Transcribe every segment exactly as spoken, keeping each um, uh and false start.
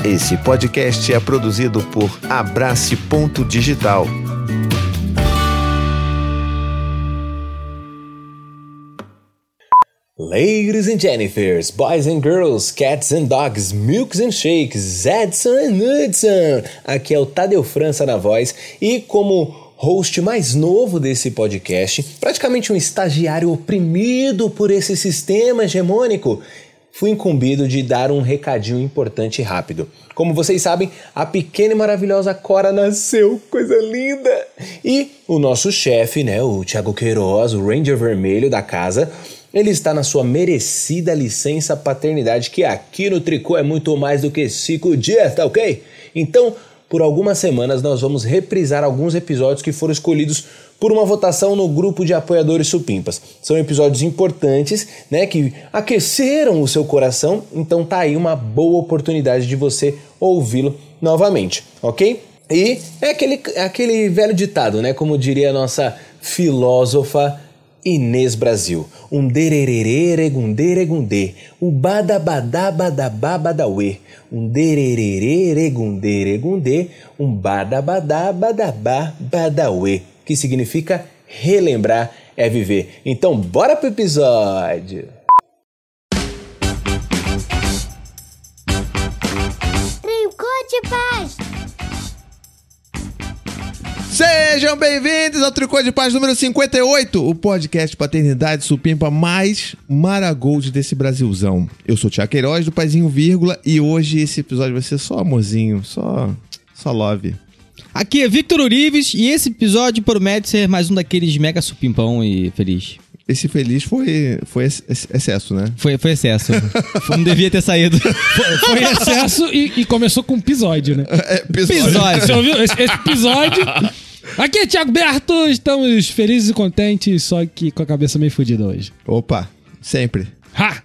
Esse podcast é produzido por Abrace Ponto Digital. Ladies and Jennifers, boys and girls, cats and dogs, milks and shakes, Edson and Hudson. Aqui é o Tadeu França na voz e como host mais novo desse podcast, praticamente um estagiário oprimido por esse sistema hegemônico, fui incumbido de dar um recadinho importante e rápido. Como vocês sabem, a pequena e maravilhosa Cora nasceu, coisa linda! E o nosso chefe, né, o Thiago Queiroz, o Ranger Vermelho da casa, ele está na sua merecida licença paternidade, que aqui no Tricô é muito mais do que cinco dias, tá ok? Então, por algumas semanas nós vamos reprisar alguns episódios que foram escolhidos por uma votação no grupo de apoiadores supimpas. São episódios importantes, né, que aqueceram o seu coração, então tá aí uma boa oportunidade de você ouvi-lo novamente, ok? E é aquele, aquele velho ditado, né, como diria a nossa filósofa Inês Brasil, um derererê regundê regundê, o badabadá badabá badauê, um derererê regundê regundê, um badabadá badabá badauê, que significa relembrar é viver. Então bora pro episódio! Tricô de Paz! Sejam bem-vindos ao Tricô de Paz número cinquenta e oito, o podcast Paternidade Supimpa mais Maragold desse Brasilzão. Eu sou o Thiago Queiroz, do Paizinho Vírgula, e hoje esse episódio vai ser só amorzinho, só, só love. Aqui é Victor Urives e esse episódio promete ser mais um daqueles mega supimpão e feliz. Esse feliz foi, foi excesso, né? Foi, foi excesso. Não devia ter saído. Foi, foi excesso e, e começou com um episódio, né? É, episódio. Episódio. Você ouviu? Esse, esse episódio... Aqui é Thiago Berto, estamos felizes e contentes, só que com a cabeça meio fodida hoje. Opa, sempre. Ha!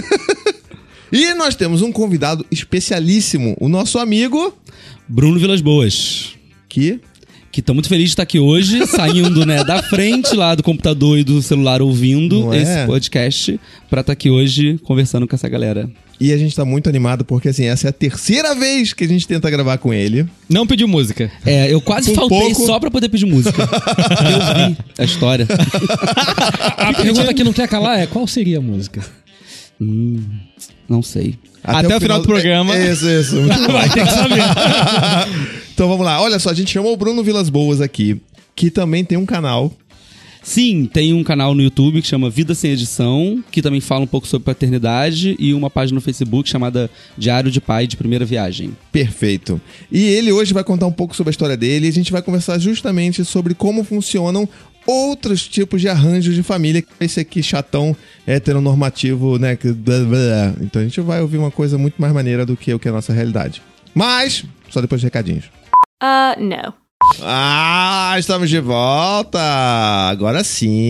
E nós temos um convidado especialíssimo, o nosso amigo... Bruno Vilas Boas. Que... Que tô muito feliz de estar aqui hoje, saindo, né, da frente lá do computador e do celular ouvindo Não é? esse podcast pra estar aqui hoje conversando com essa galera. E a gente tá muito animado porque, assim, essa é a terceira vez que a gente tenta gravar com ele. Não pediu música. É, eu quase Um faltei pouco. só pra poder pedir música. Eu vi a história. A pergunta que não quer calar é, qual seria a música? Hum, não sei. Até, Até o final do programa. É, isso, isso. Muito bom. Vai ter que saber. Então vamos lá. Olha só, a gente chamou o Bruno Vilas Boas aqui, que também tem um canal. Sim, tem um canal no YouTube que chama Vida Sem Edição, que também fala um pouco sobre paternidade, e uma página no Facebook chamada Diário de Pai de Primeira Viagem. Perfeito. E ele hoje vai contar um pouco sobre a história dele e a gente vai conversar justamente sobre como funcionam outros tipos de arranjos de família. Esse aqui chatão, heteronormativo, né? Então a gente vai ouvir uma coisa muito mais maneira do que o que é a nossa realidade. Mas, só depois de recadinhos. Uh, no. Ah, estamos de volta! Agora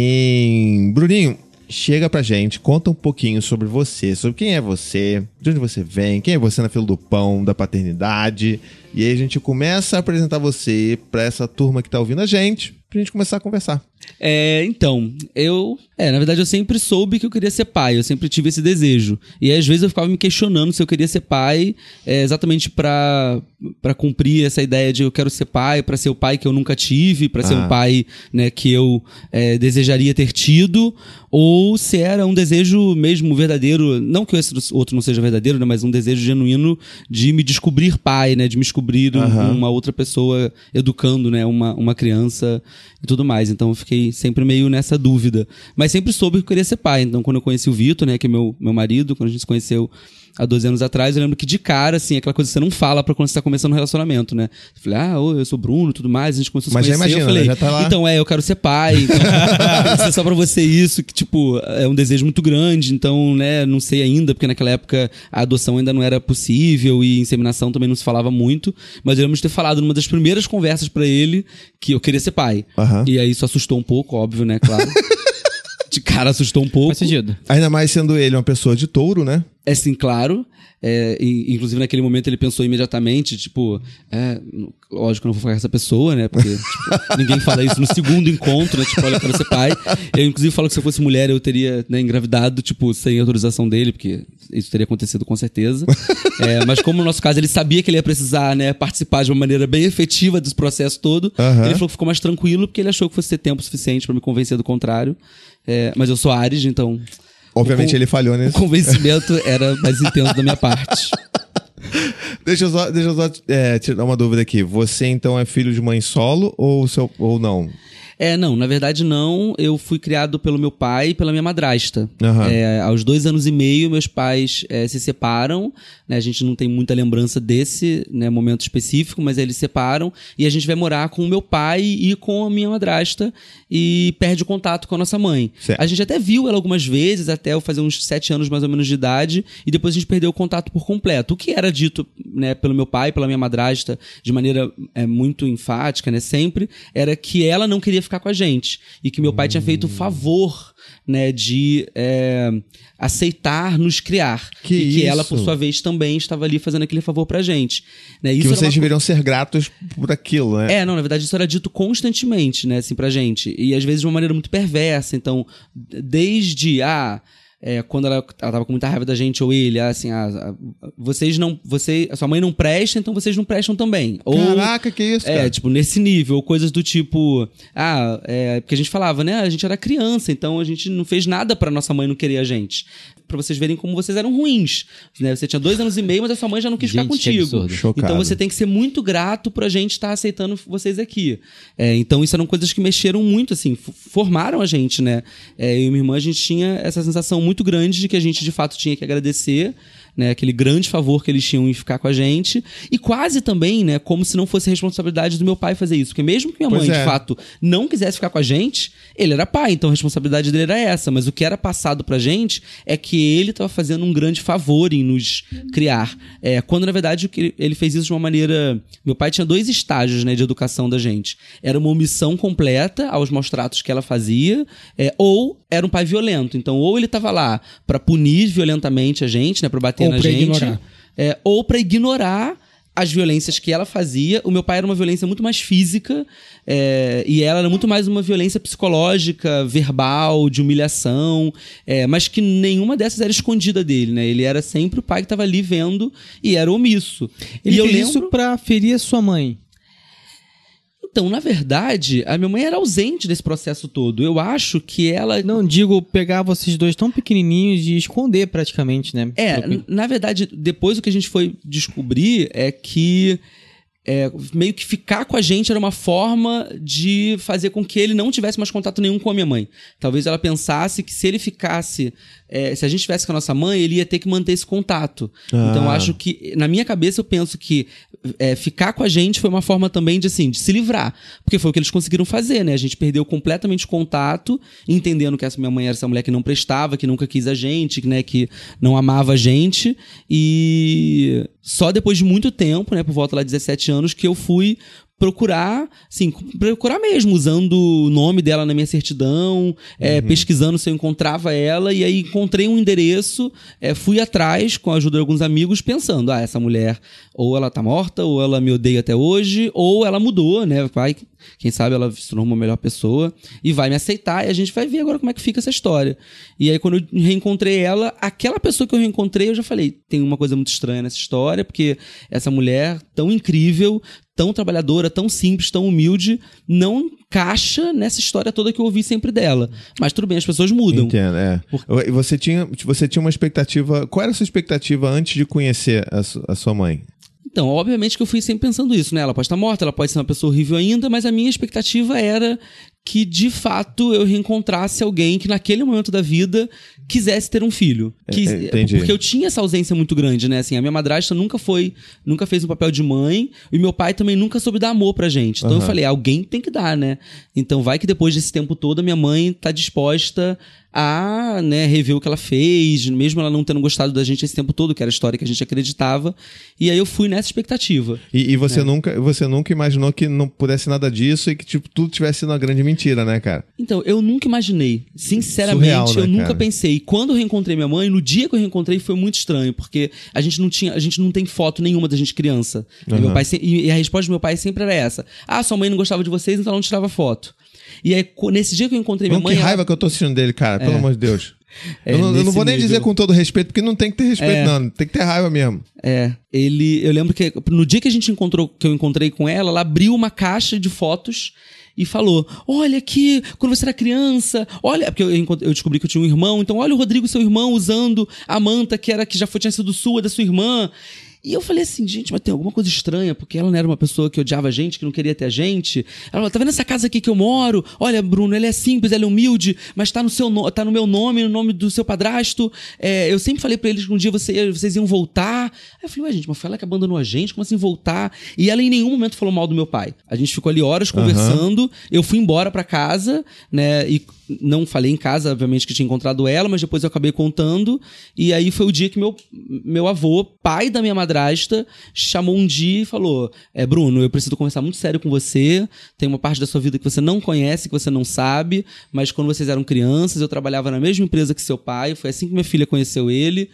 sim! Bruninho, chega pra gente, conta um pouquinho sobre você, sobre quem é você, de onde você vem, quem é você na fila do pão, da paternidade. E aí a gente começa a apresentar você pra essa turma que tá ouvindo a gente, pra gente começar a conversar. É, então, eu... É, na verdade eu sempre soube que eu queria ser pai, eu sempre tive esse desejo. E às vezes eu ficava me questionando se eu queria ser pai é, exatamente pra, pra cumprir essa ideia de eu quero ser pai, pra ser o pai que eu nunca tive, pra ser Ah. um pai, né, que eu é, desejaria ter tido, ou se era um desejo mesmo verdadeiro, não que esse outro não seja verdadeiro, né, mas um desejo genuíno de me descobrir pai, né, de me descobrir um- Aham. uma outra pessoa educando, né, uma, uma criança e tudo mais. Então eu fiquei sempre meio nessa dúvida. Mas sempre soube que eu queria ser pai. Então quando eu conheci o Vitor, né, que é meu, meu marido, quando a gente se conheceu há doze anos atrás, eu lembro que de cara, assim, aquela coisa que você não fala pra quando você tá começando um relacionamento, né? Eu falei, ah, ô, eu sou Bruno e tudo mais, a gente começou a se Mas já conhecer, imagina, eu falei, né? Já tá lá. então, é, eu quero ser pai, então, isso é só pra você isso, que, tipo, é um desejo muito grande, então, né, não sei ainda, porque naquela época a adoção ainda não era possível e inseminação também não se falava muito, mas eu lembro de ter falado numa das primeiras conversas pra ele que eu queria ser pai. Aham. E aí isso assustou um pouco, óbvio, né, claro. De cara assustou um pouco. Faz sentido. Ainda mais sendo ele uma pessoa de touro, né? É sim, claro. É, e, inclusive naquele momento ele pensou imediatamente, tipo, é, lógico que eu não vou ficar com essa pessoa, né? Porque tipo, ninguém fala isso no segundo encontro, né? Tipo, olha, eu quero ser pai. Eu inclusive falo que se eu fosse mulher eu teria, né, engravidado, tipo, sem autorização dele, porque isso teria acontecido com certeza. É, mas como no nosso caso ele sabia que ele ia precisar, né, participar de uma maneira bem efetiva desse processo todo, Aham. ele falou que ficou mais tranquilo porque ele achou que fosse ter tempo suficiente pra me convencer do contrário. É, mas eu sou Ares, então... Obviamente o con- ele falhou O nesse. convencimento era mais intenso da minha parte. Deixa eu só, deixa eu só é, tirar uma dúvida aqui. Você então é filho de mãe solo ou, seu, ou não? É, não, na verdade não. Eu fui criado pelo meu pai e pela minha madrasta. Aham. É, aos dois anos e meio, meus pais é, se separam, né? A gente não tem muita lembrança desse, né, momento específico, mas eles separam e a gente vai morar com o meu pai e com a minha madrasta e perde o contato com a nossa mãe. Certo. A gente até viu ela algumas vezes, até eu fazer uns sete anos mais ou menos de idade, e depois a gente perdeu o contato por completo. O que era dito, né, pelo meu pai, pela minha madrasta, de maneira é, muito enfática, né, sempre, era que ela não queria ficar com a gente. E que meu pai tinha feito o favor, né, de é, aceitar nos criar. Que e que ela, isso? por sua vez, também estava ali fazendo aquele favor pra gente. Né, Que isso era vocês uma- deveriam ser gratos por aquilo, né? é, não, na verdade isso era dito constantemente, né, assim, pra gente. E às vezes de uma maneira muito perversa. Então, desde, ah, é, quando ela, ela tava com muita raiva da gente, ou ele, ah, assim, ah, ah, vocês não, você, a sua mãe não presta, então vocês não prestam também. Ou, Caraca, que isso, é, cara? tipo, nesse nível, ou coisas do tipo, ah, é, porque a gente falava, né, a gente era criança, então a gente não fez nada pra nossa mãe não querer a gente. Pra vocês verem como vocês eram ruins, né? Você tinha dois anos e meio, mas a sua mãe já não quis ficar Gente, que contigo. absurdo. Chocado. Então você tem que ser muito grato pra gente estar aceitando vocês aqui. É, então isso eram coisas que mexeram muito, assim, f- formaram a gente, né? É, eu e minha irmã, a gente tinha essa sensação muito grande de que a gente, de fato, tinha que agradecer, né? Aquele grande favor que eles tinham em ficar com a gente. E quase também, né? Como se não fosse responsabilidade do meu pai fazer isso. Porque mesmo que minha Pois mãe, é. de fato, não quisesse ficar com a gente, ele era pai, então a responsabilidade dele era essa. Mas o que era passado pra gente é que ele estava fazendo um grande favor em nos criar. É, quando, na verdade, o que ele fez isso de uma maneira... Meu pai tinha dois estágios, né, de educação da gente. Era uma omissão completa aos maus tratos que ela fazia, é, ou era um pai violento. Então, ou ele estava lá pra punir violentamente a gente, né, pra bater Ou na pra gente, ignorar. é, ou pra ignorar as violências que ela fazia. O meu pai era uma violência muito mais física, é, e ela era muito mais uma violência psicológica, verbal, de humilhação, é, mas que nenhuma dessas era escondida dele, né? Ele era sempre o pai que estava ali vendo e era omisso. Ele e eu fez lembro... isso pra ferir a sua mãe. Então, na verdade, a minha mãe era ausente desse processo todo. Eu acho que ela... Não, digo pegar vocês dois tão pequenininhos e esconder praticamente, né? É, Porque- n- na verdade, depois o que a gente foi descobrir é que é, meio que ficar com a gente era uma forma de fazer com que ele não tivesse mais contato nenhum com a minha mãe. Talvez ela pensasse que se ele ficasse... é, se a gente estivesse com a nossa mãe, ele ia ter que manter esse contato. Ah. Então, eu acho que... Na minha cabeça, eu penso que é, ficar com a gente foi uma forma também de, assim, de se livrar. Porque foi o que eles conseguiram fazer, né? A gente perdeu completamente o contato, entendendo que essa minha mãe era essa mulher que não prestava, que nunca quis a gente, né? Que não amava a gente. E só depois de muito tempo, né? Por volta lá de dezessete anos, que eu fui procurar, assim, procurar mesmo, usando o nome dela na minha certidão, é, pesquisando se eu encontrava ela, e aí encontrei um endereço, é, fui atrás, com a ajuda de alguns amigos, pensando, ah, essa mulher, ou ela tá morta, ou ela me odeia até hoje, ou ela mudou, né, vai, quem sabe ela se tornou uma melhor pessoa, e vai me aceitar, e a gente vai ver agora como é que fica essa história. E aí, quando eu reencontrei ela, aquela pessoa que eu reencontrei, eu já falei, tem uma coisa muito estranha nessa história, porque essa mulher tão incrível, tão trabalhadora, tão simples, tão humilde, não encaixa nessa história toda que eu ouvi sempre dela. Mas tudo bem, as pessoas mudam. Entendo, é. E você tinha, você tinha uma expectativa... Qual era a sua expectativa antes de conhecer a, su- a sua mãe? Então, obviamente que eu fui sempre pensando isso, né? Ela pode estar morta, ela pode ser uma pessoa horrível ainda, mas a minha expectativa era que, de fato, eu reencontrasse alguém que, naquele momento da vida, quisesse ter um filho. Que, É, entendi. Porque eu tinha essa ausência muito grande, né? Assim, a minha madrasta nunca foi, nunca fez um papel de mãe, e meu pai também nunca soube dar amor pra gente. Então eu Aham. falei, alguém tem que dar, né? Então vai que depois desse tempo todo, a minha mãe tá disposta a, né, rever o que ela fez, mesmo ela não tendo gostado da gente esse tempo todo, que era a história que a gente acreditava. E aí eu fui nessa expectativa. E, e É. você, nunca, você nunca imaginou que não pudesse nada disso e que tipo, tudo tivesse sido uma grande mentira, né, cara? Então, eu nunca imaginei. Sinceramente, Surreal, né, eu nunca cara? pensei. E quando eu reencontrei minha mãe, no dia que eu reencontrei foi muito estranho, porque a gente não tinha, a gente não tem foto nenhuma da gente criança. E Aham. meu pai se- e a resposta do meu pai sempre era essa: ah, sua mãe não gostava de vocês, então ela não tirava foto. E aí, co- nesse dia que eu encontrei minha Mano, mãe... que ela- raiva que eu tô assistindo dele, cara. Pelo amor de Deus. É, eu, não, eu não nesse vou nem nível. dizer com todo respeito, porque não tem que ter respeito, É. não. Tem que ter raiva mesmo. É, ele... Eu lembro que no dia que a gente encontrou, que eu encontrei com ela, ela abriu uma caixa de fotos e falou, olha aqui, quando você era criança, olha... Porque eu, encont- eu descobri que eu tinha um irmão, então olha o Rodrigo, seu irmão, usando a manta que, era, que já foi, tinha sido sua, da sua irmã. E eu falei assim, gente, mas tem alguma coisa estranha, porque ela não era uma pessoa que odiava a gente, que não queria ter a gente. Ela falou, tá vendo essa casa aqui que eu moro? Olha, Bruno, ela é simples, ela é humilde, mas tá no, seu no... tá no meu nome, no nome do seu padrasto. É, eu sempre falei pra eles que um dia você... vocês iam voltar. Aí eu falei, ué, gente, mas foi ela que abandonou a gente? Como assim voltar? E ela em nenhum momento falou mal do meu pai. A gente ficou ali horas conversando, eu fui embora pra casa, né, e não falei em casa, obviamente, que tinha encontrado ela, mas depois eu acabei contando. E aí foi o dia que meu, meu avô, pai da minha madrasta, chamou um dia e falou, é, Bruno, eu preciso conversar muito sério com você, tem uma parte da sua vida que você não conhece, que você não sabe, mas quando vocês eram crianças, eu trabalhava na mesma empresa que seu pai, foi assim que minha filha conheceu ele.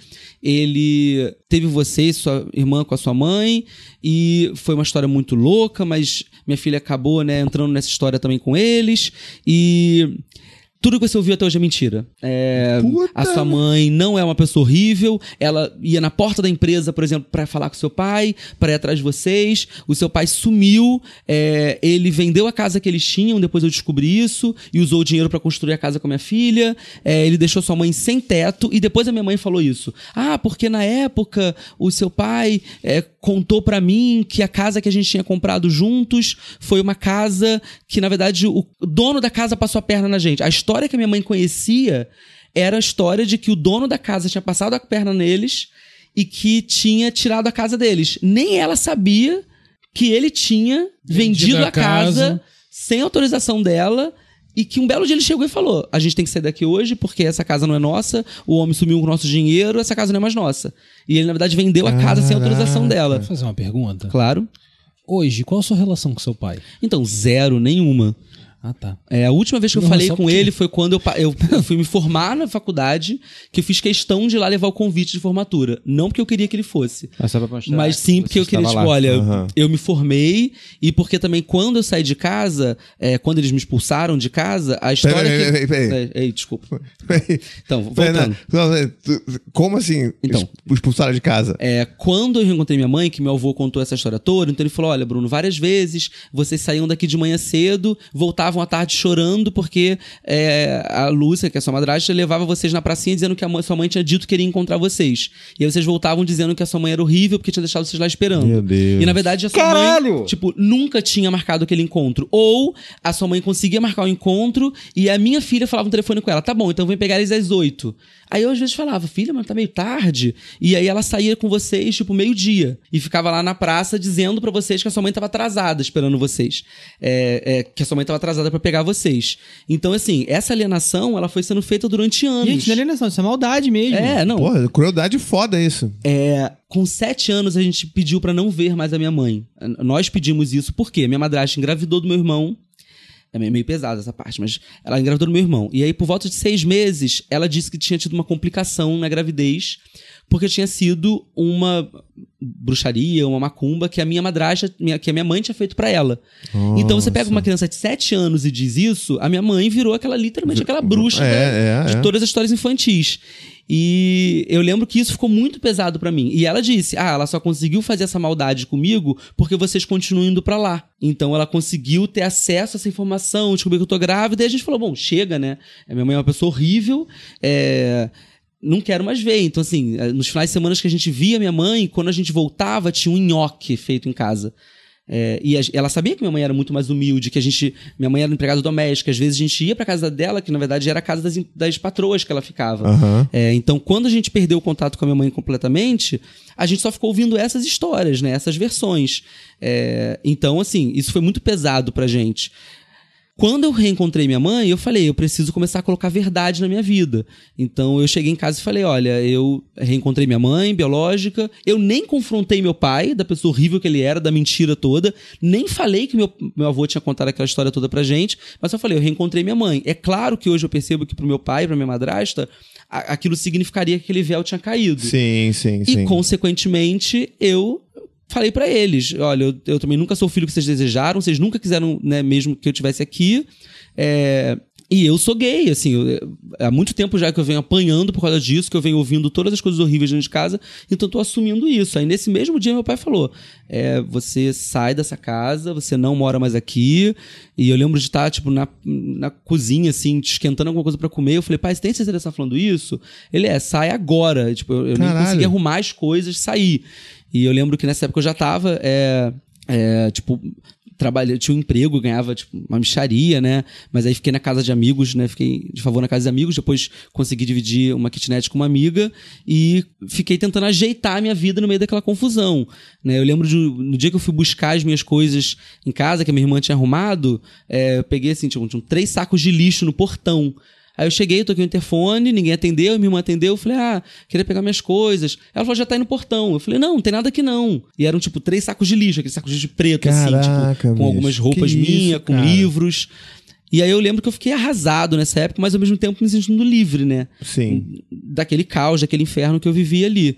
Ele teve você e sua irmã com a sua mãe, e foi uma história muito louca, mas minha filha acabou, né, entrando nessa história também com eles, e... tudo que você ouviu até hoje é mentira. É, a sua mãe não é uma pessoa horrível. Ela ia na porta da empresa, por exemplo, pra falar com seu pai, pra ir atrás de vocês. O seu pai sumiu. É, ele vendeu a casa que eles tinham, depois eu descobri isso, e usou o dinheiro pra construir a casa com a minha filha. É, ele deixou sua mãe sem teto, e depois a minha mãe falou isso. Ah, porque na época o seu pai é, contou pra mim que a casa que a gente tinha comprado juntos foi uma casa que, na verdade, o dono da casa passou a perna na gente. A história A história que a minha mãe conhecia era a história de que o dono da casa tinha passado a perna neles e que tinha tirado a casa deles. Nem ela sabia que ele tinha vendido, Vendido a a casa, casa. sem autorização dela, e que um belo dia ele chegou e falou, a gente tem que sair daqui hoje porque essa casa não é nossa, o homem sumiu com o nosso dinheiro, essa casa não é mais nossa. E ele, na verdade, vendeu a casa sem autorização dela. Vou fazer uma pergunta. Claro. Hoje, qual a sua relação com seu pai? Então, zero, nenhuma. Ah, tá. É, a última vez que eu Não, falei só com porque- ele foi quando eu, pa- eu, eu fui me formar na faculdade, que eu fiz questão de ir lá levar o convite de formatura. Não porque eu queria que ele fosse, Mas só pra mostrar mas sim porque você eu queria, estava tipo, lá. olha, Aham. eu me formei, e porque também quando eu saí de casa, é, quando eles me expulsaram de casa, a história Peraí, que... peraí, peraí. É, ei, desculpa. Peraí. Então, Peraí, voltando. não, não, tu- Como assim? Então. Expulsaram de casa? É, quando eu reencontrei minha mãe, que meu avô contou essa história toda, então ele falou, olha, Bruno, várias vezes vocês saíam daqui de manhã cedo, voltavam à tarde chorando, porque é, a Lúcia, que é sua madrasta, levava vocês na pracinha dizendo que a mãe- sua mãe tinha dito que iria encontrar vocês. E aí vocês voltavam dizendo que a sua mãe era horrível porque tinha deixado vocês lá esperando. Meu Deus. E na verdade a sua Caralho! mãe, tipo, nunca tinha marcado aquele encontro. Ou a sua mãe conseguia marcar o encontro e a minha filha falava no telefone com ela, tá bom, então vem pegar eles às oito. Aí eu às vezes falava, filha, mas tá meio tarde. E aí ela saía com vocês, tipo, meio-dia. E ficava lá na praça dizendo pra vocês que a sua mãe tava atrasada esperando vocês. É, é, que a sua mãe tava atrasada pra pegar vocês. Então, assim, essa alienação, ela foi sendo feita durante anos. Gente, não é alienação, isso é maldade mesmo. É, não. Porra, crueldade foda isso. É, com sete anos a gente pediu pra não ver mais a minha mãe. Nós pedimos isso porque minha madrasta engravidou do meu irmão. É meio meio pesada essa parte, mas ela engravidou do meu irmão. E aí, por volta de seis meses, ela disse que tinha tido uma complicação na gravidez, porque tinha sido uma bruxaria, uma macumba que a minha madrasta, minha- que a minha mãe tinha feito pra ela. Então você pega uma criança de sete anos e diz isso, a minha mãe virou aquela, literalmente aquela bruxa É, da- é, de é. todas as histórias infantis. E eu lembro que isso ficou muito pesado pra mim. E ela disse, ah, ela só conseguiu fazer essa maldade comigo porque vocês continuam indo pra lá. Então ela conseguiu ter acesso a essa informação, descobrir que eu tô grávida, e a gente falou, bom, chega, né? A minha mãe é uma pessoa horrível, é... não quero mais ver. Então, assim, nos finais de semana que a gente via minha mãe, quando a gente voltava, tinha um nhoque feito em casa. É, e a- ela sabia que minha mãe era muito mais humilde, que a gente... Minha mãe era empregada doméstica, às vezes a gente ia pra casa dela, que na verdade era a casa das, das patroas que ela ficava. Aham. É, então, quando a gente perdeu o contato com a minha mãe completamente, a gente só ficou ouvindo essas histórias, né? Essas versões. É, então, assim, isso foi muito pesado pra gente. Quando eu reencontrei minha mãe, eu falei, eu preciso começar a colocar verdade na minha vida. Então eu cheguei em casa e falei, olha, eu reencontrei minha mãe biológica, eu nem confrontei meu pai, da pessoa horrível que ele era, da mentira toda, nem falei que meu, meu avô tinha contado aquela história toda pra gente, mas só falei, eu reencontrei minha mãe. É claro que hoje eu percebo que pro meu pai, pra minha madrasta, a- aquilo significaria que aquele véu tinha caído. Sim, sim, E, sim. consequentemente, eu falei pra eles, olha, eu, eu também nunca sou o filho que vocês desejaram, vocês nunca quiseram, né, mesmo que eu tivesse aqui, É... E eu sou gay, assim, eu, há muito tempo já que eu venho apanhando por causa disso, que eu venho ouvindo todas as coisas horríveis dentro de casa, então eu tô assumindo isso. Aí nesse mesmo dia meu pai falou, é, você sai dessa casa, você não mora mais aqui, e eu lembro de estar, tipo, na, na cozinha, assim, esquentando alguma coisa pra comer, eu falei, pai, você tem certeza que você tá falando isso? Ele, é, sai agora, tipo, eu, eu nem consegui arrumar as coisas, sair. E eu lembro que nessa época eu já tava, é, é, tipo... Trabalhei, tinha um emprego, ganhava tipo, uma mixaria, né? Mas aí fiquei na casa de amigos, né? Fiquei de favor na casa de amigos, depois consegui dividir uma kitnet com uma amiga e fiquei tentando ajeitar a minha vida no meio daquela confusão, né? Eu lembro de, no dia que eu fui buscar as minhas coisas em casa, que a minha irmã tinha arrumado, é, eu peguei assim, tinha, tinha três sacos de lixo no portão. Aí eu cheguei, toquei o interfone, ninguém atendeu, minha irmã atendeu, eu falei, ah, queria pegar minhas coisas. Ela falou, já tá aí no portão. Eu falei, não, não tem nada aqui não. E eram, tipo, três sacos de lixo, aqueles sacos de lixo preto, Caraca, assim, tipo, com bicho, algumas roupas que minhas, isso, com cara? livros. E aí eu lembro que eu fiquei arrasado nessa época, mas ao mesmo tempo me sentindo livre, né? Sim. Daquele caos, daquele inferno que eu vivia ali.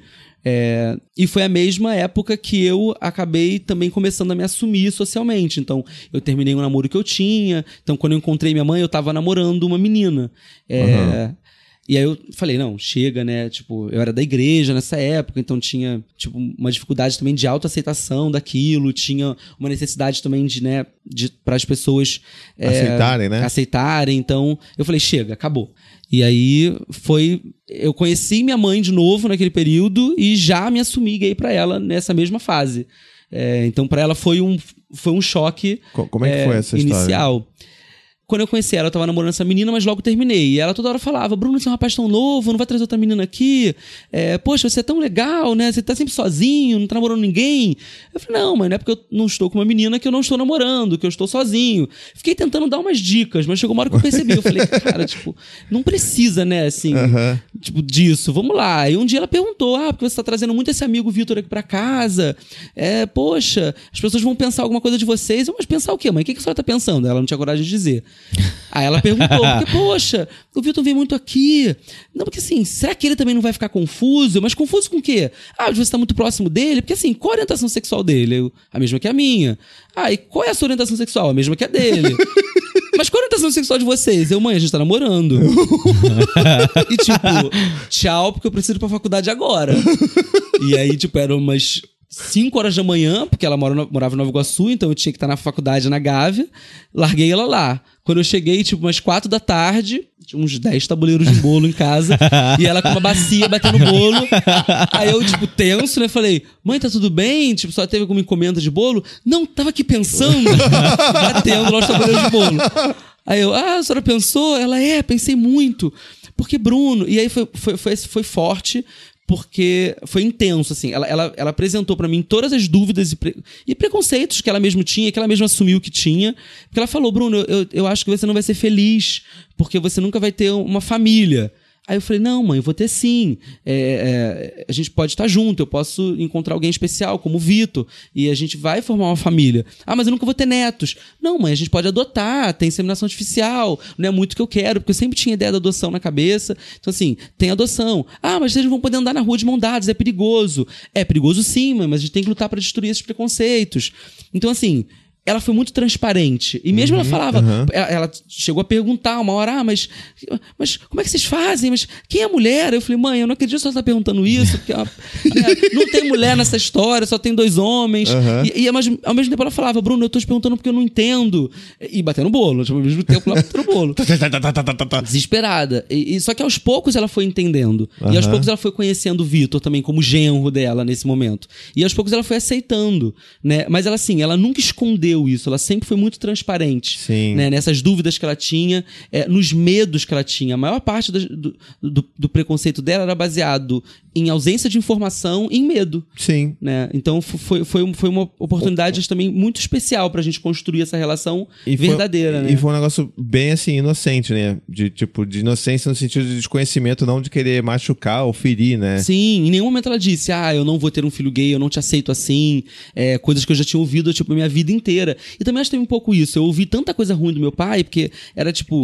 É, e foi a mesma época que eu acabei também começando a me assumir socialmente. Então, eu terminei um namoro que eu tinha. Então, quando eu encontrei minha mãe, eu tava namorando uma menina. É, uhum. E aí eu falei, não, chega, né? Tipo, eu era da igreja nessa época, então tinha, tipo, uma dificuldade também de autoaceitação daquilo, tinha uma necessidade também de, né, de, para as pessoas é, aceitarem, né? Aceitarem. Então, eu falei, chega, acabou. E aí foi... Eu conheci minha mãe de novo naquele período e já me assumi gay pra ela nessa mesma fase. É, então pra ela foi um, foi um choque Como é que foi essa inicial. história? Quando eu conheci ela, eu tava namorando essa menina, mas logo terminei. E ela toda hora falava, Bruno, você é um rapaz tão novo, não vai trazer outra menina aqui? É, Poxa, você é tão legal, né? Você tá sempre sozinho, não tá namorando ninguém. Eu falei, não, mas não é porque eu não estou com uma menina que eu não estou namorando, que eu estou sozinho. Fiquei tentando dar umas dicas, mas chegou uma hora que eu percebi. Eu falei, cara, tipo, não precisa, né, assim, uhum. tipo, disso. Vamos lá. E um dia ela perguntou, ah, porque você tá trazendo muito esse amigo Vitor aqui pra casa. É, poxa, as pessoas vão pensar alguma coisa de vocês. Eu, mas pensar o quê, mãe? O que, que a senhora tá pensando? Ela não tinha coragem de dizer. Aí ela perguntou, porque, poxa, o Vitor vem muito aqui. Não, porque assim, será que ele também não vai ficar confuso? Mas confuso com o quê? Ah, você tá muito próximo dele? Porque assim, qual a orientação sexual dele? Eu, a mesma que a minha. Ah, e qual é a sua orientação sexual? A mesma que a dele. Mas qual a orientação sexual de vocês? Eu, mãe, a gente tá namorando. E tipo, tchau, porque eu preciso ir pra faculdade agora. E aí, tipo, eram umas cinco horas da manhã, porque ela mora no, morava em Nova Iguaçu, então eu tinha que estar na faculdade na Gávea. Larguei ela lá. Quando eu cheguei, tipo, umas quatro da tarde, tinha uns dez tabuleiros de bolo em casa, e ela com uma bacia batendo bolo. Aí eu, tipo, tenso, né? Falei, mãe, tá tudo bem? Tipo, só teve alguma encomenda de bolo? Não, tava aqui pensando, batendo lá os tabuleiros de bolo. Aí eu, ah, a senhora pensou? Ela, é, pensei muito. Porque, Bruno... E aí foi, foi, foi, foi forte... Porque foi intenso, assim. Ela, ela, ela apresentou pra mim todas as dúvidas e, pre... e preconceitos que ela mesma tinha, que ela mesma assumiu que tinha. Porque ela falou, Bruno, eu, eu acho que você não vai ser feliz, porque você nunca vai ter uma família. Aí eu falei, não, mãe, eu vou ter sim. É, é, a gente pode estar junto, eu posso encontrar alguém especial, como o Vitor, e a gente vai formar uma família. Ah, mas eu nunca vou ter netos. Não, mãe, a gente pode adotar, tem inseminação artificial, não é muito o que eu quero, porque eu sempre tinha ideia da adoção na cabeça. Então, assim, tem adoção. Ah, mas vocês vão poder andar na rua de mão dadas, é perigoso. É perigoso sim, mãe, mas a gente tem que lutar para destruir esses preconceitos. Então, assim... Ela foi muito transparente. E mesmo uhum, ela falava... Uhum. Ela, ela chegou a perguntar uma hora... Ah, mas, mas como é que vocês fazem? Mas quem é a mulher? Eu falei, mãe, eu não acredito que você está perguntando isso. Porque ela, não tem mulher nessa história, só tem dois homens. Uhum. E, e mas, ao mesmo tempo ela falava... Bruno, eu estou te perguntando porque eu não entendo. E batendo bolo. Tipo, ao mesmo tempo lá batendo bolo. Desesperada. E, e, só que aos poucos ela foi entendendo. Uhum. E aos poucos ela foi conhecendo o Vitor também como genro dela nesse momento. E aos poucos ela foi aceitando. Né? Mas ela, assim, ela nunca escondeu isso, ela sempre foi muito transparente, né? Nessas dúvidas que ela tinha, é, nos medos que ela tinha. A maior parte do, do, do preconceito dela era baseado em ausência de informação e em medo. Sim. Né? Então foi, foi, foi uma oportunidade o, também muito especial pra gente construir essa relação e verdadeira. Foi, né? E foi um negócio bem assim, inocente, né? De, tipo, de inocência no sentido de desconhecimento, não de querer machucar ou ferir, né? Sim, em nenhum momento ela disse, ah, eu não vou ter um filho gay, eu não te aceito assim. É, coisas que eu já tinha ouvido, tipo, a minha vida inteira. E também acho que tem um pouco isso. Eu ouvi tanta coisa ruim do meu pai, porque era tipo...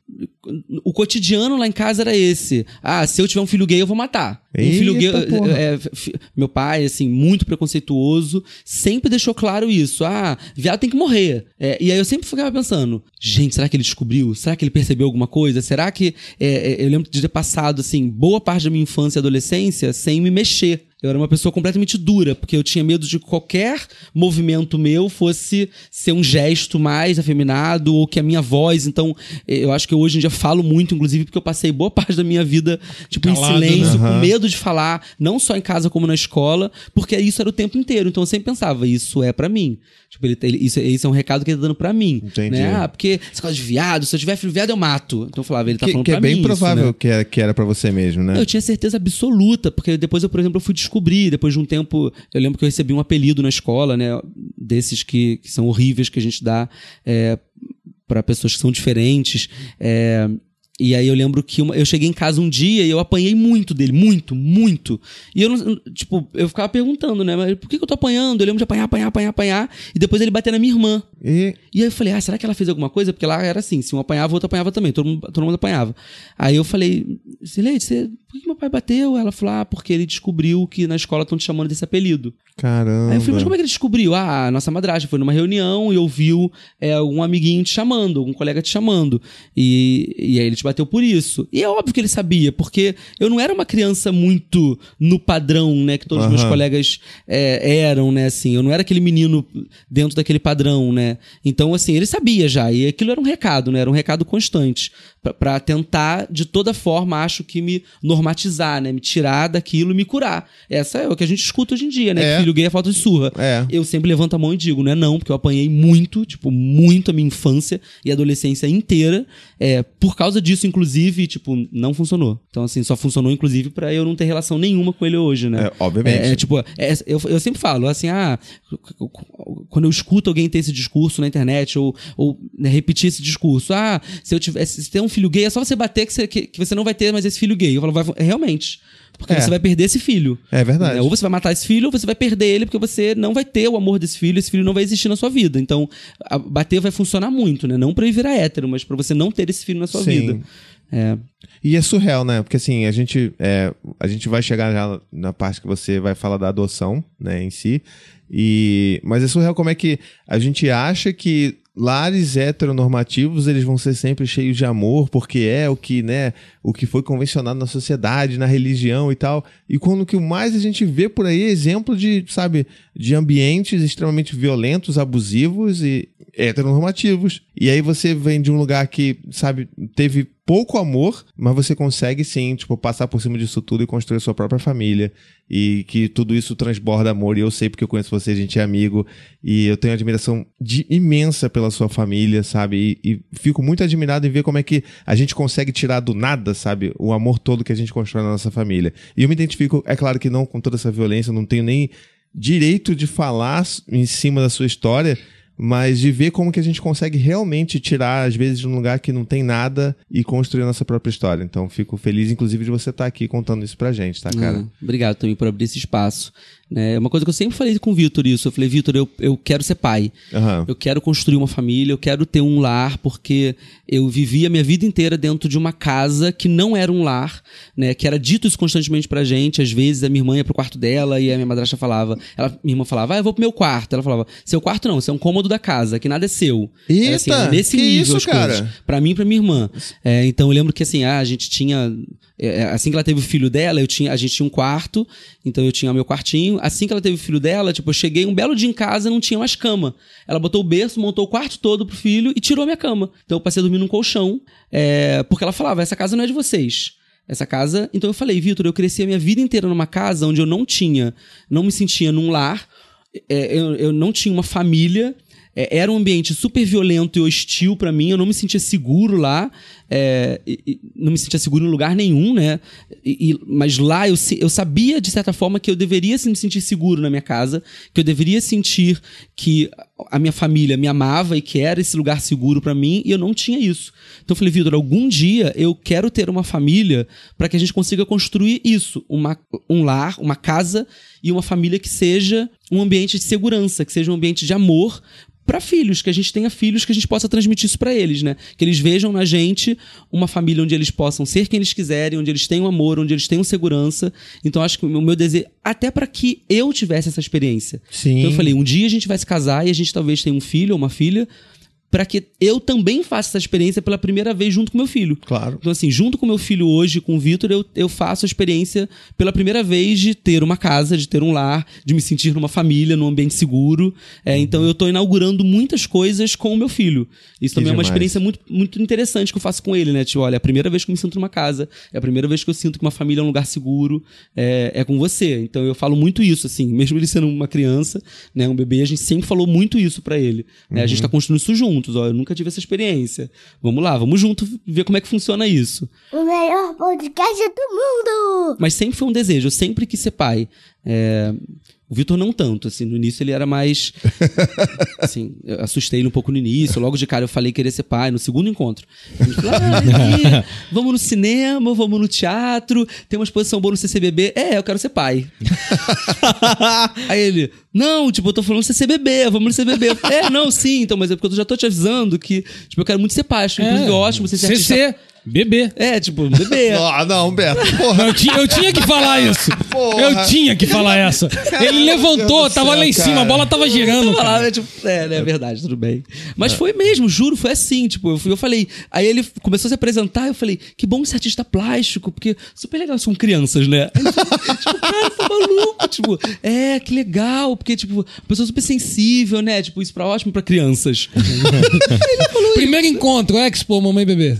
o cotidiano lá em casa era esse. Ah, se eu tiver um filho gay, eu vou matar. Um Eita, filho gay. porra. É, fi- meu pai, assim, muito preconceituoso, sempre deixou claro isso. Ah, viado tem que morrer. É, e aí eu sempre ficava pensando, gente, será que ele descobriu? Será que ele percebeu alguma coisa? Será que. É, é, eu lembro de ter passado, assim, boa parte da minha infância e adolescência sem me mexer. Eu era uma pessoa completamente dura, porque eu tinha medo de que qualquer movimento meu fosse ser um gesto mais afeminado, ou que a minha voz. Então, eu acho que eu hoje em dia falo muito, inclusive, porque eu passei boa parte da minha vida, tipo, Calado, em silêncio, né? com Aham. medo de falar, não só em casa como na escola, porque isso era o tempo inteiro. Então eu sempre pensava, isso é pra mim. Tipo, ele, ele- isso, isso é um recado que ele tá dando pra mim. Entendi. Né? Ah, porque esse negócio de viado, se eu tiver filho viado, eu mato. Então eu falava, ele tá Que, falando que é pra bem mim. provável isso, né? que, era, que era pra você mesmo, né? Eu tinha certeza absoluta, porque depois eu, por exemplo, eu fui descobrir, depois de um tempo, eu lembro que eu recebi um apelido na escola, né, desses que, que são horríveis que a gente dá é, para pessoas que são diferentes. É, e aí eu lembro que uma- eu cheguei em casa um dia e eu apanhei muito dele, muito, muito. E eu não, tipo, eu ficava perguntando, né, mas por que que eu tô apanhando? Eu lembro de apanhar, apanhar, apanhar, apanhar, e depois ele bater na minha irmã. E E aí eu falei, ah, será que ela fez alguma coisa? Porque lá era assim, se um apanhava, o outro apanhava também, todo mundo, todo mundo apanhava. Aí eu falei, Sileide, você, por que meu pai bateu? Ela falou, ah, porque ele descobriu que na escola estão te chamando desse apelido. caramba. Aí eu falei, mas como é que ele descobriu? Ah, a nossa madrasta foi numa reunião e ouviu é, algum amiguinho te chamando, algum colega te chamando. E, e aí ele te bateu por isso. E é óbvio que ele sabia, porque eu não era uma criança muito no padrão, né, que todos os meus Aham. colegas é, eram, né, assim. Eu não era aquele menino dentro daquele padrão, né. Então, assim, ele sabia já. E aquilo era um recado, né, era um recado constante. Pra, pra tentar, de toda forma, acho que me normatizar, né, me tirar daquilo e me curar. Essa é o que a gente escuta hoje em dia, né, É. que filho gay é falta de surra. É. Eu sempre levanto a mão e digo, não é não, porque eu apanhei muito, tipo, muito a minha infância e adolescência inteira. É, por causa disso, inclusive, tipo, não funcionou. Então, assim, só funcionou, inclusive, pra eu não ter relação nenhuma com ele hoje, né? É, obviamente. É, é, tipo, é, eu, eu sempre falo, assim, ah, quando eu escuto alguém ter esse discurso na internet, ou, ou né, repetir esse discurso, ah, se eu tivesse, se tem um filho gay, é só você bater que você, que, que você não vai ter mais esse filho gay. Eu falo, vai, realmente. Porque É. você vai perder esse filho. É verdade. Né? Ou você vai matar esse filho, ou você vai perder ele, porque você não vai ter o amor desse filho, esse filho não vai existir na sua vida. Então, a- bater vai funcionar muito, né? Não pra ele virar hétero, mas pra você não ter esse filho na sua Sim. vida. É. E é surreal, né? Porque assim, a gente, é, a gente vai chegar já na parte que você vai falar da adoção, né, em si. E, mas é surreal como é que a gente acha que lares heteronormativos, eles vão ser sempre cheios de amor, porque é o que, né, o que foi convencionado na sociedade, na religião e tal. E quando que o mais a gente vê por aí é exemplo de, sabe, de ambientes extremamente violentos, abusivos e heteronormativos. E aí você vem de um lugar que, sabe, teve pouco amor, mas você consegue sim, tipo, passar por cima disso tudo e construir a sua própria família. E que tudo isso transborda amor. E eu sei porque eu conheço você, a gente é amigo. E eu tenho admiração de, imensa pela sua família, sabe? E, e fico muito admirado em ver como é que a gente consegue tirar do nada, sabe? O amor todo que a gente constrói na nossa família. E eu me identifico, é claro que não com toda essa violência, eu não tenho nem direito de falar em cima da sua história, mas de ver como que a gente consegue realmente tirar, às vezes, de um lugar que não tem nada e construir a nossa própria história. Então, fico feliz, inclusive, de você estar aqui contando isso pra gente, tá, cara? Ah, obrigado também por abrir esse espaço. É uma coisa que eu sempre falei com o Vitor isso. Eu falei, Vitor, eu, eu quero ser pai. Aham. Eu quero construir uma família, eu quero ter um lar, porque eu vivi a minha vida inteira dentro de uma casa que não era um lar, né? Que era dito isso constantemente pra gente. Às vezes a minha irmã ia pro quarto dela e a minha madrasta falava, ela, minha irmã falava, ah, eu vou pro meu quarto. Ela falava, seu quarto não, seu é um cômodo da casa, que nada é seu. Era assim, Eita, era nesse que nível isso, as cara? coisas. Pra mim e pra minha irmã. É, então eu lembro que assim, ah, a gente tinha... é, assim que ela teve o filho dela, eu tinha, a gente tinha um quarto, então eu tinha o meu quartinho. Assim que ela teve o filho dela, tipo, eu cheguei um belo dia em casa e não tinha mais cama. Ela botou o berço, montou o quarto todo pro filho e tirou a minha cama. Então eu passei a dormir num colchão, é, porque ela falava, essa casa não é de vocês. Essa casa... Então eu falei, Vitor, eu cresci a minha vida inteira numa casa onde eu não tinha, não me sentia num lar, é, eu, eu não tinha uma família. É, era um ambiente super violento e hostil pra mim, eu não me sentia seguro lá, é, e, e não me sentia seguro em lugar nenhum, né? E, e, mas lá eu, eu sabia, de certa forma, que eu deveria me sentir seguro na minha casa, que eu deveria sentir que a minha família me amava e que era esse lugar seguro pra mim, e eu não tinha isso. Então eu falei, Vitor, algum dia eu quero ter uma família pra que a gente consiga construir isso, uma, um lar, uma casa e uma família que seja um ambiente de segurança, que seja um ambiente de amor, pra filhos, que a gente tenha filhos, que a gente possa transmitir isso pra eles, né? Que eles vejam na gente uma família onde eles possam ser quem eles quiserem, onde eles tenham amor, onde eles tenham segurança. Então acho que o meu desejo, até pra que eu tivesse essa experiência. Sim. Então eu falei, um dia a gente vai se casar e a gente talvez tenha um filho ou uma filha, para que eu também faça essa experiência pela primeira vez junto com meu filho. Claro. Então, assim, junto com meu filho hoje, com o Vitor, eu, eu faço a experiência pela primeira vez de ter uma casa, de ter um lar, de me sentir numa família, num ambiente seguro. É, uhum. Então, eu tô inaugurando muitas coisas com o meu filho. Isso Que também demais. é uma experiência muito, muito interessante que eu faço com ele, né? Tipo, olha, é a primeira vez que eu me sinto numa casa, é a primeira vez que eu sinto que uma família é um lugar seguro, é, é com você. Então, eu falo muito isso, assim, mesmo ele sendo uma criança, né, um bebê, a gente sempre falou muito isso pra ele. Né? Uhum. A gente tá construindo isso juntos, ó, eu nunca tive essa experiência. Vamos lá, vamos junto ver como é que funciona isso. O melhor podcast do mundo! Mas sempre foi um desejo, eu sempre quis ser pai. É... O Vitor não tanto, assim, no início ele era mais... assim, eu assustei ele um pouco no início, logo de cara eu falei que queria ser pai, no segundo encontro. Ele falou, ah, vamos no cinema, vamos no teatro, tem uma exposição boa no C C B B. É, eu quero ser pai. Aí ele, não, tipo, eu tô falando C C B B, vamos no C C B B. Eu falei, é, não, sim, então, mas é porque eu já tô te avisando que, tipo, eu quero muito ser pai, acho inclusive É, ótimo você ser C C. artista. Bebê. É, tipo, bebê. Ah, não, Beto, porra. Eu, ti- eu tinha que falar isso. Porra. Eu tinha que falar essa. Ele levantou, Deus do tava céu, lá em cima, cara. a bola tava girando. Tava lá, Cara. né, tipo, é, né, é verdade, tudo bem. Mas foi mesmo, juro, foi assim, tipo, eu, fui- eu falei, aí ele começou a se apresentar, eu falei, que bom ser artista plástico, porque super legal, são crianças, né? Aí ele falou, tipo, cara, tá maluco, tipo, é, que legal, porque, tipo, pessoa super sensível, né, tipo, isso pra ótimo pra crianças. Primeiro encontro, Expo, mamãe e bebê.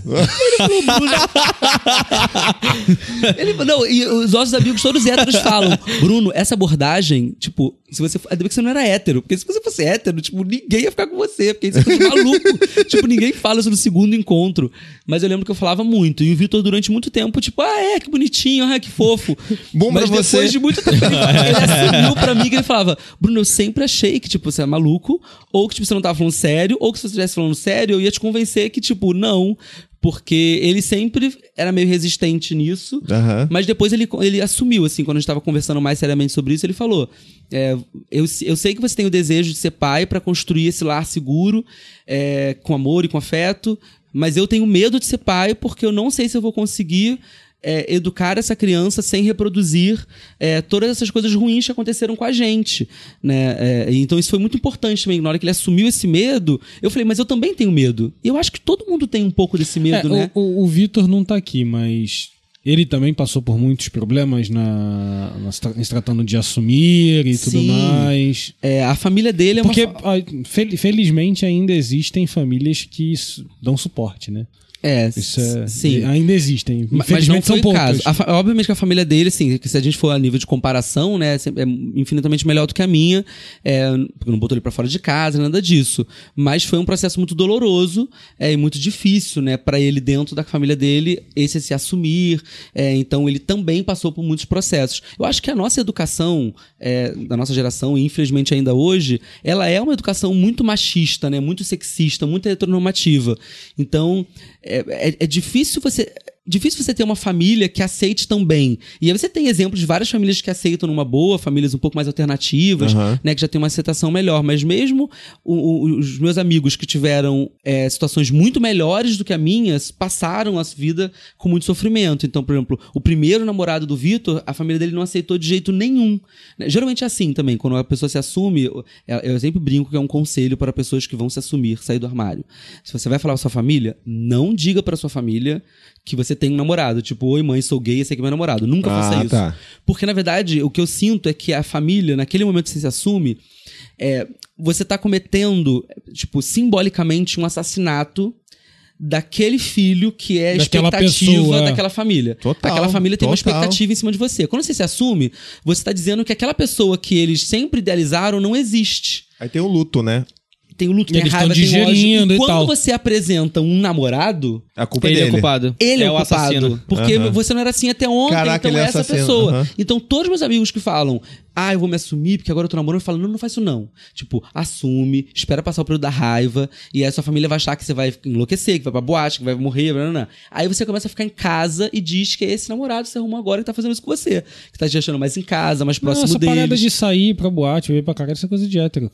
Ele, não, e os nossos amigos todos héteros falam, Bruno, essa abordagem, tipo, se você. Ainda bem que você não era hétero, porque se você fosse hétero, tipo, ninguém ia ficar com você, porque você é maluco. Tipo, ninguém fala isso no segundo encontro. Mas eu lembro que eu falava muito. E o Vitor, durante muito tempo, tipo, ah, é, que bonitinho, ah, que fofo. Bom pra Mas depois você. de muito tempo, ele, ele assumiu pra mim que ele falava, Bruno, eu sempre achei que, tipo, você é maluco, ou que, tipo, você não tava falando sério, ou que se você estivesse falando sério, eu ia te convencer que, tipo, não. Porque ele sempre era meio resistente nisso, Aham. mas depois ele, ele assumiu, assim, quando a gente tava conversando mais seriamente sobre isso, ele falou, é, eu, eu sei que você tem o desejo de ser pai pra construir esse lar seguro, é, com amor e com afeto, mas eu tenho medo de ser pai porque eu não sei se eu vou conseguir é, educar essa criança sem reproduzir é, todas essas coisas ruins que aconteceram com a gente, né? É, então isso foi muito importante também. Na hora que ele assumiu esse medo, eu falei, mas eu também tenho medo. E eu acho que todo mundo tem um pouco desse medo, É, né? O, o, o Vitor não tá aqui, mas ele também passou por muitos problemas na, na, em se tratando de assumir e tudo Sim. mais. É, a família dele é Porque, uma... fa- ah, fel- felizmente, ainda existem famílias que su- dão suporte, né? É, Isso é, sim. ainda existem. Ma- Mas não Infelizmente foi são o poucas. caso. A fa- Obviamente que a família dele, assim, que se a gente for a nível de comparação, né, é infinitamente melhor do que a minha. É, porque não botou ele pra fora de casa, nada disso. Mas foi um processo muito doloroso é, e muito difícil, né, pra ele dentro da família dele, esse se assumir. É, então ele também passou por muitos processos. Eu acho que a nossa educação, é, da nossa geração, e infelizmente ainda hoje, ela é uma educação muito machista, né, muito sexista, muito heteronormativa. Então, é, é, é difícil você... Difícil você ter uma família que aceite também. E aí você tem exemplos de várias famílias que aceitam numa boa, famílias um pouco mais alternativas, Uhum. né, que já tem uma aceitação melhor. Mas mesmo o- o- os meus amigos que tiveram é, situações muito melhores do que a minha, passaram a vida com muito sofrimento. Então, por exemplo, o primeiro namorado do Vitor, a família dele não aceitou de jeito nenhum. Né? Geralmente é assim também, quando a pessoa se assume, eu, eu sempre brinco que é um conselho para pessoas que vão se assumir, sair do armário. Se você vai falar pra sua família, não diga pra sua família que você tem um namorado. Tipo, oi mãe, sou gay, esse aqui é meu namorado. Nunca Ah, faça isso. tá. Porque, na verdade, o que eu sinto é que a família, naquele momento que você se assume, é, você tá cometendo, tipo, simbolicamente um assassinato daquele filho que é a Daquela expectativa pessoa. daquela família. Total, Aquela família tem uma total. expectativa em cima de você. Quando você se assume, você tá dizendo que aquela pessoa que eles sempre idealizaram não existe. Aí tem o luto, né? Tem o luto, E tem a eles raiva, tão tem o ódio. digerindo e E quando tal. você apresenta um namorado, A culpa é Ele é dele. o culpado. ele é, é o o culpado. assassino. Porque Aham. você não era assim até ontem, Caraca, então ele é é essa assassino. pessoa. Aham. Então todos meus amigos que falam, ah, eu vou me assumir porque agora eu tô namorando, falam, não, não faz isso não. Tipo, assume, espera passar o período da raiva, e aí a sua família vai achar que você vai enlouquecer, que vai pra boate, que vai morrer, blá, blá, blá. Aí você começa a ficar em casa e diz que é esse namorado que você arrumou agora que tá fazendo isso com você. Que tá te achando mais em casa, mais Não, próximo essa deles. parada de sair pra boate, ir pra caralho, isso é coisa de hétero, cara.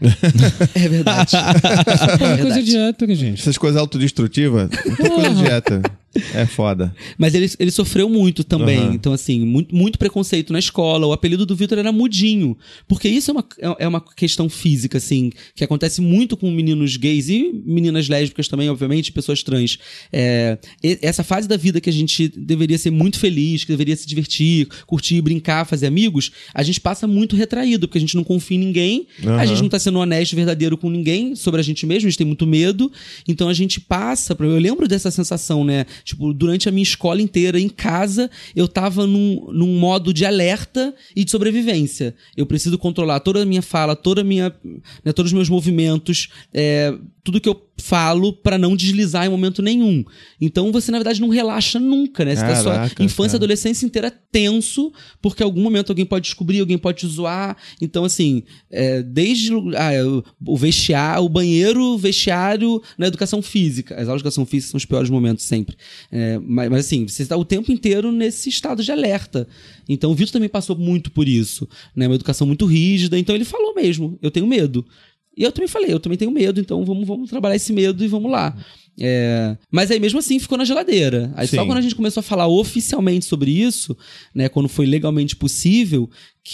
É verdade. É coisa verdade. de hétero, gente. Essas coisas autodestrutivas, não tem coisa de hétero. É foda. Mas ele, ele sofreu muito também. Uhum. Então, assim, muito, muito preconceito na escola. O apelido do Vitor era Mudinho. Porque isso é uma, é uma questão física, assim, que acontece muito com meninos gays e meninas lésbicas também, obviamente, pessoas trans. É, essa fase da vida que a gente deveria ser muito feliz, que deveria se divertir, curtir, brincar, fazer amigos, a gente passa muito retraído, porque a gente não confia em ninguém, Uhum. a gente não tá sendo honesto e verdadeiro com ninguém sobre a gente mesmo, a gente tem muito medo. Então a gente passa... Eu lembro dessa sensação, né? Tipo, durante a minha escola inteira, em casa, eu tava num, num modo de alerta e de sobrevivência. Eu preciso controlar toda a minha fala, toda a minha, né, todos os meus movimentos, é, tudo que eu falo pra não deslizar em momento nenhum. Então você, na verdade, não relaxa nunca, né? Você tá sua Caraca, infância e cara. adolescência inteira tenso, porque em algum momento alguém pode descobrir, alguém pode te zoar. Então, assim, é, desde ah, o vestiário, o banheiro, o vestiário, na educação física. As aulas de educação física são os piores momentos sempre. É, mas, mas, assim, você está o tempo inteiro nesse estado de alerta. Então, o Vitor também passou muito por isso, né? Uma educação muito rígida. Então, ele falou mesmo, eu tenho medo. E eu também falei, eu também tenho medo, então vamos, vamos trabalhar esse medo e vamos lá. É, mas aí mesmo assim ficou na geladeira. Aí Sim. só quando a gente começou a falar oficialmente sobre isso, né, quando foi legalmente possível,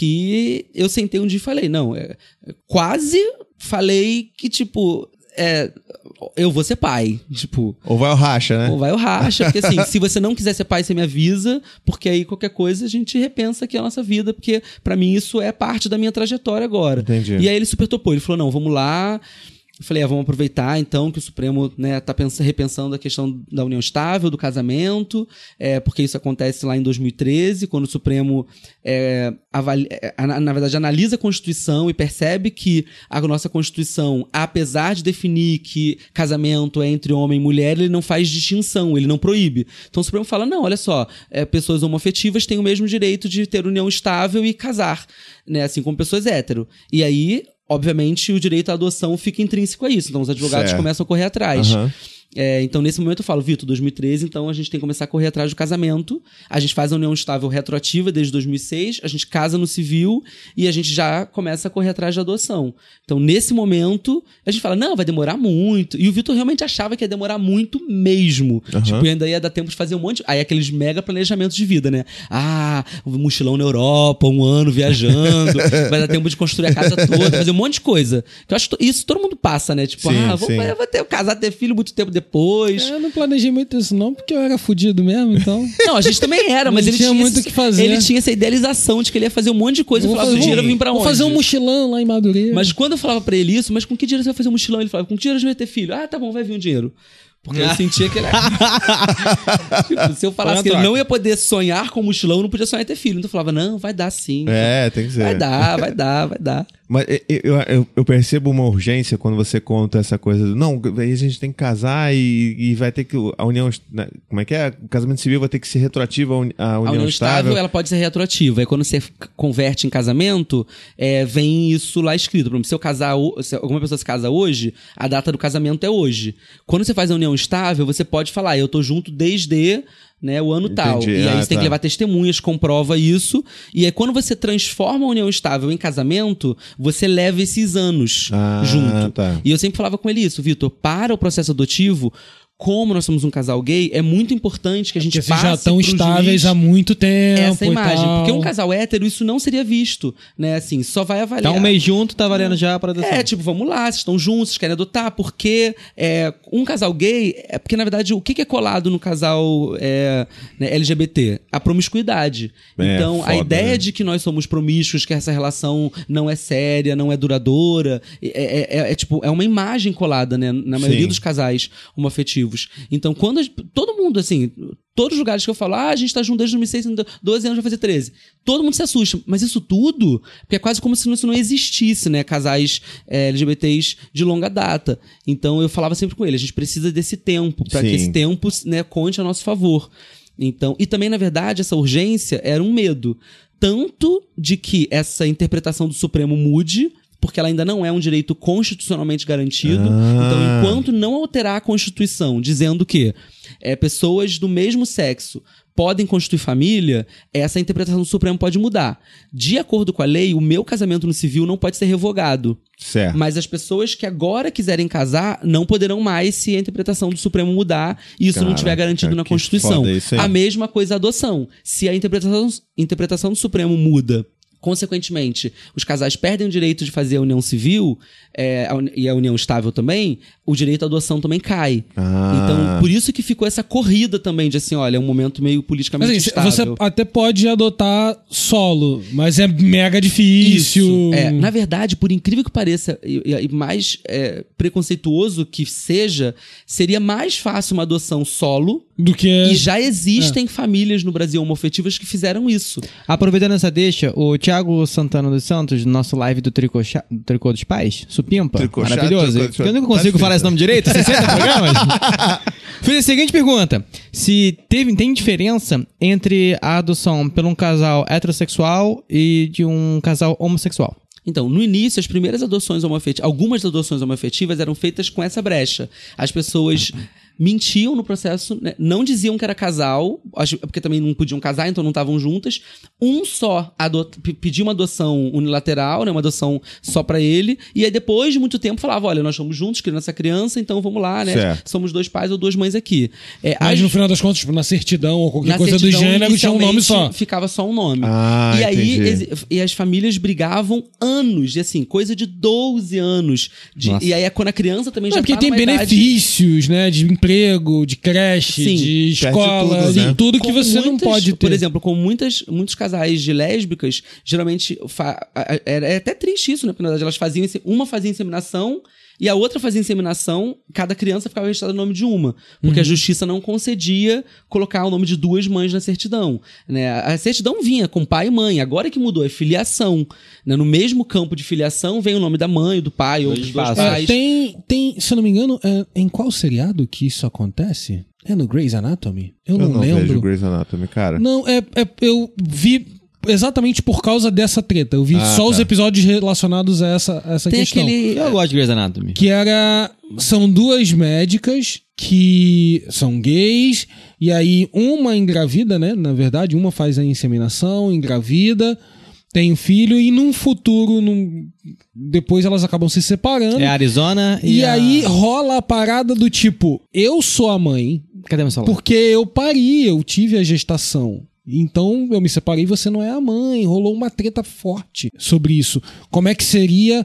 que eu sentei um dia e falei, não, é, quase falei que tipo, é, eu vou ser pai, tipo... Ou vai o racha, né? Ou vai o racha, porque assim, se você não quiser ser pai, você me avisa, porque aí qualquer coisa a gente repensa aqui a nossa vida, porque pra mim isso é parte da minha trajetória agora. Entendi. E aí ele super topou, ele falou, não, vamos lá. Eu falei, ah, vamos aproveitar então que o Supremo, né, tá pensa, repensando a questão da união estável, do casamento, é, porque isso acontece lá em dois mil e treze, quando o Supremo, é, avalia, é, na verdade, analisa a Constituição e percebe que a nossa Constituição, apesar de definir que casamento é entre homem e mulher, ele não faz distinção, ele não proíbe. Então o Supremo fala, não, olha só, é, pessoas homoafetivas têm o mesmo direito de ter união estável e casar, né, assim como pessoas hétero. E aí... Obviamente, o direito à adoção fica intrínseco a isso. Então, os advogados Certo. começam a correr atrás. Uhum. É, então, nesse momento, eu falo, Vitor, dois mil e treze, então a gente tem que começar a correr atrás do casamento. A gente faz a união estável retroativa desde dois mil e seis, a gente casa no civil e a gente já começa a correr atrás da adoção. Então, nesse momento, a gente fala, não, vai demorar muito. E o Vitor realmente achava que ia demorar muito mesmo. Uhum. Tipo, ainda ia dar tempo de fazer um monte... Aí, aqueles mega planejamentos de vida, né? Ah, um mochilão na Europa, um ano viajando, vai dar tempo de construir a casa toda, fazer um monte de coisa. Que eu acho que isso todo mundo passa, né? Tipo, Sim, ah, vou, sim. eu vou ter, casar, ter filho muito tempo depois. É, eu não planejei muito isso não, porque eu era fudido mesmo, então... Não, a gente também era, mas Não ele tinha tinha, muito esse- o que fazer. ele tinha essa idealização de que ele ia fazer um monte de coisa. Eu Vou falava, o fazer- dinheiro vai vir pra onde? Vou fazer um mochilão lá em Madureira. Mas quando eu falava pra ele isso, mas com que dinheiro você vai fazer um mochilão? Ele falava, com que dinheiro a gente vai ter filho? Ah, tá bom, vai vir um dinheiro. Porque eu sentia que ele era... Tipo, se eu falasse Foi a que ele troca. não ia poder sonhar com o mochilão, não podia sonhar em ter filho. Então eu falava, não, vai dar sim. É, tem que ser. Vai dar, vai dar, vai dar. Mas eu, eu, eu- eu percebo uma urgência quando você conta essa coisa do, não, aí a gente tem que casar e, e vai ter que a união, né, como é que é? O casamento civil vai ter que ser retroativo à uni- à união, A união estável. estável, ela pode ser retroativa. Aí quando você f- converte em casamento, é, vem isso lá escrito. Por exemplo, se eu casar, ho- se alguma pessoa se casa hoje, a data do casamento é hoje. Quando você faz a união estável, você pode falar, eu tô junto desde, né, o ano tal. Entendi. E aí Ah, você tem tá. que levar testemunhas, comprova isso. E aí quando você transforma a união estável em casamento, você leva esses anos Ah, junto. tá. E eu sempre falava com ele isso, Vitor, para o processo adotivo, como nós somos um casal gay, é muito importante que a gente Porque passe vocês já estão pro estáveis juiz há muito tempo essa e imagem. tal. Porque um casal hétero, isso não seria visto, né? Assim, só vai avaliar. Tá um mês junto, tá valendo já pra adoção. É, tipo, vamos lá, vocês estão juntos, vocês querem adotar, porque é, um casal gay, é porque, na verdade, o que que é colado no casal é, né, L G B T? A promiscuidade. É, Então, foda, a ideia né? de que nós somos promíscuos, que essa relação não é séria, não é duradoura, é, é- é- é, tipo, é uma imagem colada, né? Na maioria Sim. dos casais homoafetivos. Então, quando a- todo mundo, assim, todos os lugares que eu falo, ah, a gente tá junto desde dois mil e seis, doze anos vai fazer treze. Todo mundo se assusta. Mas isso tudo, porque é quase como se isso não existisse, né? Casais é, L G B Ts de longa data. Então, eu falava sempre com ele, a gente precisa desse tempo, para que Sim. esse tempo, né, conte a nosso favor. Então, e também, na verdade, essa urgência era um medo. Tanto de que essa interpretação do Supremo mude, porque ela ainda não é um direito constitucionalmente garantido. Ah. Então, enquanto não alterar a Constituição, dizendo que é, pessoas do mesmo sexo podem constituir família, essa interpretação do Supremo pode mudar. De acordo com a lei, o meu casamento no civil não pode ser revogado. Certo. Mas as pessoas que agora quiserem casar não poderão mais se a interpretação do Supremo mudar e isso Caraca, não estiver garantido na que Constituição. foda isso aí. A mesma coisa a adoção. Se a interpretação, interpretação do Supremo muda, consequentemente, os casais perdem o direito de fazer a união civil é, a uni- e a união estável também, o direito à adoção também cai. Ah. Então, por isso que ficou essa corrida também de assim, olha, é um momento meio politicamente Mas, assim, instável. você até pode adotar solo, mas é mega difícil. Isso. É, na verdade, por incrível que pareça, e, e mais é, preconceituoso que seja, seria mais fácil uma adoção solo. Do que... E já existem famílias no Brasil homoafetivas que fizeram isso. Aproveitando essa deixa, o Thiago Santana dos Santos, no nosso live do Tricô, Chá- do Tricô dos Pais, Supimpa, Tricô Chá, maravilhoso. Tricô dos Porque eu nunca Pais. consigo falar esse nome direito, sessenta programas. Fez a seguinte pergunta: se teve, tem diferença entre a adoção por um casal heterossexual e de um casal homossexual? Então, no início, as primeiras adoções homoafetivas, algumas adoções homoafetivas eram feitas com essa brecha. As pessoas mentiam no processo, né? Não diziam que era casal, acho- porque também não podiam casar, então não estavam juntas. Um só adot- p- pediu uma adoção unilateral, né? Uma adoção só pra ele, e aí depois de muito tempo falava, olha, nós somos juntos, criando essa criança, então vamos lá, né? Certo. Somos dois pais ou duas mães aqui. É, Mas as- no final das contas, tipo, na certidão ou qualquer na coisa do certidão, gênero, tinha um nome só. inicialmente, ficava só um nome. Ah, e aí, entendi. exi- e as famílias brigavam anos, e assim, coisa de doze anos. De- Nossa. e aí, quando a criança também É já porque tá tem numa idade- benefícios, né? De emprego, de creche, Sim. de escola, tudo, de né? tudo que Com você não muitas- pode ter. Por exemplo, com muitas, muitos casais de lésbicas, geralmente, fa- a- a- é até triste isso, né? Porque na verdade elas faziam, inse- uma fazia inseminação e a outra fazia inseminação, cada criança ficava registrada no nome de uma. Porque a justiça não concedia colocar o nome de duas mães na certidão. Né? A certidão vinha com pai e mãe, agora que mudou, é filiação. Né? No mesmo campo de filiação vem o nome da mãe, do pai ou dos dois passos. É, pais. tem, tem, se eu não me engano, é, em qual seriado que isso acontece? É no Grey's Anatomy? Eu, Eu não, não lembro. vejo Grey's Anatomy, cara. Não, é, é- eu vi exatamente por causa dessa treta. Eu vi Ah, só tá. os episódios relacionados a essa, a essa Tem questão. aquele. Eu gosto de Grey's Anatomy. Que era... São duas médicas que são gays, e aí uma engravida, né? Na verdade, uma faz a inseminação, engravida, tem um filho, e num futuro, num... depois elas acabam se separando. É a Arizona e, E a- aí rola a parada do tipo, eu sou a mãe Cadê meu celular? porque eu pari, eu tive a gestação. Então eu me separei, você não é a mãe. Rolou uma treta forte sobre isso. Como é que seria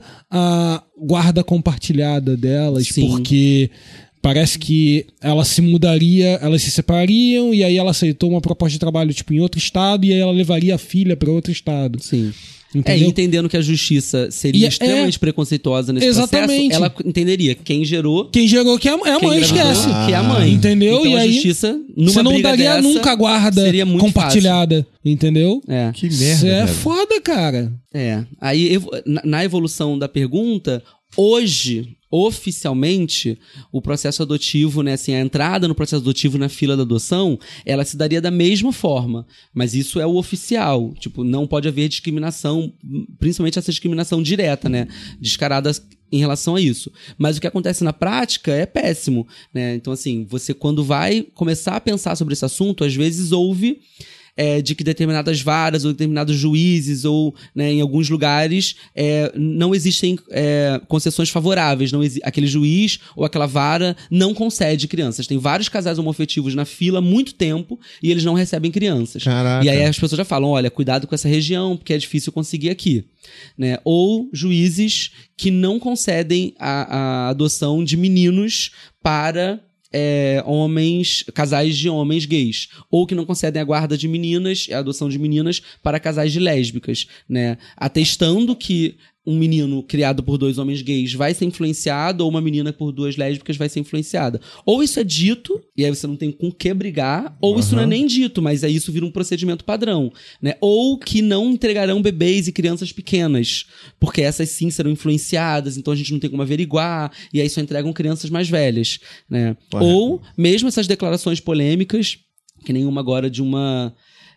a guarda compartilhada delas? Sim. Porque parece que ela se mudaria, elas se separariam e aí ela aceitou uma proposta de trabalho tipo em outro estado e aí ela levaria a filha para outro estado. Sim. É, Entendeu? e entendendo que a justiça seria E é- extremamente preconceituosa nesse Exatamente. processo, ela entenderia quem gerou, Quem gerou que é a é a quem mãe, engravidou, esquece. que é a mãe. Entendeu? Então E a aí, justiça, numa Você não briga daria dessa, nunca guarda seria muito compartilhada, entendeu? fácil. É. Que Isso merda, é velho. foda, cara. É. Aí, evo- na- na evolução da pergunta, hoje, oficialmente, o processo adotivo, né, assim, a entrada no processo adotivo na fila da adoção, ela se daria da mesma forma. Mas isso é o oficial. Tipo, não pode haver discriminação, principalmente essa discriminação direta, né? Descarada em relação a isso. Mas o que acontece na prática é péssimo, né? Então, assim, você quando vai começar a pensar sobre esse assunto, às vezes ouve é, de que determinadas varas ou determinados juízes ou, né, em alguns lugares é, não existem é, concessões favoráveis. Não exi- aquele juiz ou aquela vara não concede crianças. Tem vários casais homoafetivos na fila há muito tempo e eles não recebem crianças. Caraca. E aí as pessoas já falam, olha, cuidado com essa região porque é difícil conseguir aqui. Né? Ou juízes que não concedem a, a adoção de meninos para é, homens, casais de homens gays, ou que não concedem a guarda de meninas, a adoção de meninas para casais de lésbicas, né? Atestando que um menino criado por dois homens gays vai ser influenciado, ou uma menina por duas lésbicas vai ser influenciada. Ou isso é dito, e aí você não tem com o que brigar, ou isso não é nem dito, mas aí isso vira um procedimento padrão, né? Ou que não entregarão bebês e crianças pequenas, porque essas sim serão influenciadas, então a gente não tem como averiguar, e aí só entregam crianças mais velhas, né? Correto. Ou mesmo essas declarações polêmicas, que nenhuma agora de uma...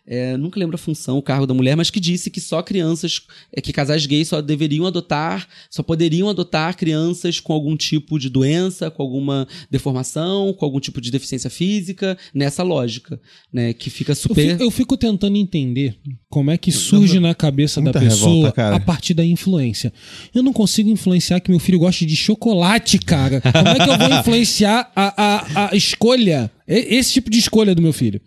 é, nunca lembro a função, o cargo da mulher, mas que disse que só crianças, é, que casais gays só deveriam adotar, só poderiam adotar crianças com algum tipo de doença, com alguma deformação, com algum tipo de deficiência física, nessa lógica, né, que fica super... Eu fico, eu fico tentando entender como é que surge na cabeça da Muita pessoa revolta, cara. a partir da influência. Eu não consigo influenciar que meu filho goste de chocolate, cara. Como é que eu vou influenciar a, a, a escolha, esse tipo de escolha do meu filho?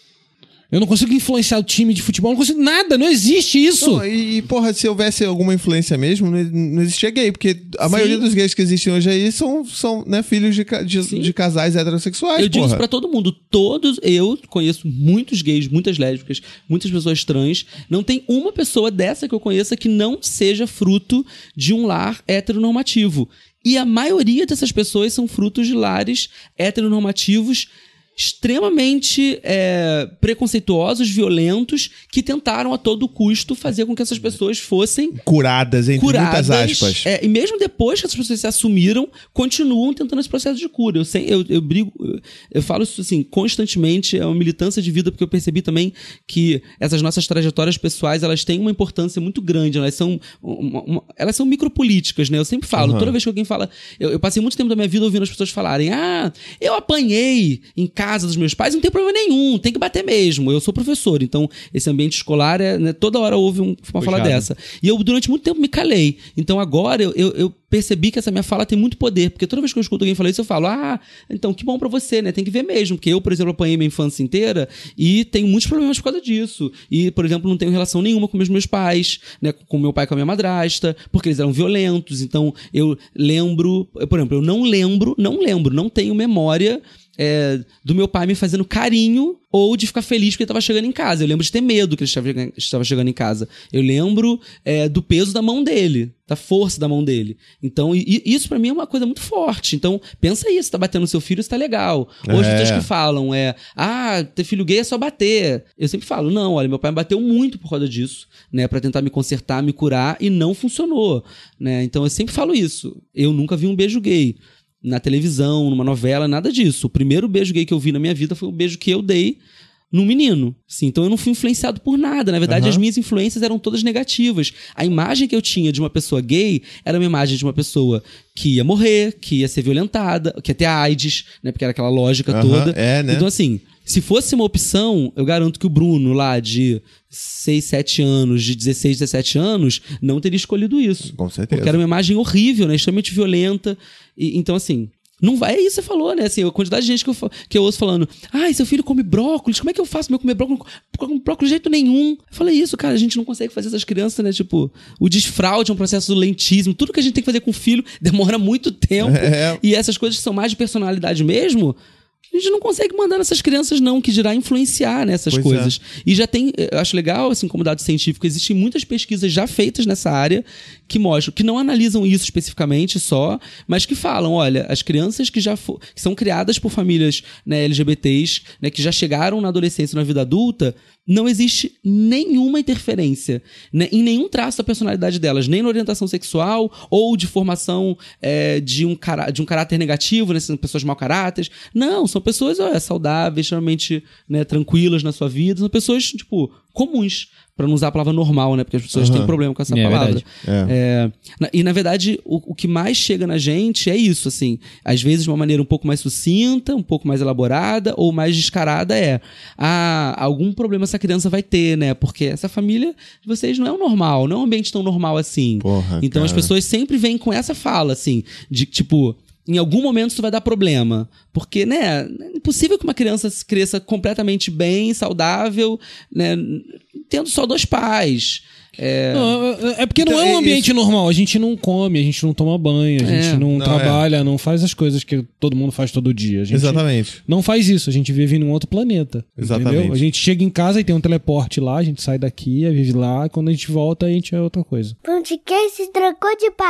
Eu não consigo influenciar o time de futebol, não consigo nada, não existe isso. Não, e, porra, se houvesse alguma influência mesmo, não, não existia gay, porque a Sim. maioria dos gays que existem hoje aí são, são né, filhos de, ca- de, de casais heterossexuais, Eu digo porra. isso pra todo mundo. Todos, eu conheço muitos gays, muitas lésbicas, muitas pessoas trans. Não tem uma pessoa dessa que eu conheça que não seja fruto de um lar heteronormativo. E a maioria dessas pessoas são frutos de lares heteronormativos extremamente é, preconceituosos, violentos, que tentaram a todo custo fazer com que essas pessoas fossem Curadas, entre curadas. muitas aspas. É, e mesmo depois que essas pessoas se assumiram, continuam tentando esse processo de cura. Eu, sei, eu, eu brigo, eu, eu falo isso assim, constantemente, é uma militância de vida, porque eu percebi também que essas nossas trajetórias pessoais, elas têm uma importância muito grande, elas são, uma, uma, elas são micropolíticas, né? Eu sempre falo, Uhum. toda vez que alguém fala... Eu, eu passei muito tempo da minha vida ouvindo as pessoas falarem, ah, eu apanhei em casa dos meus pais, não tem problema nenhum, tem que bater mesmo. Eu sou professor, então esse ambiente escolar, é, né, toda hora houve um, uma fala Puxado. dessa. E eu, durante muito tempo, me calei. Então agora eu, eu, eu percebi que essa minha fala tem muito poder, porque toda vez que eu escuto alguém falar isso, eu falo, ah, então que bom pra você, né? Tem que ver mesmo, porque eu, por exemplo, apanhei minha infância inteira e tenho muitos problemas por causa disso. E, por exemplo, não tenho relação nenhuma com os meus pais, né? Com meu pai e com a minha madrasta, porque eles eram violentos. Então eu lembro, por exemplo, eu não lembro, não lembro, não tenho memória É, do meu pai me fazendo carinho ou de ficar feliz porque ele estava chegando em casa. Eu lembro de ter medo que ele estava, estava chegando em casa. Eu lembro é, do peso da mão dele, da força da mão dele. Então, e, e isso pra mim é uma coisa muito forte. Então, pensa isso, tá batendo no seu filho, isso tá legal. Hoje, É. as pessoas que falam é, ah, ter filho gay é só bater. Eu sempre falo, não, olha, meu pai me bateu muito por causa disso, né, pra tentar me consertar, me curar, e não funcionou, né. Então, eu sempre falo isso. Eu nunca vi um beijo gay na televisão, numa novela, nada disso. O primeiro beijo gay que eu vi na minha vida foi o beijo que eu dei num menino. Sim, então eu não fui influenciado por nada. Na verdade, Uhum. as minhas influências eram todas negativas. A imagem que eu tinha de uma pessoa gay era uma imagem de uma pessoa que ia morrer, que ia ser violentada, que ia ter AIDS, né? Porque era aquela lógica Uhum, toda. é, né? Então, assim, se fosse uma opção, eu garanto que o Bruno, lá de seis, sete anos, de dezesseis, dezessete anos, não teria escolhido isso. Com certeza. Porque era uma imagem horrível, né? Extremamente violenta. E, então, assim, não vai. É isso que você falou, né? Assim, a quantidade de gente que eu, fa- que eu ouço falando, ai, seu filho come brócolis, como é que eu faço meu comer brócolis? Não come brócolis de jeito nenhum. Eu falei isso, cara, a gente não consegue fazer essas crianças, né? Tipo, o desfraude é um processo lentíssimo. Tudo que a gente tem que fazer com o filho demora muito tempo. É. E essas coisas que são mais de personalidade mesmo, a gente não consegue mandar nessas crianças, não, que dirá influenciar nessas Pois coisas. E já tem, eu acho legal, assim, como dado científico, existem muitas pesquisas já feitas nessa área que mostram, que não analisam isso especificamente só, mas que falam, olha, as crianças que já fo- que são criadas por famílias, né, L G B T s, né, que já chegaram na adolescência e na vida adulta, não existe nenhuma interferência, né, em nenhum traço da personalidade delas, nem na orientação sexual ou de formação é, de, um cará- de um caráter negativo, né, são pessoas de mau caráter. Não, são pessoas olha, saudáveis, extremamente, né, tranquilas na sua vida, são pessoas, tipo, comuns, pra não usar a palavra normal, né, porque as pessoas Aham. têm problema com essa É palavra. verdade. É. É, na- e, na verdade, o, o que mais chega na gente é isso, assim. Às vezes, de uma maneira um pouco mais sucinta, um pouco mais elaborada, ou mais descarada é, ah, algum problema essa criança vai ter, né? Porque essa família de vocês não é o normal, não é um ambiente tão normal assim. Porra, então, as cara. pessoas sempre vêm com essa fala, assim, de tipo... Em algum momento isso vai dar problema. Porque, né, é impossível que uma criança cresça completamente bem, saudável, né, tendo só dois pais. É, Não, é- é porque Então, não é um é ambiente normal. A gente não come, a gente não toma banho, a gente É. não, Não, trabalha, não faz as coisas que todo mundo faz todo dia. A gente Exatamente. não faz isso, a gente vive num outro planeta. Exatamente. Entendeu? A gente chega em casa e tem um teleporte lá, a gente sai daqui, vive lá, e quando a gente volta, a gente é outra coisa. Podcast trocou de paz.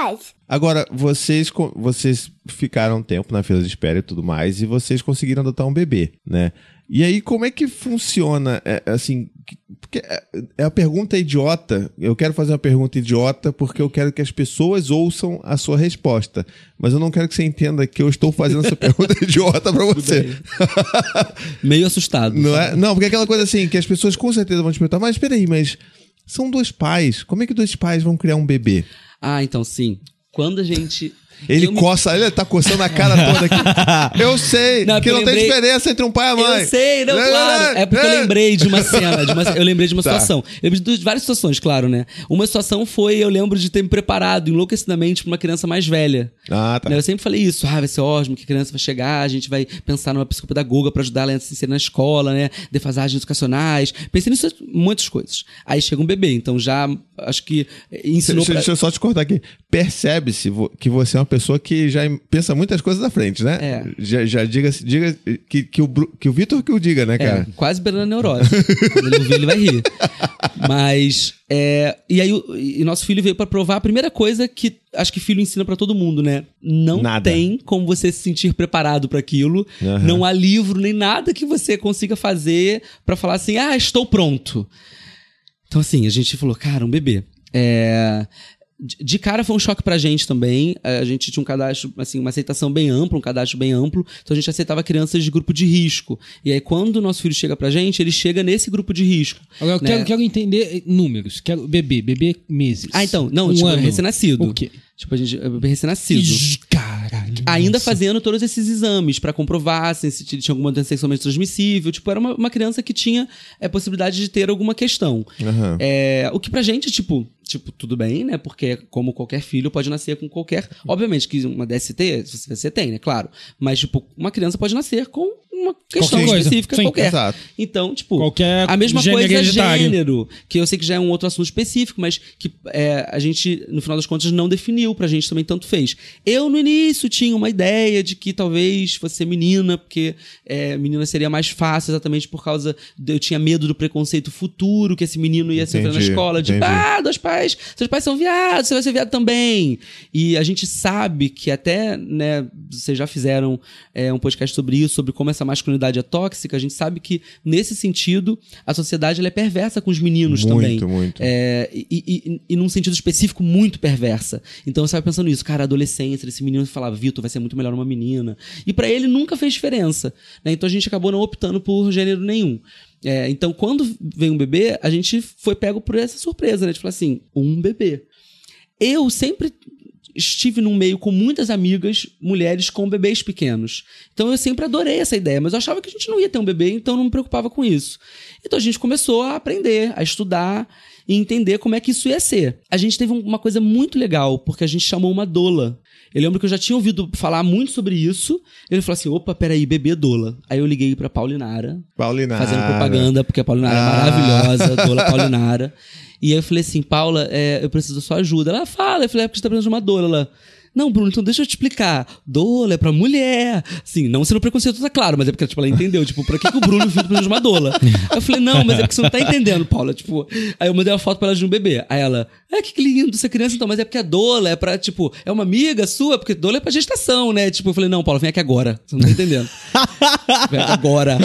Agora, vocês, co- vocês ficaram um tempo na fila de espera e tudo mais, e vocês conseguiram adotar um bebê, né? E aí, como é que funciona, é, assim, que- porque é, é a pergunta idiota, eu quero fazer uma pergunta idiota porque eu quero que as pessoas ouçam a sua resposta, mas eu não quero que você entenda que eu estou fazendo essa pergunta idiota pra você. Meio assustado. Não, é? Não, porque é aquela coisa assim, que as pessoas com certeza vão te perguntar, mas peraí, mas são dois pais, como é que dois pais vão criar um bebê? Ah, então sim. Quando a gente... Ele Eu me- coça, ele tá coçando a cara toda aqui. Eu sei, Não, que porque eu não tem lembrei- diferença entre um pai e a mãe. Eu sei, não, claro. É porque eu lembrei de uma cena, de uma- eu lembrei de uma Tá. situação. Eu lembrei de várias situações, claro, né? Uma situação foi, eu lembro de ter me preparado enlouquecidamente pra uma criança mais velha. Ah, tá. Né, eu sempre falei isso, ah, vai ser ótimo, que a criança vai chegar, a gente vai pensar numa psicopedagoga pra ajudar ela a se inserir na escola, né? Defasagens educacionais. Pensei nisso, muitas coisas. Aí chega um bebê, então já acho que ensinou Deixa, pra... deixa eu só te cortar aqui. Percebe-se vo- que você é uma pessoa que já im- pensa muitas coisas à frente, né? É. Já, já diga, diga que, que o, Bru- que o Vitor que o diga, né, É, cara? quase beirando a neurose. Quando ele ouvir, ele vai rir. Mas, é, e aí, o- e nosso filho veio pra provar a primeira coisa que acho que filho ensina pra todo mundo, né? Não Nada. tem como você se sentir preparado pra aquilo. Aham. Não há livro nem nada que você consiga fazer pra falar assim, ah, estou pronto. Então, assim, a gente falou, cara, um bebê. É... De de cara foi um choque pra gente também. A gente tinha um cadastro, assim, uma aceitação bem ampla, um cadastro bem amplo. Então a gente aceitava crianças de grupo de risco. E aí, quando o nosso filho chega pra gente, ele chega nesse grupo de risco. Agora, eu né? quero, quero entender números. Quero bebê, bebê meses. Ah, então, não, um tipo, ano. recém-nascido. O quê? Tipo, a gente, é bebê recém-nascido. Ih, Caralho. Ainda nossa. fazendo todos esses exames pra comprovar se se tinha alguma doença sexualmente transmissível. Tipo, era uma, uma criança que tinha é, possibilidade de ter alguma questão. Aham. É, o que pra gente, tipo, tipo, tudo bem, né? Porque como qualquer filho pode nascer com qualquer... Obviamente que uma D S T, se você tem, né? Claro. Mas, tipo, uma criança pode nascer com uma questão Qualquer coisa. específica Sim, qualquer. exato. Então, tipo, Qualquer a mesma gênero coisa hereditário. gênero, que eu sei que já é um outro assunto específico, mas que é, a gente, no final das contas, não definiu, pra gente também tanto fez. Eu, no início, tinha uma ideia de que talvez fosse ser menina, porque é, menina seria mais fácil, exatamente por causa... De, eu tinha medo do preconceito futuro, que esse menino ia sofrer na Entendi, escola, de, entendi. ah, dois pais, seus pais são viados, você vai ser viado também. E a gente sabe que até, né, vocês já fizeram é, um podcast sobre isso, sobre como essa masculinidade é tóxica, a gente sabe que, nesse sentido, a sociedade ela é perversa com os meninos Muito, também. muito. É, e, e, e, e num sentido específico, muito perversa. Então você vai pensando nisso, cara, adolescência, esse menino falava, Vitor, vai ser muito melhor uma menina. E pra ele nunca fez diferença. Né? Então a gente acabou não optando por gênero nenhum. É, então, quando vem um bebê, a gente foi pego por essa surpresa, né? De falar assim, um bebê. Eu sempre estive num meio com muitas amigas, mulheres com bebês pequenos. Então eu sempre adorei essa ideia, mas eu achava que a gente não ia ter um bebê, então eu não me preocupava com isso. Então a gente começou a aprender, a estudar e entender como é que isso ia ser. A gente teve uma coisa muito legal, porque a gente chamou uma doula. Eu lembro que eu já tinha ouvido falar muito sobre isso. Ele falou assim, opa, peraí, bebê doula. Aí eu liguei pra Paulinara, Paulinara. fazendo propaganda, porque a Paulinara Ah. é maravilhosa, doula Paulinara. E aí eu falei assim, Paula, é, eu preciso da sua ajuda. Ela fala, eu falei, é porque você tá precisando de uma doula. Ela, não, Bruno, então deixa eu te explicar. Doula é pra mulher. Assim, não sendo preconceituosa, claro, mas é porque tipo, ela entendeu. Tipo, pra que, que o Bruno viu precisa de uma doula? Eu falei, não, mas é porque você não tá entendendo, Paula. Tipo, aí eu mandei uma foto pra ela de um bebê. Aí ela, é, que lindo essa criança, então, mas é porque a doula é pra, tipo, é uma amiga sua, porque doula é pra gestação, né? Tipo, eu falei, não, Paula, vem aqui agora. Você não tá entendendo. Vem aqui agora.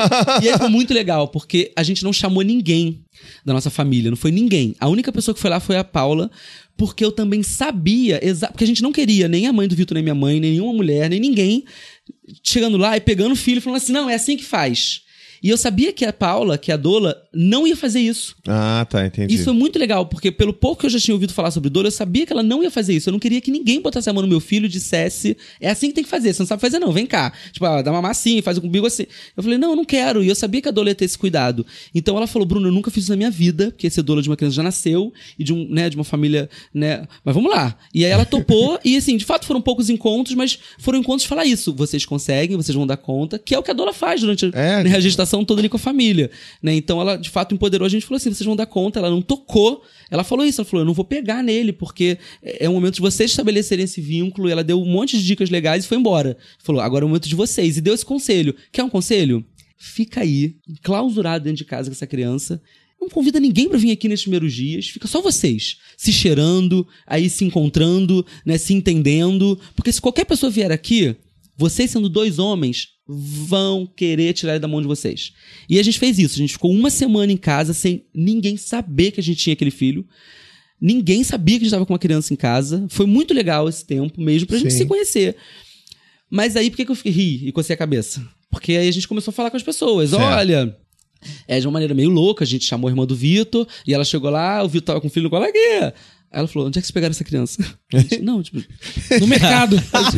E aí foi muito legal, porque a gente não chamou ninguém da nossa família, não foi ninguém. A única pessoa que foi lá foi a Paula, porque eu também sabia, exa- porque a gente não queria nem a mãe do Vitor, nem minha mãe, nem nenhuma mulher, nem ninguém chegando lá e pegando o filho e falando assim, não, é assim que faz. E eu sabia que a Paula, que é a doula, não ia fazer isso. Ah, tá, entendi. Isso foi muito legal, porque pelo pouco que eu já tinha ouvido falar sobre doula, eu sabia que ela não ia fazer isso. Eu não queria que ninguém botasse a mão no meu filho e dissesse, é assim que tem que fazer, você não sabe fazer não, vem cá. Tipo, ah, dá uma massinha, faz comigo assim. Eu falei, não, eu não quero. E eu sabia que a doula ia ter esse cuidado. Então ela falou, Bruno, eu nunca fiz isso na minha vida, porque ser doula de uma criança já nasceu, e de, um, né, de uma família, né, mas vamos lá. E aí ela topou, e assim, de fato foram poucos encontros, mas foram encontros de falar isso. Vocês conseguem, vocês vão dar conta, que é o que a doula faz durante a, É, né, a gestação toda ali com a família. Né? Então ela de fato empoderou a gente, falou assim, vocês vão dar conta, ela não tocou, ela falou isso, ela falou, eu não vou pegar nele, porque é o momento de vocês estabelecerem esse vínculo, e ela deu um monte de dicas legais e foi embora. Falou, agora é o momento de vocês, e deu esse conselho. Quer um conselho? Fica aí, clausurado dentro de casa com essa criança, não convida ninguém pra vir aqui nesses primeiros dias, fica só vocês, se cheirando, aí se encontrando, né, se entendendo, porque se qualquer pessoa vier aqui, vocês sendo dois homens, vão querer tirar ele da mão de vocês. E a gente fez isso, a gente ficou uma semana em casa sem ninguém saber que a gente tinha aquele filho, ninguém sabia que a gente estava com uma criança em casa, foi muito legal esse tempo mesmo pra Sim. gente se conhecer. Mas aí por que, que eu fiquei ri e cocei a cabeça? Porque aí a gente começou a falar com as pessoas, certo. olha... É de uma maneira meio louca, a gente chamou a irmã do Vitor, e ela chegou lá, o Vitor tava com o filho no colo aqui. Aí ela falou, onde é que vocês pegaram essa criança? Gente, não, tipo... No mercado.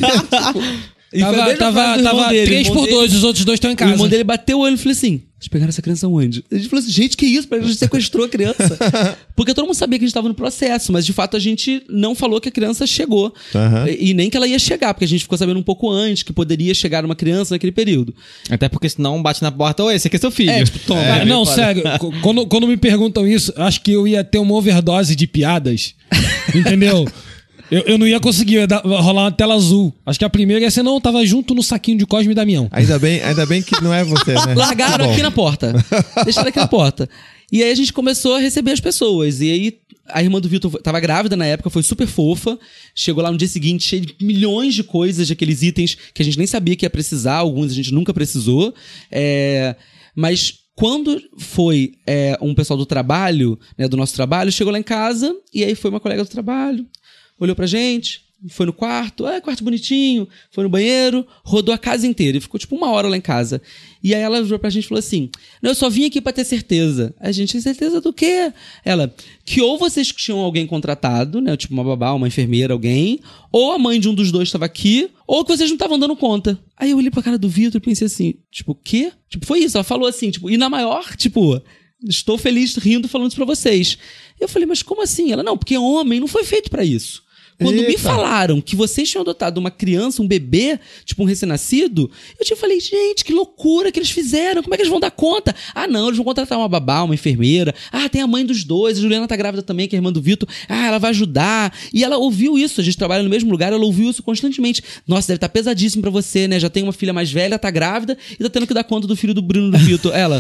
E tava tava, tava três por dois, os outros dois estão em casa. O irmão dele bateu o olho e falou assim, vocês pegaram essa criança onde? A gente falou assim, gente, que isso? A gente sequestrou a criança. Porque todo mundo sabia que a gente tava no processo, mas de fato a gente não falou que a criança chegou. Uhum. E, e nem que ela ia chegar, porque a gente ficou sabendo um pouco antes que poderia chegar uma criança naquele período. Até porque senão bate na porta, oi, esse aqui é seu filho. É, tipo, toma. É, não, sério, quando, quando me perguntam isso, acho que eu ia ter uma overdose de piadas, entendeu? Eu, eu não ia conseguir, ia dar, rolar uma tela azul. Acho que a primeira ia ser, não, tava junto no saquinho de Cosme e Damião. Ainda bem, ainda bem que não é você, né? Largaram aqui na porta. Deixaram aqui na porta. E aí a gente começou a receber as pessoas. E aí a irmã do Vitor tava grávida na época, foi super fofa. Chegou lá no dia seguinte, cheio de milhões de coisas, de aqueles itens que a gente nem sabia que ia precisar. Alguns a gente nunca precisou. É... Mas... Quando foi é, um pessoal do trabalho, né, do nosso trabalho, chegou lá em casa e aí foi uma colega do trabalho, olhou pra gente, foi no quarto, ah, quarto bonitinho, foi no banheiro, rodou a casa inteira e ficou tipo uma hora lá em casa. E aí ela virou pra gente e falou assim, não, eu só vim aqui pra ter certeza. A gente, certeza do quê? Ela, que ou vocês tinham alguém contratado, né, tipo uma babá, uma enfermeira, alguém, ou a mãe de um dos dois estava aqui, ou que vocês não estavam dando conta. Aí eu olhei pra cara do Vitor e pensei assim, tipo, o quê? Tipo, foi isso, ela falou assim, tipo, e na maior, tipo, estou feliz rindo falando isso pra vocês. Eu falei, mas como assim? Ela, não, porque homem não foi feito pra isso. Quando Eita. me falaram que vocês tinham adotado uma criança, um bebê, tipo um recém-nascido, eu tinha falei, gente, que loucura que eles fizeram, como é que eles vão dar conta? Ah, não, eles vão contratar uma babá, uma enfermeira, ah, tem a mãe dos dois, a Juliana tá grávida também, que é a irmã do Vitor, ah, ela vai ajudar. E ela ouviu isso, a gente trabalha no mesmo lugar, ela ouviu isso constantemente. Nossa, deve estar tá pesadíssimo pra você, né? Já tem uma filha mais velha, tá grávida e tá tendo que dar conta do filho do Bruno e do Vitor. Ela,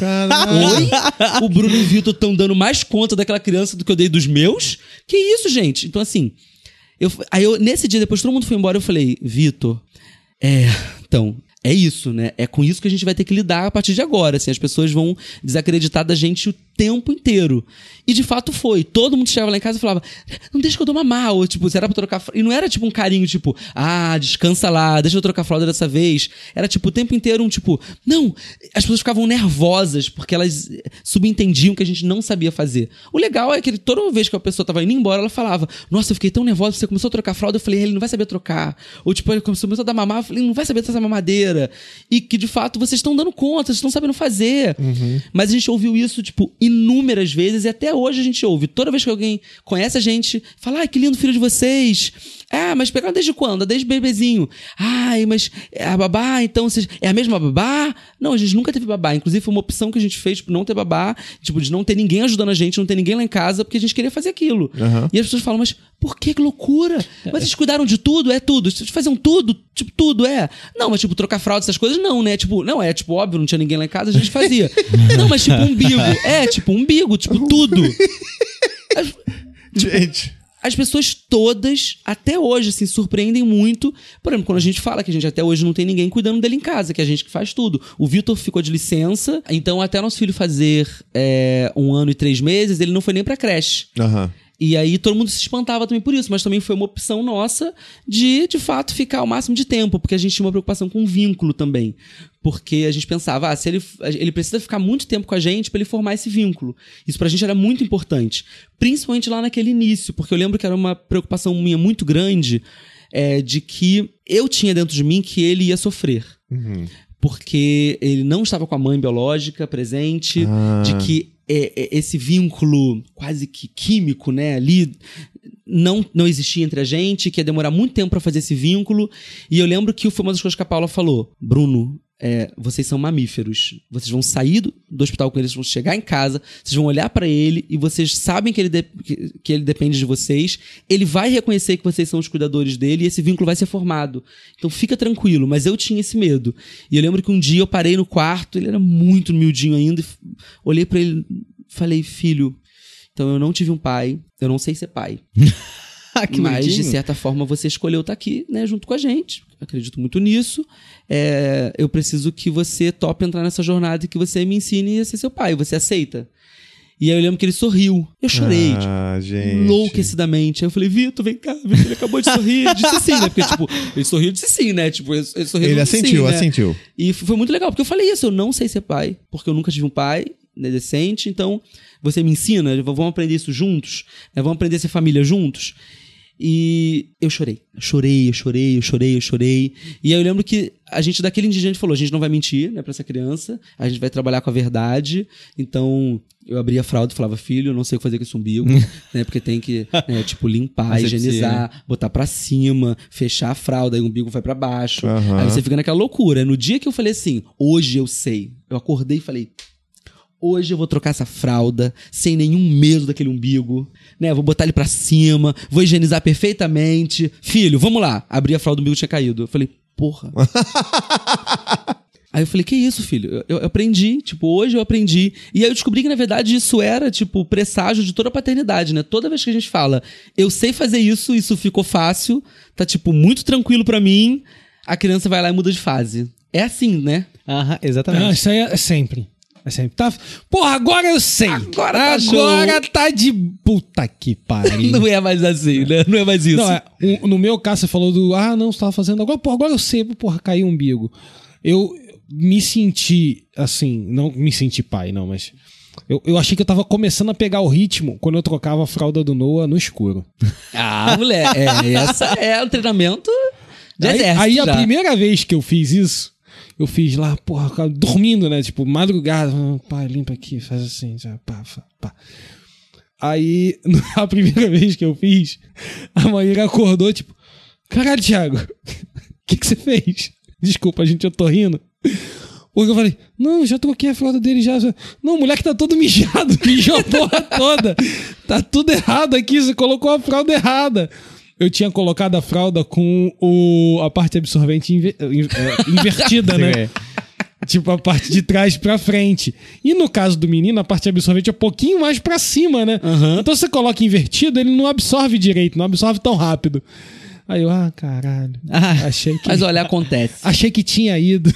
oi? O Bruno e o Vitor estão dando mais conta daquela criança do que eu dei dos meus? Que isso, gente? Então, assim... Eu, aí eu, nesse dia, depois todo mundo foi embora, eu falei, Vitor, é, então, é isso, né? É com isso que a gente vai ter que lidar a partir de agora, assim, as pessoas vão desacreditar da gente o tempo inteiro. E de fato foi. Todo mundo chegava lá em casa e falava, não deixa que eu dou mamar, ou tipo, se era pra trocar fralda. E não era tipo um carinho, tipo, ah, descansa lá, deixa eu trocar fralda dessa vez. Era tipo o tempo inteiro um tipo, não, as pessoas ficavam nervosas porque elas subentendiam que a gente não sabia fazer. O legal é que toda vez que a pessoa tava indo embora, ela falava, nossa, eu fiquei tão nervosa, você começou a trocar fralda, eu falei, ele não vai saber trocar. Ou tipo, ele começou a dar mamar, eu falei, não vai saber essa mamadeira. E que de fato vocês estão dando conta, vocês estão sabendo fazer. Uhum. Mas a gente ouviu isso, tipo, inúmeras vezes, e até hoje a gente ouve. Toda vez que alguém conhece a gente, fala, ai, que lindo filho de vocês. Ah, mas pegaram desde quando? Desde bebezinho. Ai, mas a babá, então, vocês... é a mesma babá? Não, a gente nunca teve babá. Inclusive, foi uma opção que a gente fez, tipo, não ter babá, tipo, de não ter ninguém ajudando a gente, não ter ninguém lá em casa, porque a gente queria fazer aquilo. Uhum. E as pessoas falam, mas por que, que loucura? Mas vocês cuidaram de tudo? É tudo. Vocês faziam tudo? Tipo, tudo, é. Não, mas tipo, trocar fralda, essas coisas, não, né? Tipo, não, é tipo, óbvio, não tinha ninguém lá em casa, a gente fazia. Não, mas tipo, umbigo. É, tipo, umbigo, tipo, tudo. As, gente... As pessoas todas, até hoje, assim, surpreendem muito. Por exemplo, quando a gente fala que a gente até hoje não tem ninguém cuidando dele em casa, que é a gente que faz tudo. O Vitor ficou de licença, então até nosso filho fazer é, um ano e três meses, ele não foi nem pra creche. Aham. Uhum. E aí todo mundo se espantava também por isso, mas também foi uma opção nossa de, de fato, ficar o máximo de tempo, porque a gente tinha uma preocupação com o vínculo também. Porque a gente pensava, ah, se ele, ele precisa ficar muito tempo com a gente pra ele formar esse vínculo. Isso pra gente era muito importante. Principalmente lá naquele início, porque eu lembro que era uma preocupação minha muito grande é, de que eu tinha dentro de mim que ele ia sofrer. Uhum. Porque ele não estava com a mãe biológica presente, ah. de que é, é, esse vínculo quase que químico, né, ali não, não existia entre a gente, que ia demorar muito tempo para fazer esse vínculo. E eu lembro que foi uma das coisas que a Paula falou, Bruno, é, vocês são mamíferos, vocês vão sair do, do hospital com eles, vão chegar em casa, vocês vão olhar para ele e vocês sabem que ele, de, que, que ele depende de vocês, ele vai reconhecer que vocês são os cuidadores dele e esse vínculo vai ser formado. Então fica tranquilo, mas eu tinha esse medo. E eu lembro que um dia eu parei no quarto, ele era muito miudinho ainda, e olhei para ele, Falei, filho, então eu não tive um pai, eu não sei ser pai. Ah, que Mas, bonitinho. de certa forma, você escolheu estar aqui, né, junto com a gente. Acredito muito nisso. É, eu preciso que você tope entrar nessa jornada e que você me ensine a ser seu pai. Você aceita? E aí eu lembro que ele sorriu. Eu chorei, Ah, tipo, gente. enlouquecidamente. Aí eu falei, Vitor, vem cá, Vitor, ele acabou de sorrir. Ele disse sim, né? Porque, tipo, ele sorriu e disse sim, né? Tipo, ele, ele sorriu Ele e disse assentiu, sim, né? assentiu. E foi muito legal, porque eu falei isso, eu não sei ser pai, porque eu nunca tive um pai, né, decente, então você me ensina, vamos aprender isso juntos, né, vamos aprender a ser família juntos. E eu chorei, eu chorei, eu chorei, eu chorei, eu chorei. E aí eu lembro que a gente, daquele dia, a gente falou, a gente não vai mentir, né, pra essa criança, a gente vai trabalhar com a verdade. Então eu abria a fralda e falava, filho, eu não sei o que fazer com esse umbigo, né, porque tem que, né, tipo, limpar, Asepsia, higienizar, botar pra cima, fechar a fralda, aí o umbigo vai pra baixo. Aham. Aí você fica naquela loucura. No dia que eu falei assim, hoje eu sei, eu acordei e falei, hoje eu vou trocar essa fralda sem nenhum medo daquele umbigo, né? Vou botar ele pra cima, vou higienizar perfeitamente. Filho, vamos lá. Abri a fralda, o umbigo tinha caído. Eu falei, porra. Aí eu falei, que isso, filho? Eu, eu aprendi, tipo, hoje eu aprendi. E aí eu descobri que, na verdade, isso era, tipo, presságio de toda a paternidade, né? Toda vez que a gente fala, eu sei fazer isso, isso ficou fácil, tá, tipo, muito tranquilo pra mim, a criança vai lá e muda de fase. É assim, né? Aham, exatamente. Não, isso aí é sempre. É sempre. Tá... Porra, agora eu sei. Agora tá Agora show. tá de puta que pariu. Não é mais assim, né? Não é mais isso. Não, é, um- no meu caso, você falou do. Ah, não, você tava fazendo agora. Porra, agora eu sei, porra, caiu o umbigo. Eu me senti, assim, não me senti pai, não, mas. Eu, eu achei que eu tava começando a pegar o ritmo quando eu trocava a fralda do Noah no escuro. Ah, mulher, é, essa é o treinamento de Aí, exército. aí a já. primeira vez que eu fiz isso, eu fiz lá, porra, cara, dormindo, né? Tipo, madrugada. Pá, limpa aqui, faz assim, já, pá, pá, pá. Aí, a primeira vez que eu fiz, a Maíra acordou, tipo, caralho, Thiago, o que que você fez? Desculpa, gente, eu tô rindo. Porque eu falei, não, já troquei a fralda dele já. já. Não, o moleque tá todo mijado, mijou a porra toda. Tá tudo errado aqui, você colocou a fralda errada. Eu tinha colocado a fralda com o, a parte absorvente inver- é, invertida, né? Tipo, a parte de trás pra frente. E no caso do menino, a parte absorvente é um pouquinho mais pra cima, né? Uhum. Então você coloca invertido, ele não absorve direito, não absorve tão rápido. Aí eu, ah, caralho. Ah, achei que, Mas olha, acontece. achei que tinha ido.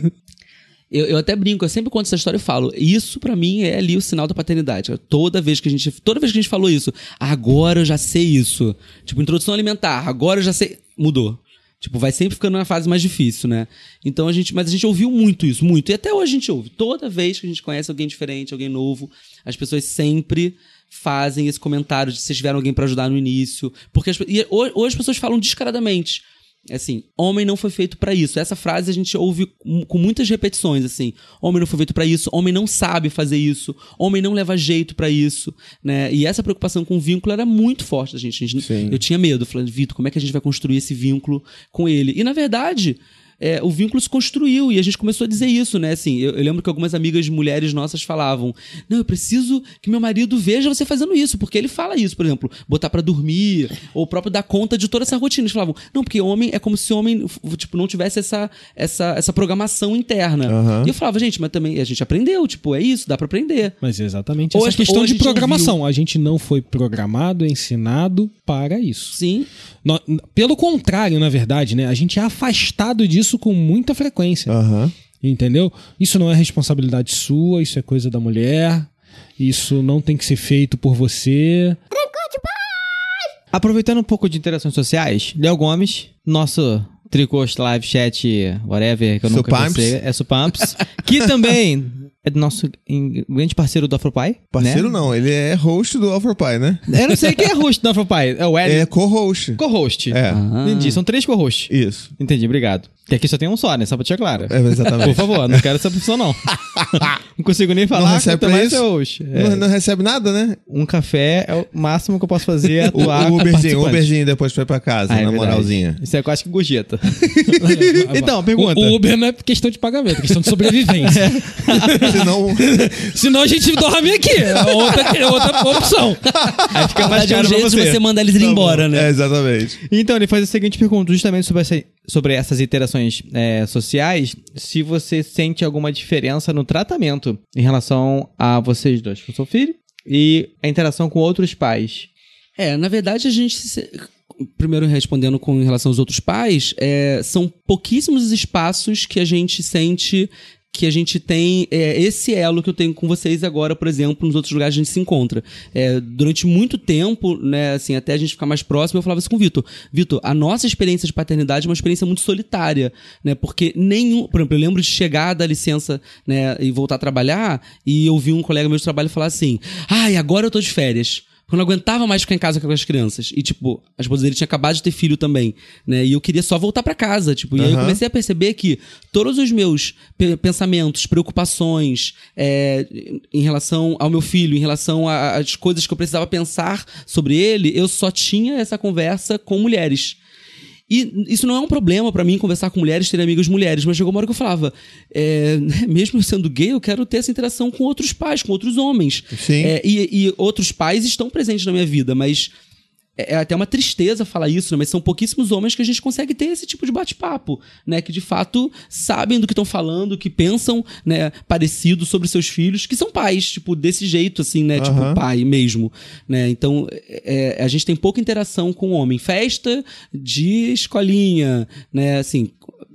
Eu, eu até brinco, eu sempre conto essa história e falo, isso pra mim é ali o sinal da paternidade. Toda vez que a gente, toda vez que a gente falou isso, agora eu já sei isso. Tipo, introdução alimentar, agora eu já sei, mudou. Tipo, vai sempre ficando na fase mais difícil, né? Então a gente, mas a gente ouviu muito isso, muito. E até hoje a gente ouve. Toda vez que a gente conhece alguém diferente, alguém novo, as pessoas sempre fazem esse comentário de se vocês tiveram alguém pra ajudar no início. Porque as, e hoje, hoje as pessoas falam descaradamente. Assim, homem não foi feito pra isso. Essa frase a gente ouve com muitas repetições, assim. Homem não foi feito pra isso, homem não sabe fazer isso, homem não leva jeito pra isso, né? E essa preocupação com o vínculo era muito forte da gente. A gente Sim. eu tinha medo, falando, Vitor, como é que a gente vai construir esse vínculo com ele? E na verdade, é, o vínculo se construiu e a gente começou a dizer isso, né? Assim, eu, eu lembro que algumas amigas mulheres nossas falavam, não, eu preciso que meu marido veja você fazendo isso, porque ele fala isso, por exemplo, botar pra dormir, ou próprio dar conta de toda essa rotina. Eles falavam, não, porque homem é como se homem, tipo, não tivesse essa, essa, essa programação interna. Aham. E eu falava, gente, mas também a gente aprendeu, tipo, é isso, dá pra aprender. Mas é exatamente Hoje- essa questão hoje de a gente programação. A gente não foi programado, ensinado para isso. Sim. No- pelo contrário, na verdade, né? A gente é afastado disso com muita frequência. Aham. Entendeu? Isso não é responsabilidade sua, isso é coisa da mulher. Isso não tem que ser feito por você. Aproveitando um pouco de interações sociais, Léo Gomes, nosso Tricôs Live Chat, whatever, que eu nunca Supamps. pensei, é Supamps, que também é nosso em- grande parceiro do Afropai. Parceiro né? não, ele é host do Offerpie, né? Eu não sei quem é host do Afropai, é o Ed, É co-host. co-host. É, Ah. Entendi, são três co-hosts. isso. Entendi, obrigado. Que aqui só tem um só, né? Só pra deixar claro. É, exatamente. Por favor, não quero essa pessoa não. Não consigo nem falar Não recebe quanto pra mais isso? ser host. É. Não, não recebe nada, né? Um café é o máximo que eu posso fazer é O, atuar o com Uberzinho, o participantes. Uberzinho depois foi pra casa, Ah, é na verdade. moralzinha. Isso é quase que gorjeta. Então, pergunta. O, o Uber não é questão de pagamento, é questão de sobrevivência. Senão, Senão a gente dorme aqui. É outra, é outra opção. Aí fica Na mais verdade, é um caro pra jeito de você. você mandar eles ir embora, né? é, exatamente. Então, ele faz a seguinte pergunta, justamente sobre essa sobre essas interações é, sociais, se você sente alguma diferença no tratamento em relação a vocês dois, com o seu filho, e a interação com outros pais. É, na verdade, a gente... Primeiro, respondendo com relação aos outros pais, é, são pouquíssimos espaços que a gente sente que a gente tem é, esse elo que eu tenho com vocês agora, por exemplo, nos outros lugares a gente se encontra. É, durante muito tempo, né, assim, até a gente ficar mais próximo, eu falava assim com o Vitor. Vitor, a nossa experiência de paternidade é uma experiência muito solitária, né, porque nenhum... Por exemplo, eu lembro de chegar da licença, né, e voltar a trabalhar e ouvir um colega meu de trabalho falar assim, ai, agora eu tô de férias. Porque eu não aguentava mais ficar em casa com as crianças. E, tipo, a esposa dele tinha acabado de ter filho também, né? E eu queria só voltar pra casa, tipo. E uhum. aí eu comecei a perceber que todos os meus pe- pensamentos, preocupações é, em relação ao meu filho, em relação às coisas que eu precisava pensar sobre ele, eu só tinha essa conversa com mulheres. E isso não é um problema pra mim, conversar com mulheres, ter amigas mulheres, mas chegou uma hora que eu falava, é, mesmo sendo gay, eu quero ter essa interação com outros pais, com outros homens. Sim. É, e, e outros pais estão presentes na minha vida, mas é até uma tristeza falar isso, né? Mas são pouquíssimos homens que a gente consegue ter esse tipo de bate-papo, né? Que de fato sabem do que estão falando, que pensam, né, parecido sobre seus filhos, que são pais, tipo, desse jeito, assim, né? Uhum. Tipo, pai mesmo, né? Então, é, a gente tem pouca interação com o homem. Festa de escolinha, né? Assim...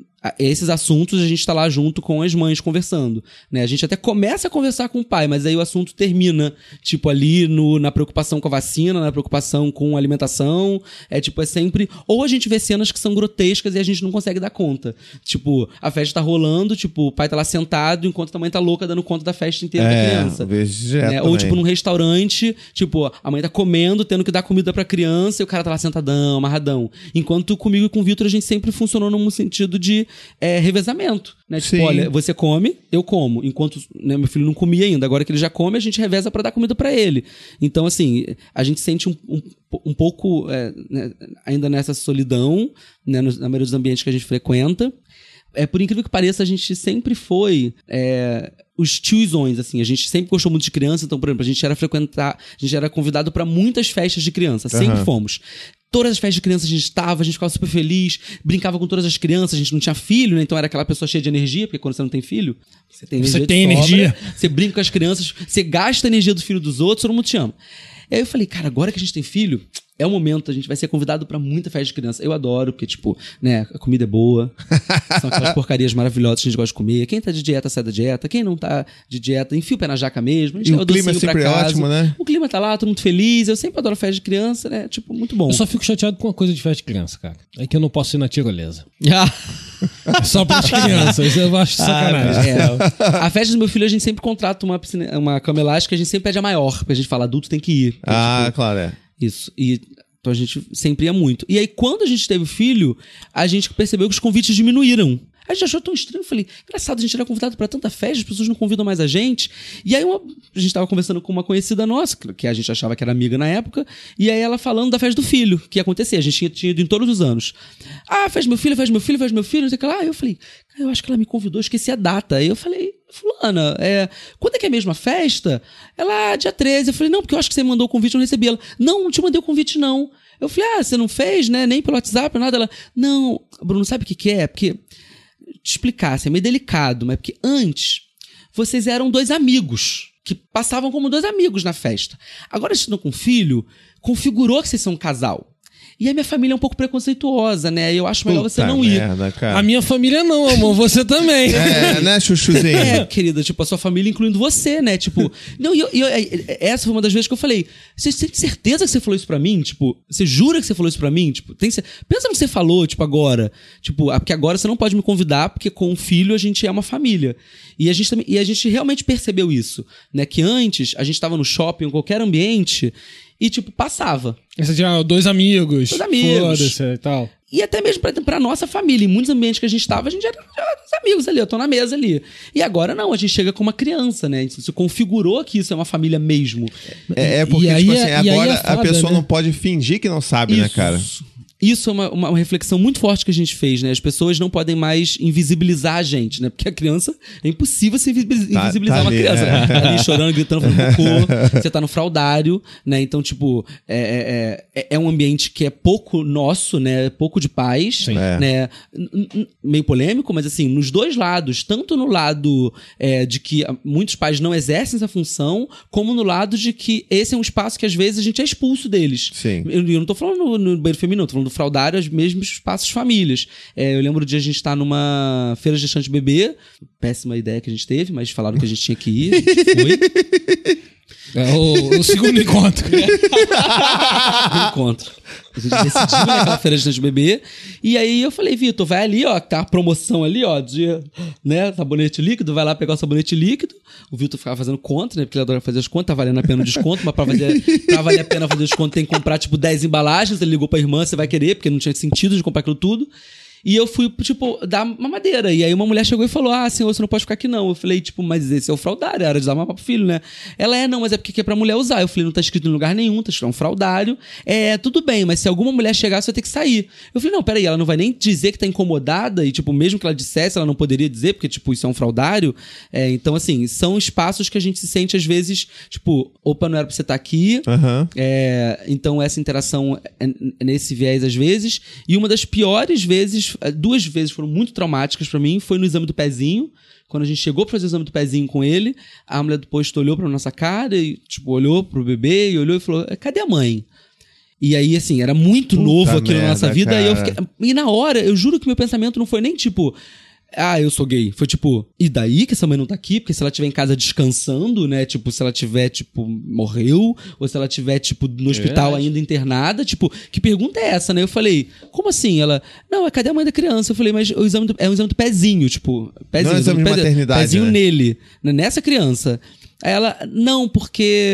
Esses assuntos a gente tá lá junto com as mães conversando, né? A gente até começa a conversar com o pai, mas aí o assunto termina, tipo, ali no, na preocupação com a vacina, na preocupação com a alimentação. É tipo, é sempre... Ou a gente vê cenas que são grotescas e a gente não consegue dar conta. Tipo, a festa tá rolando, tipo, o pai tá lá sentado enquanto a mãe tá louca dando conta da festa inteira é, da criança. Vejo né? Ou, tipo, num restaurante, tipo, a mãe tá comendo, tendo que dar comida pra criança e o cara tá lá sentadão, amarradão. Enquanto comigo e com o Vitor a gente sempre funcionou num sentido de É, revezamento, né? Tipo, Sim. olha, você come, eu como. Enquanto, né, meu filho não comia ainda. Agora que ele já come, a gente reveza pra dar comida pra ele. Então, assim, a gente sente um, um, um pouco é, né, ainda nessa solidão, né, no, na maioria dos ambientes que a gente frequenta. É, por incrível que pareça, a gente sempre foi é, os tiozões, assim. A gente sempre gostou muito de criança. Então, por exemplo, a gente era frequentar... A gente era convidado pra muitas festas de criança. Sempre Uhum. fomos. Todas as festas de criança a gente estava, a gente ficava super feliz, brincava com todas as crianças, a gente não tinha filho, né? Então era aquela pessoa cheia de energia, porque quando você não tem filho, você tem energia. Você tem de sobra, energia. Você brinca com as crianças, você gasta a energia do filho dos outros, todo mundo te ama. E aí eu falei, cara, agora que a gente tem filho, é o momento, a gente vai ser convidado pra muita festa de criança. Eu adoro, porque, tipo, né, a comida é boa, são aquelas porcarias maravilhosas que a gente gosta de comer. Quem tá de dieta, sai da dieta. Quem não tá de dieta, enfia o pé na jaca mesmo. A gente E leva o clima é docinho pra sempre casa. ótimo, né? O clima tá lá, todo mundo feliz. Eu sempre adoro festa de criança, né? Tipo, muito bom. Eu só fico chateado com uma coisa de festa de criança, cara. É que eu não posso ir na tirolesa. Ah, É só para as crianças. Eu acho sacanagem. é. A festa do meu filho, a gente sempre contrata uma, piscina, uma cama elástica, a gente sempre pede a maior, porque a gente fala, adulto tem que ir. Ah, tipo, claro, é. Isso. E então a gente sempre ia muito. E aí, quando a gente teve filho, a gente percebeu que os convites diminuíram. A gente achou tão estranho. Eu falei, engraçado, a gente era convidado pra tanta festa, as pessoas não convidam mais a gente. E aí, uma, a gente tava conversando com uma conhecida nossa, que a gente achava que era amiga na época, e aí ela falando da festa do filho, que ia acontecer. A gente tinha, tinha ido em todos os anos. Ah, festa do meu filho, festa do meu filho, festa do meu filho, não sei o que lá. Aí eu falei, cara, eu acho que ela me convidou, esqueci a data. Aí eu falei, fulana, é, quando é que é mesmo a festa? Ela, dia treze. Eu falei, não, porque eu acho que você mandou o convite, eu não recebi. Ela, não, não te mandei o convite, não. Eu falei, ah, você não fez, né? Nem pelo WhatsApp, nada. Ela, não, Bruno, sabe o que que é? Porque, te explicar, assim, é meio delicado, mas porque antes vocês eram dois amigos, que passavam como dois amigos na festa. Agora, vocês estão com um filho, configurou que vocês são um casal. E a minha família é um pouco preconceituosa, né? Eu acho melhor você Puta não ir. merda, cara. A minha família não, amor. Você também. É, né, chuchuzinho? É, querida, tipo, a sua família incluindo você, né? Tipo, não, e eu, e eu, essa foi uma das vezes que eu falei, você tem certeza que você falou isso pra mim? Tipo, você jura que você falou isso pra mim? Tipo, tem, pensa no que você falou, tipo, agora. Tipo, porque agora você não pode me convidar, porque com o filho a gente é uma família. E a gente, também, e a gente realmente percebeu isso, né? Que antes, a gente tava no shopping, em qualquer ambiente, e, tipo, passava. Você tinha dois amigos. Dois amigos. Foda-se e tal. E até mesmo pra, pra nossa família. Em muitos ambientes que a gente estava, a gente era, era os amigos ali, eu tô na mesa ali. E agora não, a gente chega com uma criança, né? Se configurou que isso é uma família mesmo. É, é porque, E aí tipo é- assim, e aí agora é foda, a pessoa né? não pode fingir que não sabe, né, cara? Isso. isso é uma, uma, uma reflexão muito forte que a gente fez, né? As pessoas não podem mais invisibilizar a gente, né? Porque a criança, é impossível você invisibilizar Tá- tá uma ali, criança. é. Tá ali chorando, gritando, falando cocô, você tá no fraldário, né? Então, tipo, é, é, é, é um ambiente que é pouco nosso, né? Pouco de paz, É. né? N- n- meio polêmico, mas assim, nos dois lados, tanto no lado é, de que ah, muitos pais não exercem essa função, como no lado de que esse é um espaço que às vezes a gente é expulso deles. Sim. Eu, eu não tô falando no, no banheiro feminino, tô falando do fraldário, os mesmos espaços famílias. É, eu lembro de a gente estar numa feira de gestante bebê, péssima ideia que a gente teve, mas falaram que a gente tinha que ir, a gente foi. É o, o segundo encontro. encontro. A gente decidiu naquela feira de gestante bebê. E aí eu falei, Vitor, vai ali, ó, tá a promoção ali, ó, de, né, sabonete líquido, vai lá pegar o sabonete líquido. O Vitor ficava fazendo conta, né, porque ele adora fazer as contas, tá valendo a pena o desconto, mas pra, fazer, pra valer a pena fazer o desconto tem que comprar, tipo, dez embalagens. Ele ligou pra irmã, você vai querer, porque não tinha sentido de comprar aquilo tudo. E eu fui, tipo, dar mamadeira. E aí uma mulher chegou e falou, ah, senhor, você não pode ficar aqui não. Eu falei, tipo, mas esse é o fraldário, é hora de dar mamar pro filho, né? Ela é, não, mas é porque aqui é pra mulher usar. Eu falei, não tá escrito em lugar nenhum, tá escrito, é um fraldário. É, tudo bem, mas se alguma mulher chegar, você vai ter que sair. Eu falei, não, peraí, ela não vai nem dizer que tá incomodada. E, tipo, mesmo que ela dissesse, ela não poderia dizer, porque, tipo, isso é um fraldário. É, então, assim, são espaços que a gente se sente, às vezes, tipo, opa, não era pra você estar aqui. Aham. É, então essa interação é é nesse viés às vezes. E uma das piores vezes, duas vezes foram muito traumáticas pra mim, foi no exame do pezinho. Quando a gente chegou pra fazer o exame do pezinho com ele, a mulher do posto olhou pra nossa cara e, tipo, olhou pro bebê e olhou e falou, cadê a mãe? E aí, assim, era muito Puta novo aquilo na merda, nossa vida. E, eu cara. fiquei, e na hora, eu juro que meu pensamento não foi nem tipo, ah, eu sou gay. Foi tipo, e daí que essa mãe não tá aqui? Porque se ela estiver em casa descansando, né? Tipo, se ela tiver, tipo, morreu. Ou se ela tiver, tipo, no hospital ainda internada. Tipo, que pergunta é essa, né? Eu falei, como assim? Ela, não, é cadê a mãe da criança? Eu falei, mas o exame do, é um exame do pezinho, tipo, pezinho. Não é exame de pezinho, maternidade, pezinho né? nele, né, nessa criança. Aí ela, não, porque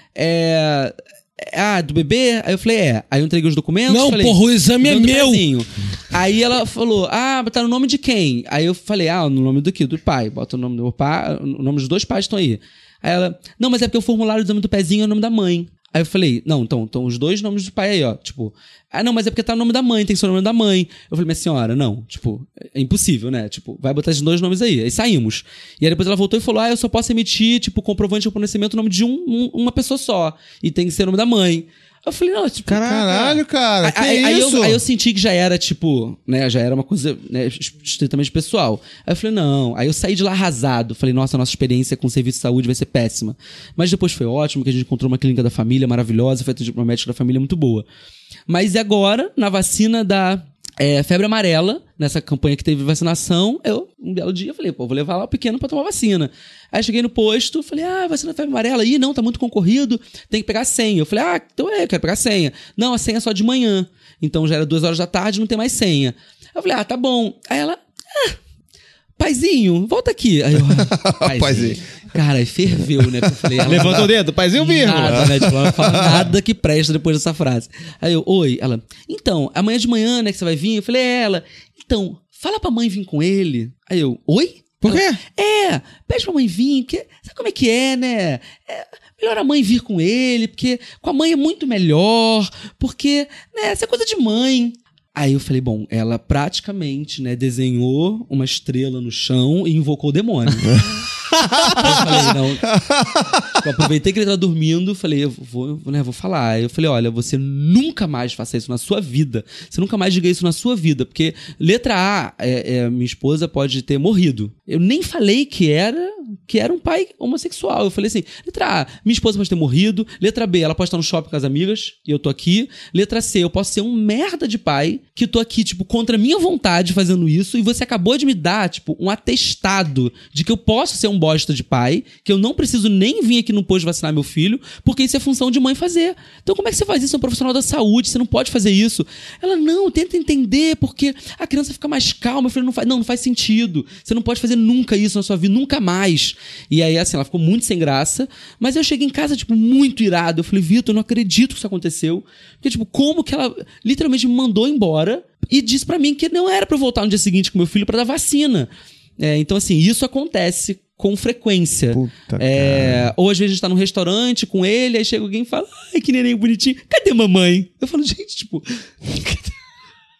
é... Ah, do bebê? Aí eu falei, é. Aí eu entreguei os documentos. Não, falei, porra, o exame é do meu. pezinho. Aí ela falou, ah, tá no nome de quem? Aí eu falei, ah, no nome do quê? Do pai. Bota o nome do pai, o nome dos dois pais estão aí. Aí ela, não, mas é porque o formulário do exame do pezinho é o nome da mãe. Aí eu falei, não, então, então os dois nomes do pai aí, ó, tipo, ah, não, mas é porque tá o nome da mãe, tem que ser o nome da mãe. Eu falei, minha senhora, não, tipo, é impossível, né? Tipo, vai botar esses dois nomes aí. Aí saímos. E aí depois ela voltou e falou, ah, eu só posso emitir, tipo, comprovante de nascimento o nome de um, um- uma pessoa só. E tem que ser o nome da mãe. Eu falei, não, tipo, Caralho, cara, que aí, aí isso? eu, aí eu senti que já era, tipo, né, já era uma coisa, né, estritamente pessoal. Aí eu falei, não. Aí eu saí de lá arrasado. Falei, nossa, a nossa experiência com o serviço de saúde vai ser péssima. Mas depois foi ótimo, que a gente encontrou uma clínica da família maravilhosa, foi atendida por uma médica da família muito boa. Mas e agora, na vacina da é, febre amarela, nessa campanha que teve vacinação, eu, um belo dia, falei, pô, vou levar lá o pequeno pra tomar vacina. Aí cheguei no posto, falei, ah, vacina da febre amarela. Ih, não, tá muito concorrido, tem que pegar a senha. Eu falei, ah, então é, eu quero pegar a senha. Não, a senha é só de manhã. Então já era duas horas da tarde, não tem mais senha. Eu falei, ah, tá bom. Aí ela, ah, paizinho, volta aqui. Aí eu, ah, paizinho. Paizinho. Cara, aí ferveu, né? Eu falei, ela Levantou o dedo, paizinho vírgula. Nada, né? Tipo, ela não fala nada que presta depois dessa frase. Aí eu, oi, ela, então, amanhã de manhã, né, que você vai vir? Eu falei, é ela. Então, fala pra mãe vir com ele. Aí eu, oi? Por quê? Ela, é, pede pra mãe vir, porque sabe como é que é, né? É melhor a mãe vir com ele, porque com a mãe é muito melhor, porque, né, essa é coisa de mãe. Aí eu falei, bom, ela praticamente, né, desenhou uma estrela no chão e invocou o demônio. Eu falei, não. Tipo, aproveitei que ele tava dormindo, falei, eu vou, né, vou falar. Aí eu falei, olha, você nunca mais faça isso na sua vida. Você nunca mais diga isso na sua vida. Porque, letra A, é, é, minha esposa pode ter morrido. Eu nem falei que era, que era um pai homossexual. Eu falei assim, letra A, minha esposa pode ter morrido. Letra B, ela pode estar no shopping com as amigas e eu tô aqui. Letra C, eu posso ser um merda de pai que tô aqui, tipo, contra a minha vontade fazendo isso. E você acabou de me dar, tipo, um atestado de que eu posso ser um bosta de pai, que eu não preciso nem vir aqui no posto vacinar meu filho, porque isso é função de mãe fazer. Então como é que você faz isso? É um profissional da saúde, você não pode fazer isso. Ela, não, tenta entender, porque a criança fica mais calma. Eu falei, não faz, não, não faz sentido. Você não pode fazer nunca isso na sua vida, nunca mais. E aí, assim, ela ficou muito sem graça, mas eu cheguei em casa, tipo, muito irado. Eu falei, Vitor, eu não acredito que isso aconteceu. Porque, tipo, como que ela literalmente me mandou embora e disse pra mim que não era pra eu voltar no dia seguinte com meu filho pra dar vacina. É, então, assim, isso acontece com frequência. Puta, é, cara. ou às vezes a gente tá num restaurante com ele, aí chega alguém e fala, ai, que neném bonitinho, cadê mamãe? Eu falo, gente, tipo...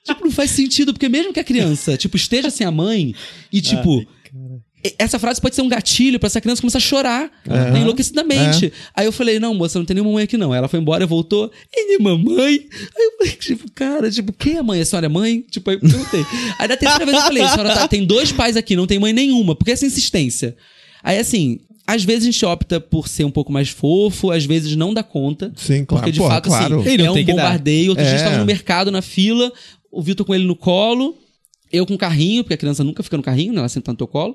Tipo, não faz sentido, porque mesmo que a criança, tipo, esteja sem a mãe e, tipo... Essa frase pode ser um gatilho pra essa criança começar a chorar Uhum. enlouquecidamente. É. Aí eu falei, não, moça, não tem nenhuma mãe aqui não. Ela foi embora, voltou. E mamãe? Aí eu falei, tipo, cara, tipo, quem é a mãe? A senhora é mãe? Tipo, aí eu perguntei. Aí da terceira vez eu falei, a senhora tá, tem dois pais aqui, não tem mãe nenhuma. Por que essa insistência? Aí assim, às vezes a gente opta por ser um pouco mais fofo, às vezes não dá conta. Sim, claro. Porque de Porra, fato, claro. assim, Ele não é um tem que dar. bombardeio. Outro dia a gente É. tava no mercado, na fila, o Vitor com ele no colo. Eu com o carrinho, porque a criança nunca fica no carrinho, né? Ela senta no teu colo.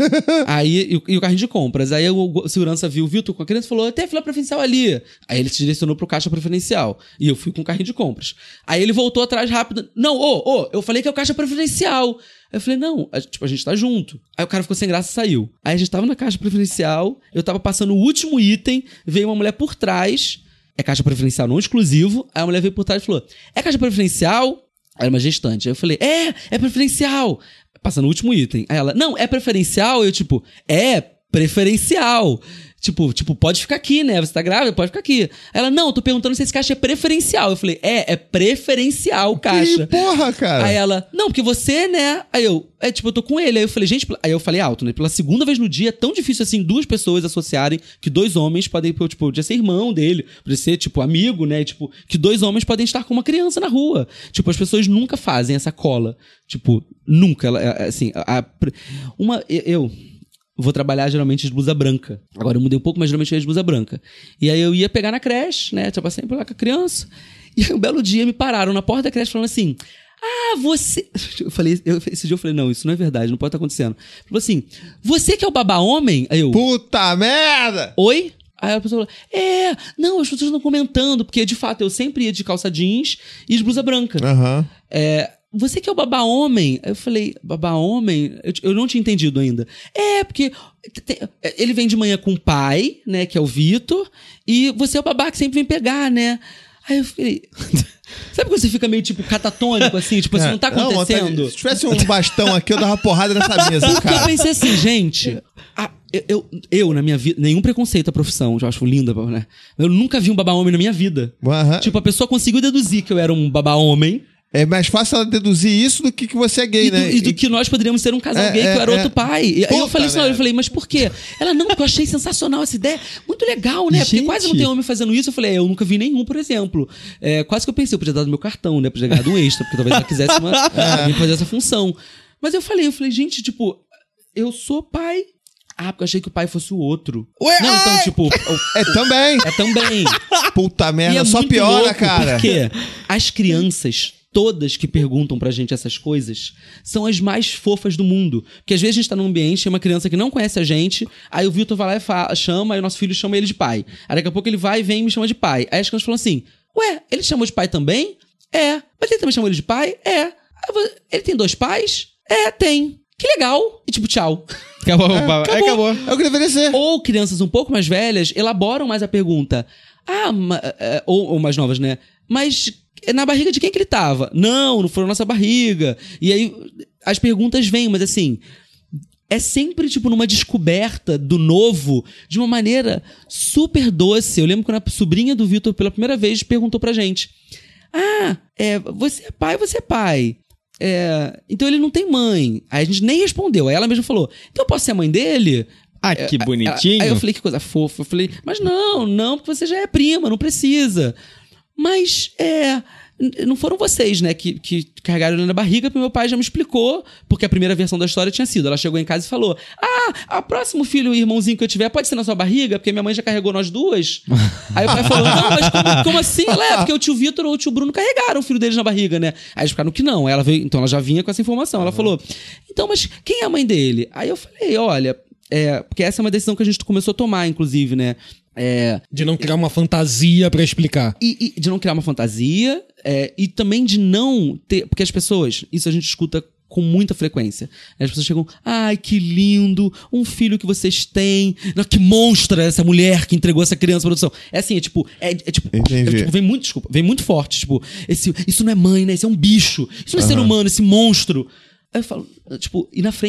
Aí, e, o- e o carrinho de compras. Aí o, o segurança viu o Vitor com a criança e falou, tem a fila preferencial ali. Aí ele se direcionou pro caixa preferencial. E eu fui com o carrinho de compras. Aí ele voltou atrás rápido. Não, ô, ô, eu falei que é o caixa preferencial. Aí eu falei, não, a, tipo, a gente tá junto. Aí o cara ficou sem graça e saiu. Aí a gente tava na caixa preferencial, eu tava passando o último item, veio uma mulher por trás. É caixa preferencial não exclusivo. Aí a mulher veio por trás e falou, é caixa preferencial? Era uma gestante. Aí eu falei, é, é preferencial. Passando o último item. Aí ela, não, é preferencial? Eu, tipo, é preferencial. Tipo, tipo, pode ficar aqui, né? Você tá grávida? Pode ficar aqui. Aí ela, não, tô perguntando se esse caixa é preferencial. Eu falei, é, é preferencial o caixa. Que porra, cara. Aí ela, não, porque você, né? Aí eu, é tipo, eu tô com ele. Aí eu falei, gente, aí eu falei alto, né? Pela segunda vez no dia, é tão difícil assim duas pessoas associarem que dois homens podem, tipo, podia ser irmão dele, podia ser, tipo, amigo, né? Tipo, que dois homens podem estar com uma criança na rua. Tipo, as pessoas nunca fazem essa cola. Tipo, nunca. Ela, assim, a, a- uma. Eu. Vou trabalhar geralmente de blusa branca. Agora eu mudei um pouco, mas geralmente eu ia de blusa branca. E aí eu ia pegar na creche, né? Tipo, sempre lá com a criança. E aí um belo dia me pararam na porta da creche falando assim: ah, você. Eu falei, eu, esse dia eu falei, não, isso não é verdade, não pode estar acontecendo. Falou assim: você que é o babá homem? Aí eu. Puta merda! Oi? Aí a pessoa falou, é, não, as pessoas estão comentando, porque de fato eu sempre ia de calça jeans e de blusa branca. Aham. É, você que é o babá homem? Eu falei, babá homem? Eu, eu não tinha entendido ainda. É, porque te- ele vem de manhã com o pai, né, que é o Vitor, e você é o babá que sempre vem pegar, né? Aí eu falei... Sabe quando você fica meio, tipo, catatônico, assim? Tipo, assim, não tá Não, acontecendo? vontade- se tivesse um bastão aqui, eu dava porrada nessa mesa, Porque eu cara. pensei assim, gente... ah, eu, eu, eu, na minha vida... Nenhum preconceito à profissão, eu acho linda, né? Eu nunca vi um babá homem na minha vida. Aham. Tipo, a pessoa conseguiu deduzir que eu era um babá homem... É mais fácil ela deduzir isso do que que você é gay, E do, né? e do que nós poderíamos ser um casal É, gay, é, que eu era é. outro pai. E aí eu Puta falei assim, merda. eu falei, mas por quê? Ela, não, porque eu achei sensacional essa ideia. Muito legal, né? Porque Gente. quase não tem homem fazendo isso. Eu falei, é, eu nunca vi nenhum, por exemplo. É, quase que eu pensei, eu podia dar do meu cartão, né? Podia ganhar um extra, porque talvez ela quisesse uma, alguém fazer essa função. Mas eu falei, eu falei, gente, tipo, eu sou pai. Ah, porque eu achei que o pai fosse o outro. Ué, não, então, ai! tipo, o- É também. é também. Puta E merda, é só muito piora, louco, cara. Porque as crianças, todas que perguntam pra gente essas coisas, são as mais fofas do mundo. Porque às vezes a gente tá num ambiente, tem uma criança que não conhece a gente, aí o Vitor vai lá e fala, chama, aí o nosso filho chama ele de pai. Aí daqui a pouco ele vai, vem e me chama de pai. Aí as crianças falam assim, ué, ele chamou de pai também? É. Mas ele também chamou ele de pai? É. "Ah, vo- Ele tem dois pais? É, tem. Que legal. E tipo, tchau. Acabou, acabou. acabou. É o que deveria ser. Ou crianças um pouco mais velhas elaboram mais a pergunta. Ah, ma- é, ou, ou mais novas, né? Mas na barriga de quem que ele tava? Não, não foi na nossa barriga. E aí as perguntas vêm, mas assim... É sempre, tipo, numa descoberta do novo de uma maneira super doce. Eu lembro quando a sobrinha do Vitor, pela primeira vez, perguntou pra gente. Ah, é, você é pai, você é pai. É, então ele não tem mãe. Aí a gente nem respondeu. Aí ela mesma falou, então eu posso ser a mãe dele? Ah, que bonitinho. Aí eu falei, que coisa fofa. Eu falei, mas não, não, porque você já é prima, não precisa. Mas, é... n- Não foram vocês, né, que, que carregaram ele na barriga, porque meu pai já me explicou, porque a primeira versão da história tinha sido. Ela chegou em casa e falou, ah, o próximo filho e irmãozinho que eu tiver pode ser na sua barriga, porque minha mãe já carregou nós duas. Aí o pai falou, não, mas como, como assim? Ela é, porque o tio Vitor ou o tio Bruno carregaram o filho deles na barriga, né? Aí eles ficaram que não. Aí ela veio, então ela já vinha com essa informação. Ela falou, então, mas quem é a mãe dele? Aí eu falei, olha, é, porque essa é uma decisão que a gente começou a tomar, inclusive, né? É, De não criar uma fantasia pra explicar. e, e de não criar uma fantasia, é, e também de não ter. Porque as pessoas, isso a gente escuta com muita frequência. As pessoas chegam, ai, que lindo, um filho que vocês têm. Não, que monstra essa mulher que entregou essa criança pra produção. É assim, é tipo, é, é tipo, é, Entendi. tipo, vem muito, desculpa, vem muito forte. Tipo, esse, isso não é mãe, né? Isso é um bicho. Isso não é ser humano, esse monstro. Aí eu falo, tipo, e na frente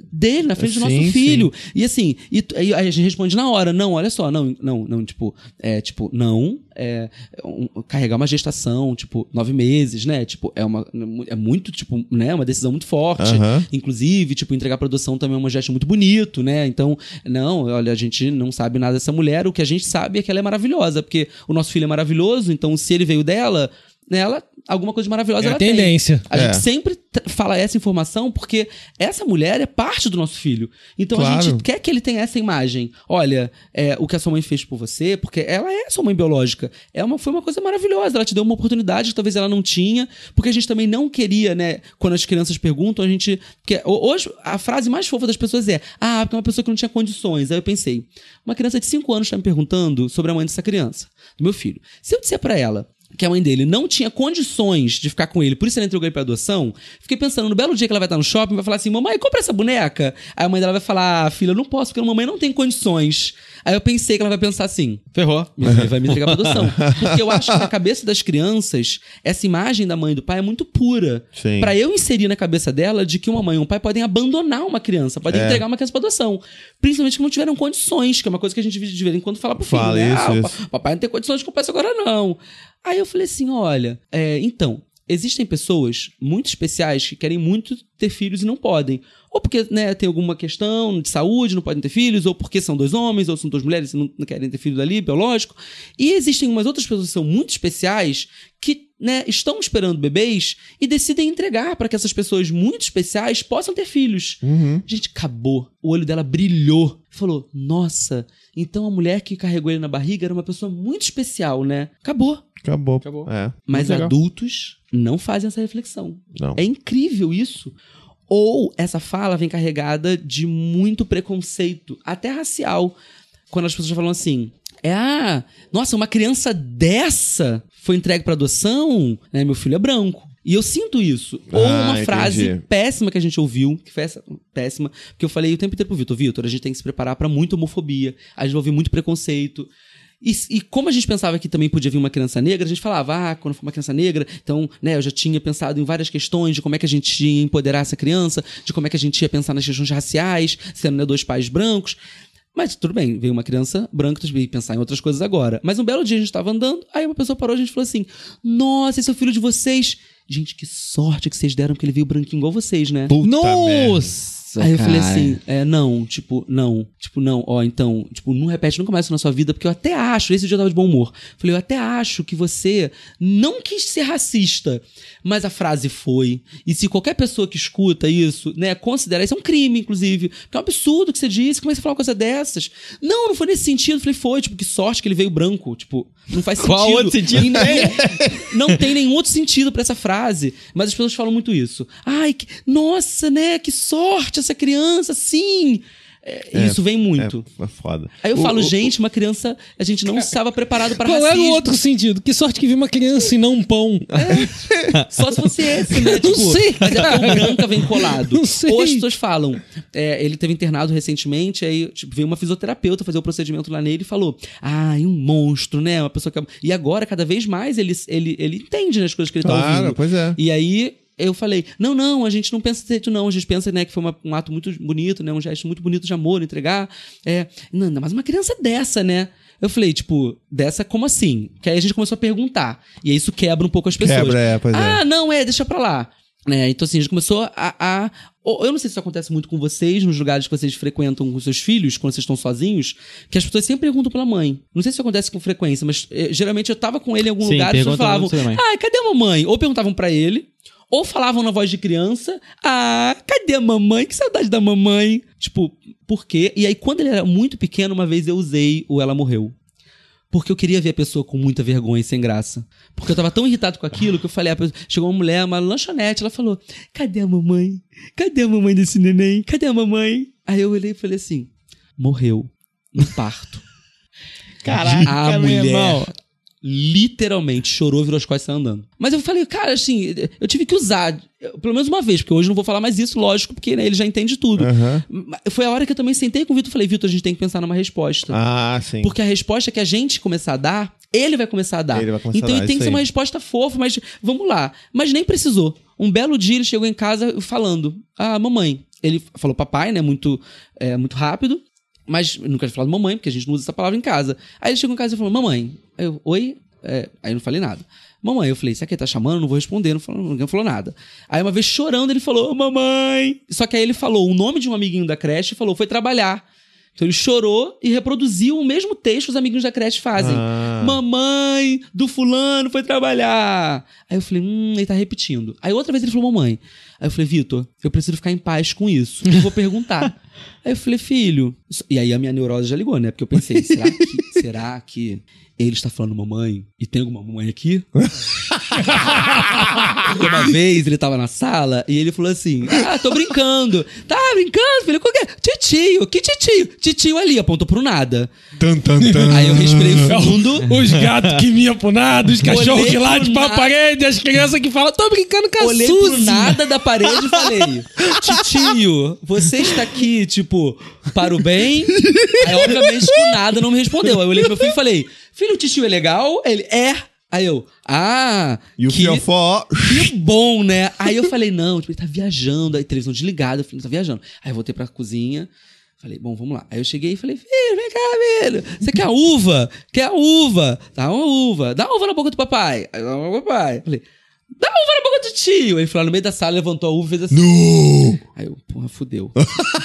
dele, na frente do Sim, nosso filho. E assim, e, e a gente responde na hora, não, olha só, não, não, não, tipo, é, tipo, não, é, um, carregar uma gestação, tipo, nove meses, né, tipo, é uma, é muito, tipo, né, uma decisão muito forte, Aham. inclusive, tipo, entregar pra adoção também é um gesto muito bonito, né, então, não, olha, a gente não sabe nada dessa mulher, o que a gente sabe é que ela é maravilhosa, porque o nosso filho é maravilhoso, então se ele veio dela, ela, alguma coisa de maravilhosa É a ela tendência. tem. A É. gente sempre t- fala essa informação porque essa mulher é parte do nosso filho. Então a Claro. gente quer que ele tenha essa imagem. Olha, é, o que a sua mãe fez por você, porque ela é sua mãe biológica. É uma, foi uma coisa maravilhosa. Ela te deu uma oportunidade que talvez ela não tinha. Porque a gente também não queria, né? Quando as crianças perguntam, a gente... Porque hoje, a frase mais fofa das pessoas é: ah, porque é uma pessoa que não tinha condições. Aí eu pensei, uma criança de cinco anos está me perguntando sobre a mãe dessa criança, do meu filho. Se eu disser pra ela que a mãe dele não tinha condições de ficar com ele, por isso ela entregou ele pra adoção, fiquei pensando, no belo dia que ela vai estar no shopping, vai falar assim, mamãe, compra essa boneca. Aí a mãe dela vai falar, ah, filha, eu não posso, porque a mamãe não tem condições. Aí eu pensei que ela vai pensar assim, ferrou, minha mãe vai me entregar pra adoção. Porque eu acho que na cabeça das crianças, essa imagem da mãe e do pai é muito pura. Sim. Pra eu inserir na cabeça dela de que uma mãe e um pai podem abandonar uma criança, podem É. entregar uma criança pra adoção. Principalmente que não tiveram condições, que é uma coisa que a gente de vez em quando fala pro filho, Fala né? isso, ah, o isso. pa- papai não tem condições de comprar isso agora não. Aí eu falei assim, olha, é, então, existem pessoas muito especiais que querem muito ter filhos e não podem. Ou porque, né, tem alguma questão de saúde, não podem ter filhos, ou porque são dois homens, ou são duas mulheres e não, não querem ter filhos ali, biológico. E existem umas outras pessoas que são muito especiais que, né, estão esperando bebês e decidem entregar para que essas pessoas muito especiais possam ter filhos. Uhum. Gente, acabou. O olho dela brilhou. Falou, nossa, então a mulher que carregou ele na barriga era uma pessoa muito especial, né? Acabou. Acabou. Acabou. É. Mas legal. adultos não fazem essa reflexão. Não. É incrível isso. Ou essa fala vem carregada de muito preconceito, até racial. Quando as pessoas falam assim, é, ah, nossa, uma criança dessa foi entregue para adoção, né? Meu filho é branco. E eu sinto isso. Ou Ah, uma frase entendi. péssima que a gente ouviu, que foi essa, péssima, porque eu falei o tempo inteiro pro Vitor, Vitor, a gente tem que se preparar pra muita homofobia, a gente vai ouvir muito preconceito. E, e como a gente pensava que também podia vir uma criança negra, a gente falava, ah, quando for uma criança negra, então, né, eu já tinha pensado em várias questões de como é que a gente ia empoderar essa criança, de como é que a gente ia pensar nas questões raciais, sendo, né, dois pais brancos. Mas tudo bem, veio uma criança branca, tu veio pensar em outras coisas agora. Mas um belo dia a gente tava andando, aí uma pessoa parou, a gente falou assim, nossa, esse é o filho de vocês. Gente, que sorte que vocês deram, porque ele veio branquinho igual vocês, né? Puta merda. Nossa! Aí eu falei cara. assim, é, não, tipo, não, tipo, não, ó, então, tipo, não repete nunca mais isso na sua vida, porque eu até acho, esse dia eu tava de bom humor, falei, eu até acho que você não quis ser racista, mas a frase foi, e se qualquer pessoa que escuta isso, né, considera, isso é um crime, inclusive, porque é um absurdo que você disse, como é que você fala uma coisa dessas? Não, não foi nesse sentido, falei, foi, tipo, que sorte que ele veio branco, tipo, não faz sentido. Qual outro sentido Em nenhum- não tem nenhum outro sentido pra essa frase, mas as pessoas falam muito isso. Ai, que, nossa, né, que sorte essa criança, sim. É, É, isso vem muito. É, é foda. Aí eu O- falo, o- gente, uma criança, a gente não estava preparado para Qual racismo. era o outro sentido? Que sorte que vi uma criança e não um pão. Só se fosse esse, né? Não Tipo, sei, mas é porque o cara. branca vem colado. Não sei. Ou as pessoas falam, é, ele teve internado recentemente, aí tipo, veio uma fisioterapeuta fazer o procedimento lá nele e falou, ah, um monstro, né? Uma pessoa que... E agora, cada vez mais, ele, ele, ele entende, né, as coisas que ele tá Claro, ouvindo. pois é. E aí... Eu falei, não, não, a gente não pensa desse jeito, não. A gente pensa, né, que foi uma- um ato muito bonito, né? Um gesto muito bonito de amor, entregar. É, não, não, mas uma criança dessa, né? Eu falei, tipo, dessa como assim? Que aí a gente começou a perguntar. E aí isso quebra um pouco as pessoas. Quebra, é, pois é. Ah, não, é, deixa pra lá. Né? Então, assim, a gente começou a, a... ou- Eu não sei se isso acontece muito com vocês, nos lugares que vocês frequentam com seus filhos, quando vocês estão sozinhos, que as pessoas sempre perguntam pela mãe. Não sei se isso acontece com frequência, mas eh, geralmente eu tava com ele em algum Sim, lugar e as pessoas perguntam falavam, muito sobre a mãe. ah, cadê a mamãe? Ou perguntavam pra ele, ou falavam na voz de criança, ah, cadê a mamãe? Que saudade da mamãe. Tipo, por quê? E aí, quando ele era muito pequeno, uma vez eu usei o Ela Morreu. Porque eu queria ver a pessoa com muita vergonha e sem graça. Porque eu tava tão irritado com aquilo que eu falei, a pessoa- chegou uma mulher, uma lanchonete, ela falou, cadê a mamãe? Cadê a mamãe desse neném? Cadê a mamãe? Aí eu olhei e falei assim, morreu no parto. Caraca, a meu mulher irmão. literalmente chorou, virou as costas e saiu andando. Mas eu falei, cara, assim, eu tive que usar, eu- pelo menos uma vez, porque hoje eu não vou falar mais isso, lógico, porque né, ele já entende tudo. Aham. Mas Foi a hora que eu também sentei com o Vitor e falei, Vitor, a gente tem que pensar numa resposta. Ah, sim. Porque a resposta que a gente começar a dar, ele vai começar a dar. Ele vai começar então a dar, tem isso que ser aí. uma resposta fofa, mas vamos lá. Mas nem precisou. Um belo dia ele chegou em casa falando, ah, mamãe, ele falou papai, né? Muito, é, muito rápido. Mas nunca tinha falado mamãe, porque a gente não usa essa palavra em casa. Aí ele chegou em casa e falou, mamãe. Aí eu, oi? É, aí eu não falei nada. Mamãe, eu falei, será que ele tá chamando? Não vou responder, não falou, ninguém falou nada. Aí uma vez chorando, ele falou, mamãe. Só que aí ele falou o nome de um amiguinho da creche e falou, foi trabalhar. Então ele chorou e reproduziu o mesmo texto que os amiguinhos da creche fazem. Ah. Mamãe do fulano foi trabalhar. Aí eu falei, hum, ele tá repetindo. Aí outra vez ele falou, mamãe. Aí eu falei, Vitor, eu preciso ficar em paz com isso. Eu vou perguntar. Aí eu falei, filho... E aí a minha neurose já ligou, né? Porque eu pensei, será que, será que ele está falando mamãe e tem alguma mamãe aqui? Uma vez ele tava na sala e ele falou assim, ah, tô brincando. Tá brincando, filho? Com o quê? Titio. Que titio? Titio ali, apontou pro nada. Tum, tum, tum. Aí eu respirei fundo. Os gatos que miam pro nada, os cachorros Olhei que pro latem pra nada. parede, as crianças que falam, tô brincando com a Olhei pro Suzy. nada da parede e falei, titio, você está aqui, tipo, para o bem? Aí, obviamente, que o nada não me respondeu. Aí eu olhei pro meu filho e falei, filho, o titio é legal? Ele, é. Aí eu, ah, E o que, fiofó... que bom, né? Aí eu falei, não, tipo, ele tá viajando. Aí televisão desligada, eu falei, ele tá viajando. Aí eu voltei pra cozinha, falei, bom, vamos lá. Aí eu cheguei e falei, filho, vem cá, filho. Você quer a uva? Quer a uva? Dá uma uva. Dá uma uva na boca do papai. Aí dá uma uva pro papai. Falei, dá uma uva na boca do tio. Aí ele foi lá no meio da sala, levantou a uva e fez assim. No! Aí eu, porra, fudeu.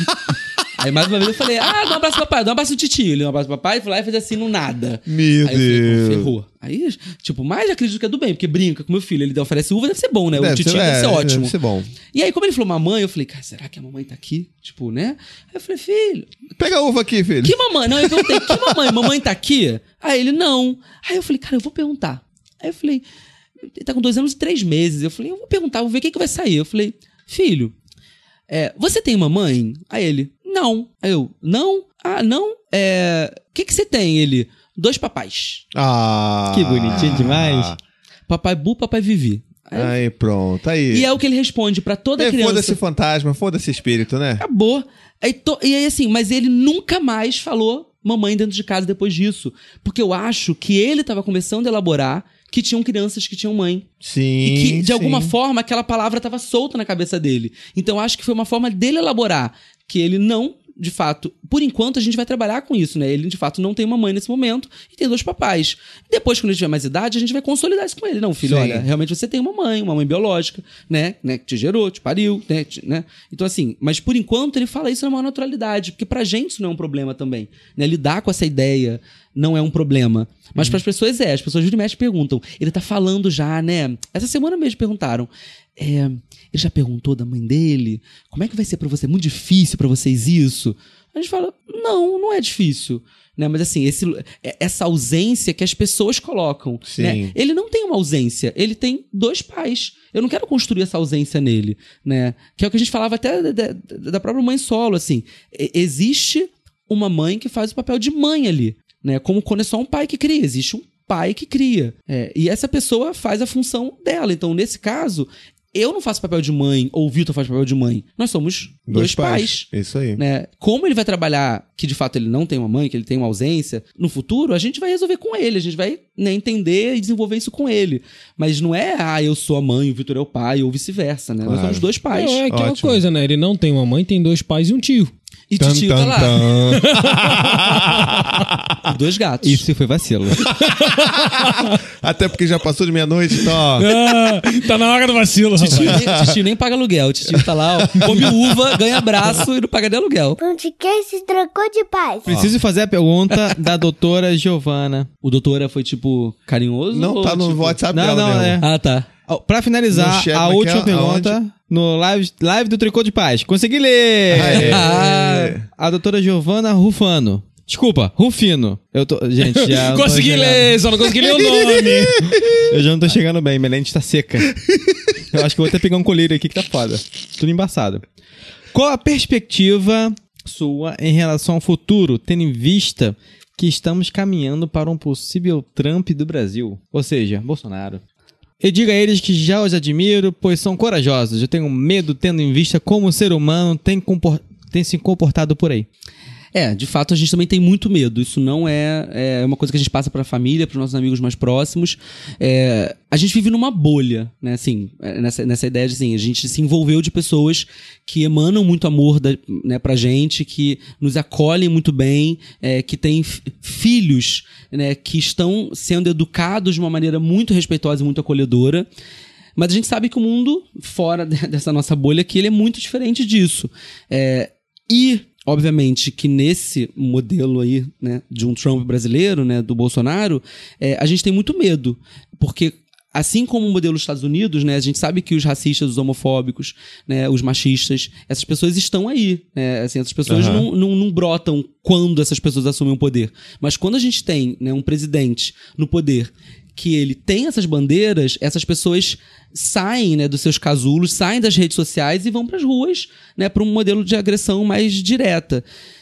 Aí mais uma vez eu falei, ah, dá um abraço pro papai, dá um abraço no titio. Ele deu um abraço pro papai e foi lá e fez assim no nada. Meu Aí eu falei, Deus. pô, ferrou. Aí, tipo, mais acredito que é do bem, porque brinca com meu filho, ele oferece uva, deve ser bom, né? O Deve titio ser- deve é, ser ótimo. Deve ser bom. E aí, como ele falou mamãe, eu falei, cara, será que a mamãe tá aqui? Tipo, né? Aí eu falei, filho, Pega a uva aqui, filho. que mamãe? Não, eu perguntei, que mamãe? Mamãe tá aqui? Aí ele, não. Aí eu falei, cara, eu vou perguntar. Aí eu falei, ele tá com dois anos e três meses. Eu falei, eu vou perguntar, vou ver o que que vai sair. Eu falei, filho, é, você tem mamãe? Aí ele, não. Aí eu, não? Ah, não? É, o que que você tem? Ele, dois papais. Ah. Que bonitinho demais. Papai Bu, papai Vivi. Aí, Aí, pronto. Aí. e é o que ele responde pra toda É, criança. foda-se fantasma, foda-se espírito, né? Acabou. Aí to- E aí, assim, mas ele nunca mais falou mamãe dentro de casa depois disso. Porque eu acho que ele tava começando a elaborar que tinham crianças que tinham mãe. Sim. E que, de sim. alguma forma, aquela palavra tava solta na cabeça dele. Então, eu acho que foi uma forma dele elaborar que ele não, de fato... Por enquanto, a gente vai trabalhar com isso, né? Ele, de fato, não tem uma mãe nesse momento e tem dois papais. Depois, quando ele tiver mais idade, a gente vai consolidar isso com ele. Não, filho, Sim. olha, realmente você tem uma mãe, uma mãe biológica, né? né? Que te gerou, te pariu, né? Te- né? Então, assim, mas por enquanto ele fala isso na maior naturalidade, porque pra gente isso não é um problema também. Né? Lidar com essa ideia não é um problema. Mas pras pessoas é. As pessoas vira e mexe perguntam. Ele tá falando já, né? Essa semana mesmo perguntaram. É, ele já perguntou da mãe dele? Como é que vai ser pra você? É muito difícil pra vocês isso? A gente fala, não, não é difícil. Né? Mas assim, esse, essa ausência que as pessoas colocam. Sim. Né? Ele não tem uma ausência, ele tem dois pais. Eu não quero construir essa ausência nele. Né? Que é o que a gente falava até da, da, da própria mãe solo. Assim. E- existe uma mãe que faz o papel de mãe ali. Né? Como quando é só um pai que cria. Existe um pai que cria. É, e essa pessoa faz a função dela. Então, nesse caso, eu não faço papel de mãe ou o Vitor faz papel de mãe. Nós somos dois, pais. Isso aí. Né? Como ele vai trabalhar que de fato ele não tem uma mãe, que ele tem uma ausência, no futuro a gente vai resolver com ele, a gente vai, né, entender e desenvolver isso com ele. Mas não é, ah, eu sou a mãe, o Vitor é o pai, ou vice-versa, né? Nós Claro. somos dois pais. É aquela Ótimo. coisa, né? Ele não tem uma mãe, tem dois pais e um tio. E Tan, tio tá tan, lá. tan. Dois gatos. Isso foi vacilo. Até porque já passou de meia-noite, então, ó. Ah, tá na hora do vacilo, rapaz. Tio nem, tio nem paga aluguel. Tio tá lá, ó, come uva, ganha abraço e não paga nem aluguel. Podcast trocou de paz. Preciso fazer a pergunta da doutora Giovana. O doutora foi, tipo, carinhoso? Não, ou, tá no tipo... WhatsApp Não, dela não, mesmo. é. Ah, tá. Ó, Pra finalizar, No chat, a como é que última é? pergunta no live, live do Tricô de Paz. Consegui ler! Aê. Ah, A doutora Giovana Rufano. Desculpa, Rufino. Eu tô. Gente, já. não tô Consegui chegando. ler, só não consegui ler o nome. Eu já não tô chegando bem, minha lente tá seca. Eu acho que eu vou até pegar um colírio aqui que tá foda. Tudo embaçado. Qual a perspectiva sua em relação ao futuro, tendo em vista que estamos caminhando para um possível Trump do Brasil? Ou seja, Bolsonaro. E diga a eles que já os admiro, pois são corajosos. Eu tenho medo tendo em vista como o ser humano tem, compor- tem se comportado por aí. É, de fato a gente também tem muito medo. Isso não é, é uma coisa que a gente passa pra família, pros nossos amigos mais próximos. É, a gente vive numa bolha, né? Assim, nessa, nessa ideia de assim, a gente se envolveu de pessoas que emanam muito amor da, né, pra gente, que nos acolhem muito bem, é, que têm f- filhos, né, que estão sendo educados de uma maneira muito respeitosa e muito acolhedora. Mas a gente sabe que o mundo fora dessa nossa bolha aqui, ele é muito diferente disso. É, e obviamente que nesse modelo aí, né, de um Trump brasileiro, né, do Bolsonaro, é, a gente tem muito medo, porque assim como o modelo dos Estados Unidos, né, a gente sabe que os racistas, os homofóbicos, né, os machistas, essas pessoas estão aí, né, assim, essas pessoas Uhum. não, não, não brotam quando essas pessoas assumem o poder, mas quando a gente tem, né, um presidente no poder que ele tem essas bandeiras, essas pessoas saem, né, dos seus casulos, saem das redes sociais e vão para as ruas, né, para um modelo de agressão mais direta.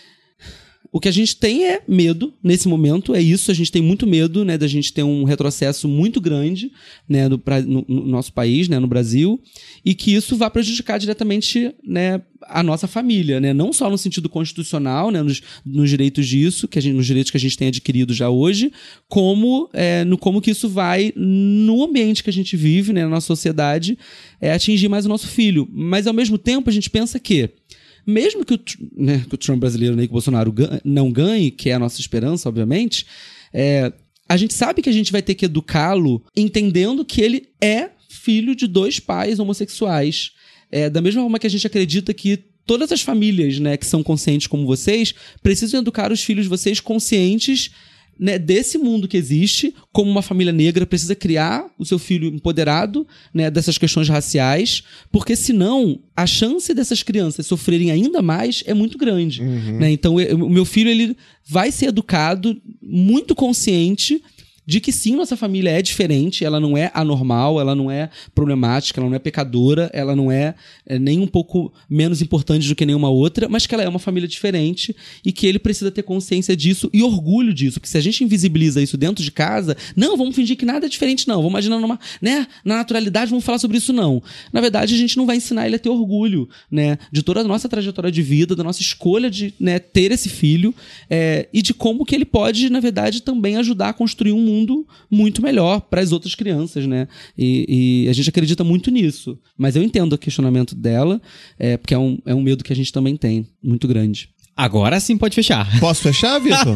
O que a gente tem é medo nesse momento, é isso, a gente tem muito medo, né, da gente ter um retrocesso muito grande, né, no, pra, no, no nosso país, né, no Brasil, e que isso vá prejudicar diretamente, né, a nossa família, né, não só no sentido constitucional, né, nos, nos direitos disso, que a gente, nos direitos que a gente tem adquirido já hoje, como é, no como que isso vai, no ambiente que a gente vive, né, na nossa sociedade, é, atingir mais o nosso filho. Mas, ao mesmo tempo, a gente pensa que mesmo que o, né, que o Trump brasileiro, né, que o Bolsonaro ganhe, não ganhe, que é a nossa esperança, obviamente, é, a gente sabe que a gente vai ter que educá-lo entendendo que ele é filho de dois pais homossexuais. É, da mesma forma que a gente acredita que todas as famílias, né, que são conscientes como vocês precisam educar os filhos de vocês conscientes, né, desse mundo que existe, como uma família negra precisa criar o seu filho empoderado, né, dessas questões raciais, porque senão a chance dessas crianças sofrerem ainda mais é muito grande. Uhum. Né? Então eu, o meu filho ele vai ser educado muito consciente de que sim, nossa família é diferente, ela não é anormal, ela não é problemática, ela não é pecadora, ela não é, é nem um pouco menos importante do que nenhuma outra, mas que ela é uma família diferente e que ele precisa ter consciência disso e orgulho disso, porque se a gente invisibiliza isso dentro de casa, não, vamos fingir que nada é diferente não, vamos imaginar numa, né, na naturalidade, vamos falar sobre isso não. Na verdade, a gente não vai ensinar ele a ter orgulho, né, de toda a nossa trajetória de vida, da nossa escolha de, né, ter esse filho, é, e de como que ele pode, na verdade, também ajudar a construir um mundo mundo muito melhor para as outras crianças, né? E, e a gente acredita muito nisso. Mas eu entendo o questionamento dela, é, porque é um, é um medo que a gente também tem, muito grande. Agora sim pode fechar. Posso fechar, Vitor?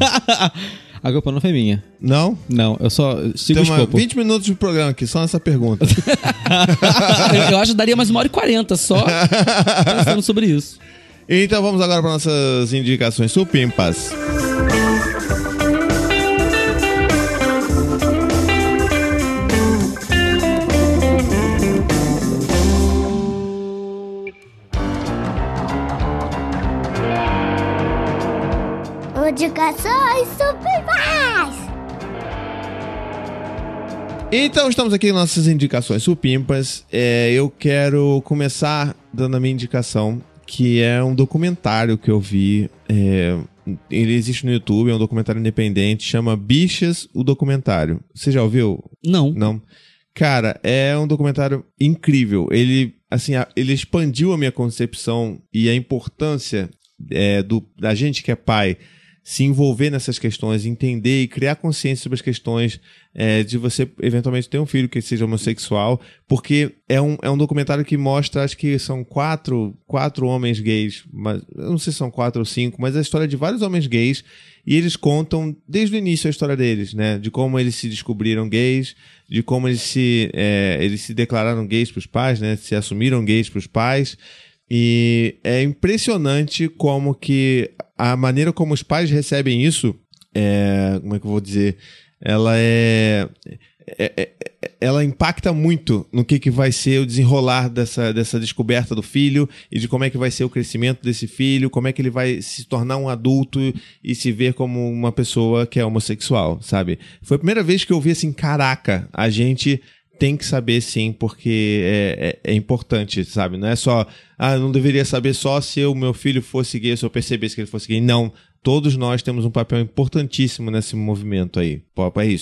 A culpa não foi minha. Não? Não, eu só sigo o Tem uma, escopo. vinte minutos de programa aqui, só nessa pergunta. eu, eu acho que daria mais uma hora e quarenta só pensando sobre isso. Então vamos agora para nossas indicações supimpas. Indicações supimpas! Então estamos aqui em nossas indicações supimpas. É, eu quero começar dando a minha indicação, que é um documentário que eu vi. É, ele existe no YouTube, é um documentário independente, chama Bichas, o Documentário. Você já ouviu? Não. Não. Cara, é um documentário incrível. Ele, assim, ele expandiu a minha concepção e a importância é, do, da gente que é pai se envolver nessas questões, entender e criar consciência sobre as questões é, de você eventualmente ter um filho que seja homossexual, porque é um, é um documentário que mostra, acho que são quatro, quatro homens gays, mas, eu não sei se são quatro ou cinco, mas é a história de vários homens gays, e eles contam desde o início a história deles, né, de como eles se descobriram gays, de como eles se, é, eles se declararam gays para os pais, né, se assumiram gays para os pais. E é impressionante como que a maneira como os pais recebem isso, é, como é que eu vou dizer, ela é, é, é ela impacta muito no que, que vai ser o desenrolar dessa, dessa descoberta do filho e de como é que vai ser o crescimento desse filho, como é que ele vai se tornar um adulto e se ver como uma pessoa que é homossexual, sabe? Foi a primeira vez que eu vi assim, caraca, a gente tem que saber sim, porque é, é, é importante, sabe? Não é só, ah, eu não deveria saber só se o meu filho fosse gay, se eu percebesse que ele fosse gay. Não, todos nós temos um papel importantíssimo nesse movimento aí. Pô, é isso.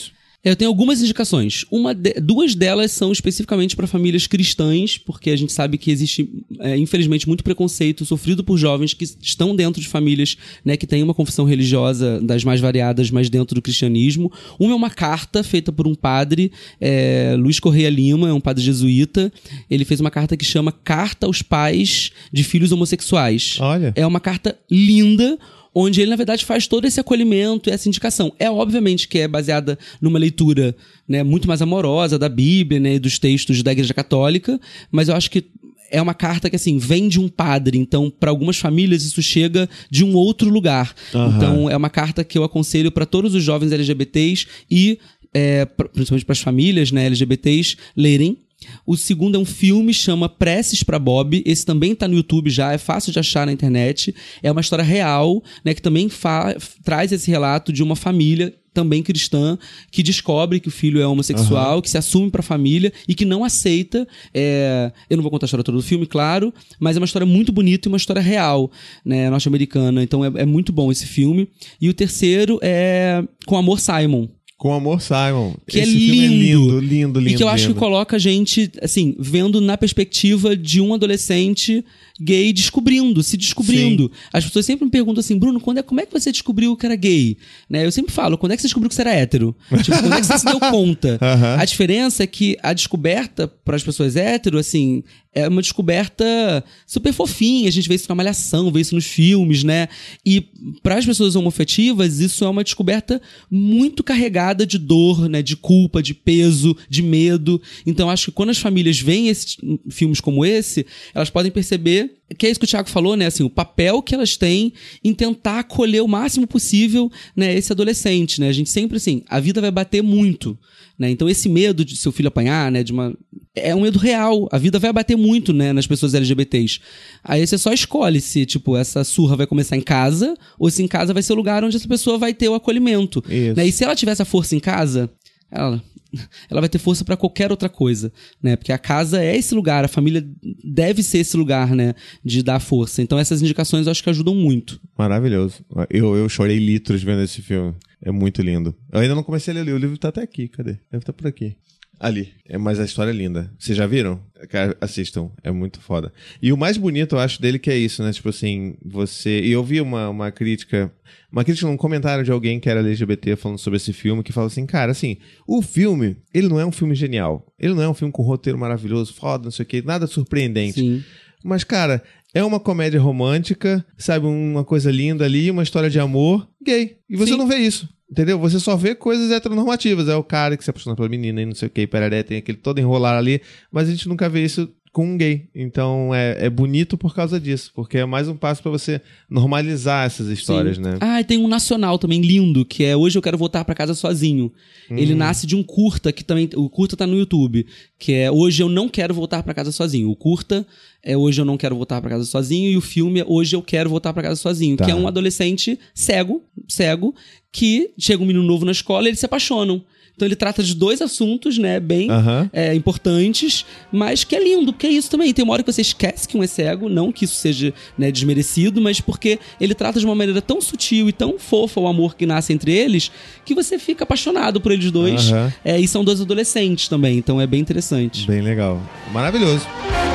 Eu tenho algumas indicações. Uma de- duas delas são especificamente para famílias cristãs, porque a gente sabe que existe, é, infelizmente, muito preconceito sofrido por jovens que estão dentro de famílias, né, que têm uma confissão religiosa das mais variadas, mas dentro do cristianismo. Uma é uma carta feita por um padre, é, Luiz Correia Lima, é um padre jesuíta. Ele fez uma carta que chama Carta aos Pais de Filhos Homossexuais. Olha. É uma carta linda, onde ele, na verdade, faz todo esse acolhimento e essa indicação. É, obviamente, que é baseada numa leitura, né, muito mais amorosa da Bíblia, né, e dos textos da Igreja Católica, mas eu acho que é uma carta que, assim, vem de um padre. Então, para algumas famílias, isso chega de um outro lugar. Aham. Então, é uma carta que eu aconselho para todos os jovens L G B T s e, é, pra- principalmente para as famílias, né, L G B T s, lerem. O segundo é um filme, chama Preces pra Bob. Esse também tá no YouTube já, é fácil de achar na internet. É uma história real, né, que também fa- traz esse relato de uma família também cristã que descobre que o filho é homossexual, que se assume pra família e que não aceita. É... Eu não vou contar a história toda do filme, claro, mas é uma história muito bonita e uma história real, né, norte-americana. Então é, é muito bom esse filme. E o terceiro é Com Amor, Simon. Com Amor, Simon. Que Esse é filme é lindo. lindo, lindo, lindo. E que eu acho lindo. que coloca a gente, assim, vendo na perspectiva de um adolescente gay descobrindo, se descobrindo. As pessoas sempre me perguntam assim, Bruno, quando é, como é que você descobriu que era gay? Né? Eu sempre falo, quando é que você descobriu que você era hétero? Tipo, quando é que você se deu conta? Aham. A diferença é que a descoberta para as pessoas hétero, assim, é uma descoberta super fofinha. A gente vê isso na Malhação, vê isso nos filmes, né? E para as pessoas homoafetivas, isso é uma descoberta muito carregada de dor, né? De culpa, de peso, de medo. Então, acho que quando as famílias veem esses filmes como esse, elas podem perceber que é isso que o Thiago falou, né? Assim, o papel que elas têm em tentar acolher o máximo possível, né, esse adolescente, né? A gente sempre, assim, a vida vai bater muito, né? Então, esse medo de seu filho apanhar, né? De uma... É um medo real. A vida vai bater muito, né? Nas pessoas L G B T s. Aí você só escolhe se, tipo, essa surra vai começar em casa ou se em casa vai ser o lugar onde essa pessoa vai ter o acolhimento. Isso. Né? E se ela tiver essa força em casa, ela... ela vai ter força pra qualquer outra coisa, né? Porque a casa é esse lugar, a família deve ser esse lugar, né? De dar força. Então essas indicações eu acho que ajudam muito. Maravilhoso. Eu, eu chorei litros vendo esse filme. É muito lindo. Eu ainda não comecei a ler o livro, tá até aqui. Cadê? Deve estar por aqui. Ali. É, mas a história é linda. Vocês já viram? Cara, assistam. É muito foda. E o mais bonito, eu acho, dele que é isso, né? Tipo assim, você... E eu vi uma, uma crítica... Uma crítica num comentário de alguém que era L G B T falando sobre esse filme, que fala assim, cara, assim, o filme, ele não é um filme genial. Ele não é um filme com roteiro maravilhoso, foda, não sei o quê, nada surpreendente. Sim. Mas, cara, é uma comédia romântica, sabe? Uma coisa linda ali, uma história de amor gay. E você Sim. não vê isso. Entendeu? Você só vê coisas heteronormativas. É o cara que se apaixona pela menina e não sei o que, peraré, tem aquele todo enrolar ali. Mas a gente nunca vê isso com um gay. Então é, é bonito por causa disso. Porque é mais um passo pra você normalizar essas histórias, Sim. né? Ah, e tem um nacional também lindo, que é Hoje Eu Quero Voltar Pra Casa Sozinho. Ele nasce de um curta, que também... O curta tá no YouTube, que é Hoje Eu Não Quero Voltar Pra Casa Sozinho. O curta é Hoje Eu Não Quero Voltar Pra Casa Sozinho e o filme é Hoje Eu Quero Voltar Pra Casa Sozinho, Tá. que é um adolescente cego, cego, que chega um menino novo na escola e eles se apaixonam. Então ele trata de dois assuntos, né, bem Aham. é, importantes, mas que é lindo, porque é isso também. Tem uma hora que você esquece que um é cego, não que isso seja, né, desmerecido, mas porque ele trata de uma maneira tão sutil e tão fofa o amor que nasce entre eles, que você fica apaixonado por eles dois. Aham. É, e são dois adolescentes também, então é bem interessante. Bem legal. Maravilhoso.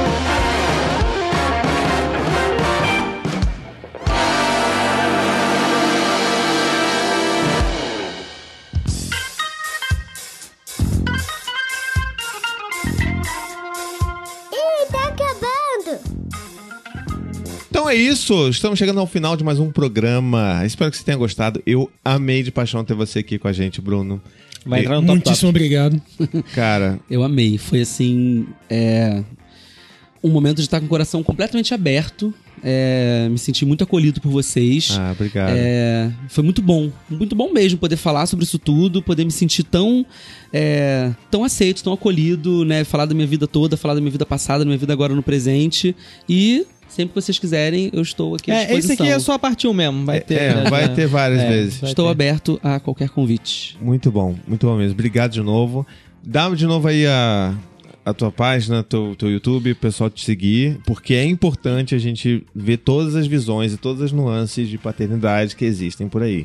Ih, tá acabando! Então é isso, estamos chegando ao final de mais um programa. Espero que você tenha gostado. Eu amei de paixão ter você aqui com a gente, Bruno. Vai E- entrar no top top. Muitíssimo obrigado. Cara, Eu amei. Foi assim. É, um momento de estar com o coração completamente aberto. É, me senti muito acolhido por vocês. ah, obrigado. É, foi muito bom, muito bom mesmo poder falar sobre isso tudo, poder me sentir tão, é, tão aceito, tão acolhido, né? Falar da minha vida toda, falar da minha vida passada, da minha vida agora no presente. E sempre que vocês quiserem, eu estou aqui à É, disposição. esse aqui é só a parte um mesmo. Vai ter, É, né, vai já- ter várias é, vezes. vai Estou ter. aberto a qualquer convite. Muito bom, muito bom mesmo. Obrigado de novo. Dá de novo aí a, a tua página, teu, teu YouTube, o pessoal te seguir, porque é importante a gente ver todas as visões e todas as nuances de paternidade que existem por aí.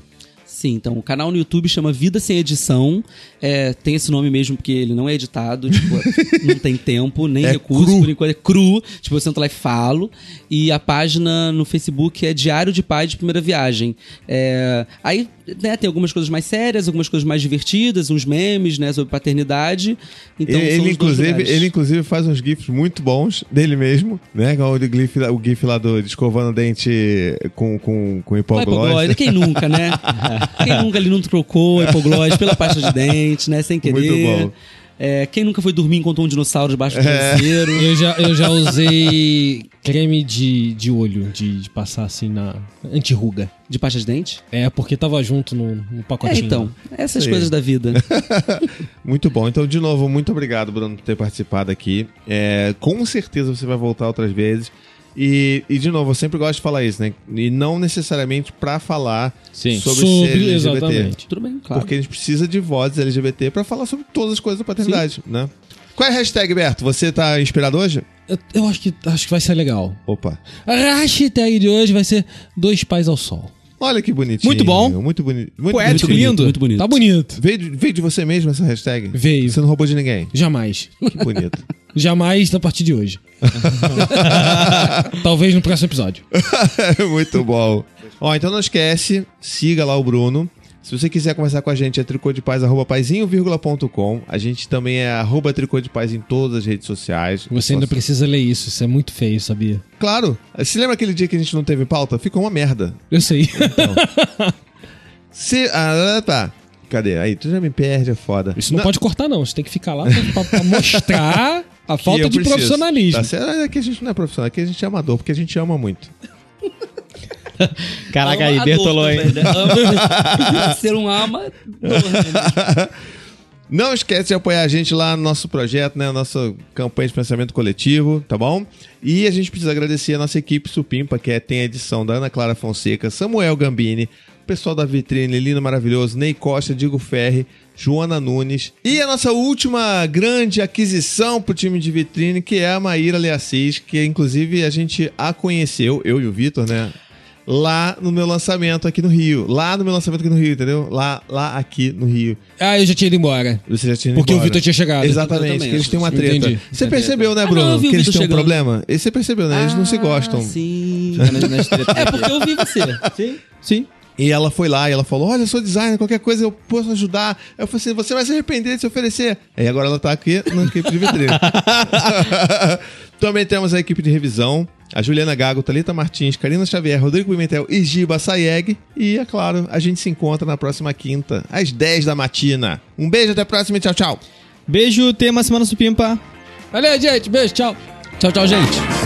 Sim, então o canal no YouTube chama Vida Sem Edição. É, tem esse nome mesmo porque ele não é editado, tipo, não tem tempo, nem É recurso, cru. por enquanto é cru. Tipo, eu sento lá e falo. E a página no Facebook é Diário de Pai de Primeira Viagem. É, aí, né, tem algumas coisas mais sérias, algumas coisas mais divertidas, uns memes, né, sobre paternidade. Então, ele, são ele, os dois inclusive, lugares. ele inclusive faz uns gifs muito bons dele mesmo, né? Igual o gif, o gif lá do de escovando o dente com, com, com Qual hipoglós. hipoglós? Quem nunca, né? Quem nunca ali não trocou hipoglós pela pasta de dente, né? Sem querer. Muito bom. É, quem nunca foi dormir enquanto um dinossauro debaixo do travesseiro? Eu já, eu já usei creme de, de olho, de, de passar assim na anti-ruga. De pasta de dente? É, porque tava junto no, no É, pacotinho. então. Essas Sim. coisas da vida. Muito bom. Então, de novo, muito obrigado, Bruno, por ter participado aqui. É, com certeza você vai voltar outras vezes. E, e, de novo, eu sempre gosto de falar isso, né? E não necessariamente pra falar Sim. sobre, Sobre, ser L G B T. exatamente. Tudo bem, claro. Porque a gente precisa de vozes L G B T pra falar sobre todas as coisas da paternidade, né? Qual é a hashtag, Berto? Você tá inspirado hoje? Eu, eu acho, que, acho que vai ser legal. Opa. A hashtag de hoje vai ser Dois Pais ao Sol. Olha que bonitinho. Muito bom. Muito bonito. Muito Poético, bonitinho. lindo. Muito bonito. Tá bonito. Veio, de- veio de você mesmo essa hashtag? Veio. Você não roubou de ninguém. Jamais. Que bonito. Jamais a partir de hoje. Talvez no próximo episódio. Muito bom. Ó, então não esquece, siga lá o Bruno. Se você quiser conversar com a gente, é tricodepaz, arroba paizinho, vírgula, ponto com. A gente também é arroba tricodepaz em todas as redes sociais. Você ainda precisa ler isso. Isso é muito feio, sabia? Claro. Se lembra aquele dia que a gente não teve pauta? Ficou uma merda. Eu sei. Se... Ah, tá. Cadê? Aí, tu já me perde, é foda. Isso não, pode cortar, não. Você tem que ficar lá pra, pra- pra mostrar a Que falta eu de preciso. profissionalismo. Tá certo? Aqui a gente não é profissional, aqui a gente é amador, porque a gente ama muito. Caraca, aí, Ama- Bertolô, ador hein? também, né? Ama- Ser um ama... Não esquece de apoiar a gente lá no nosso projeto, né? Nossa campanha de financiamento coletivo, tá bom? E a gente precisa agradecer a nossa equipe Supimpa, que é, tem a edição da Ana Clara Fonseca, Samuel Gambini, o pessoal da Vitrine, Lino Maravilhoso, Ney Costa, Diego Ferri, Joana Nunes. E a nossa última grande aquisição pro time de Vitrine, que é a Maíra Leassis, que inclusive a gente a conheceu, eu e o Vitor, né? Lá no meu lançamento aqui no Rio. Lá no meu lançamento aqui no Rio, entendeu? Lá, lá aqui no Rio. Ah, eu já tinha ido embora. Você já tinha ido Porque o embora. Vitor tinha chegado. Exatamente, Eu também, que eles têm uma eu treta. entendi. Você percebeu, né, Bruno? Ah, não, eu vi o que eles Vitor têm um chegando. problema? E você percebeu, né? Eles não se gostam. Sim. Nas- nas tretas É aqui. porque eu vi você. Sim, sim. E ela foi lá e ela falou: olha, eu sou designer, qualquer coisa eu posso ajudar. Eu falei assim: você vai se arrepender de se oferecer. Aí agora ela tá aqui na equipe de vitrine. Também temos a equipe de revisão: a Juliana Gago, Thalita Martins, Karina Xavier, Rodrigo Pimentel e Giba Sayeg. E, é claro, a gente se encontra na próxima quinta, às dez da matina. Um beijo, até a próxima e tchau, tchau. Beijo, tema Semana Supimpa. Valeu, gente. Beijo, tchau. Tchau, tchau, gente.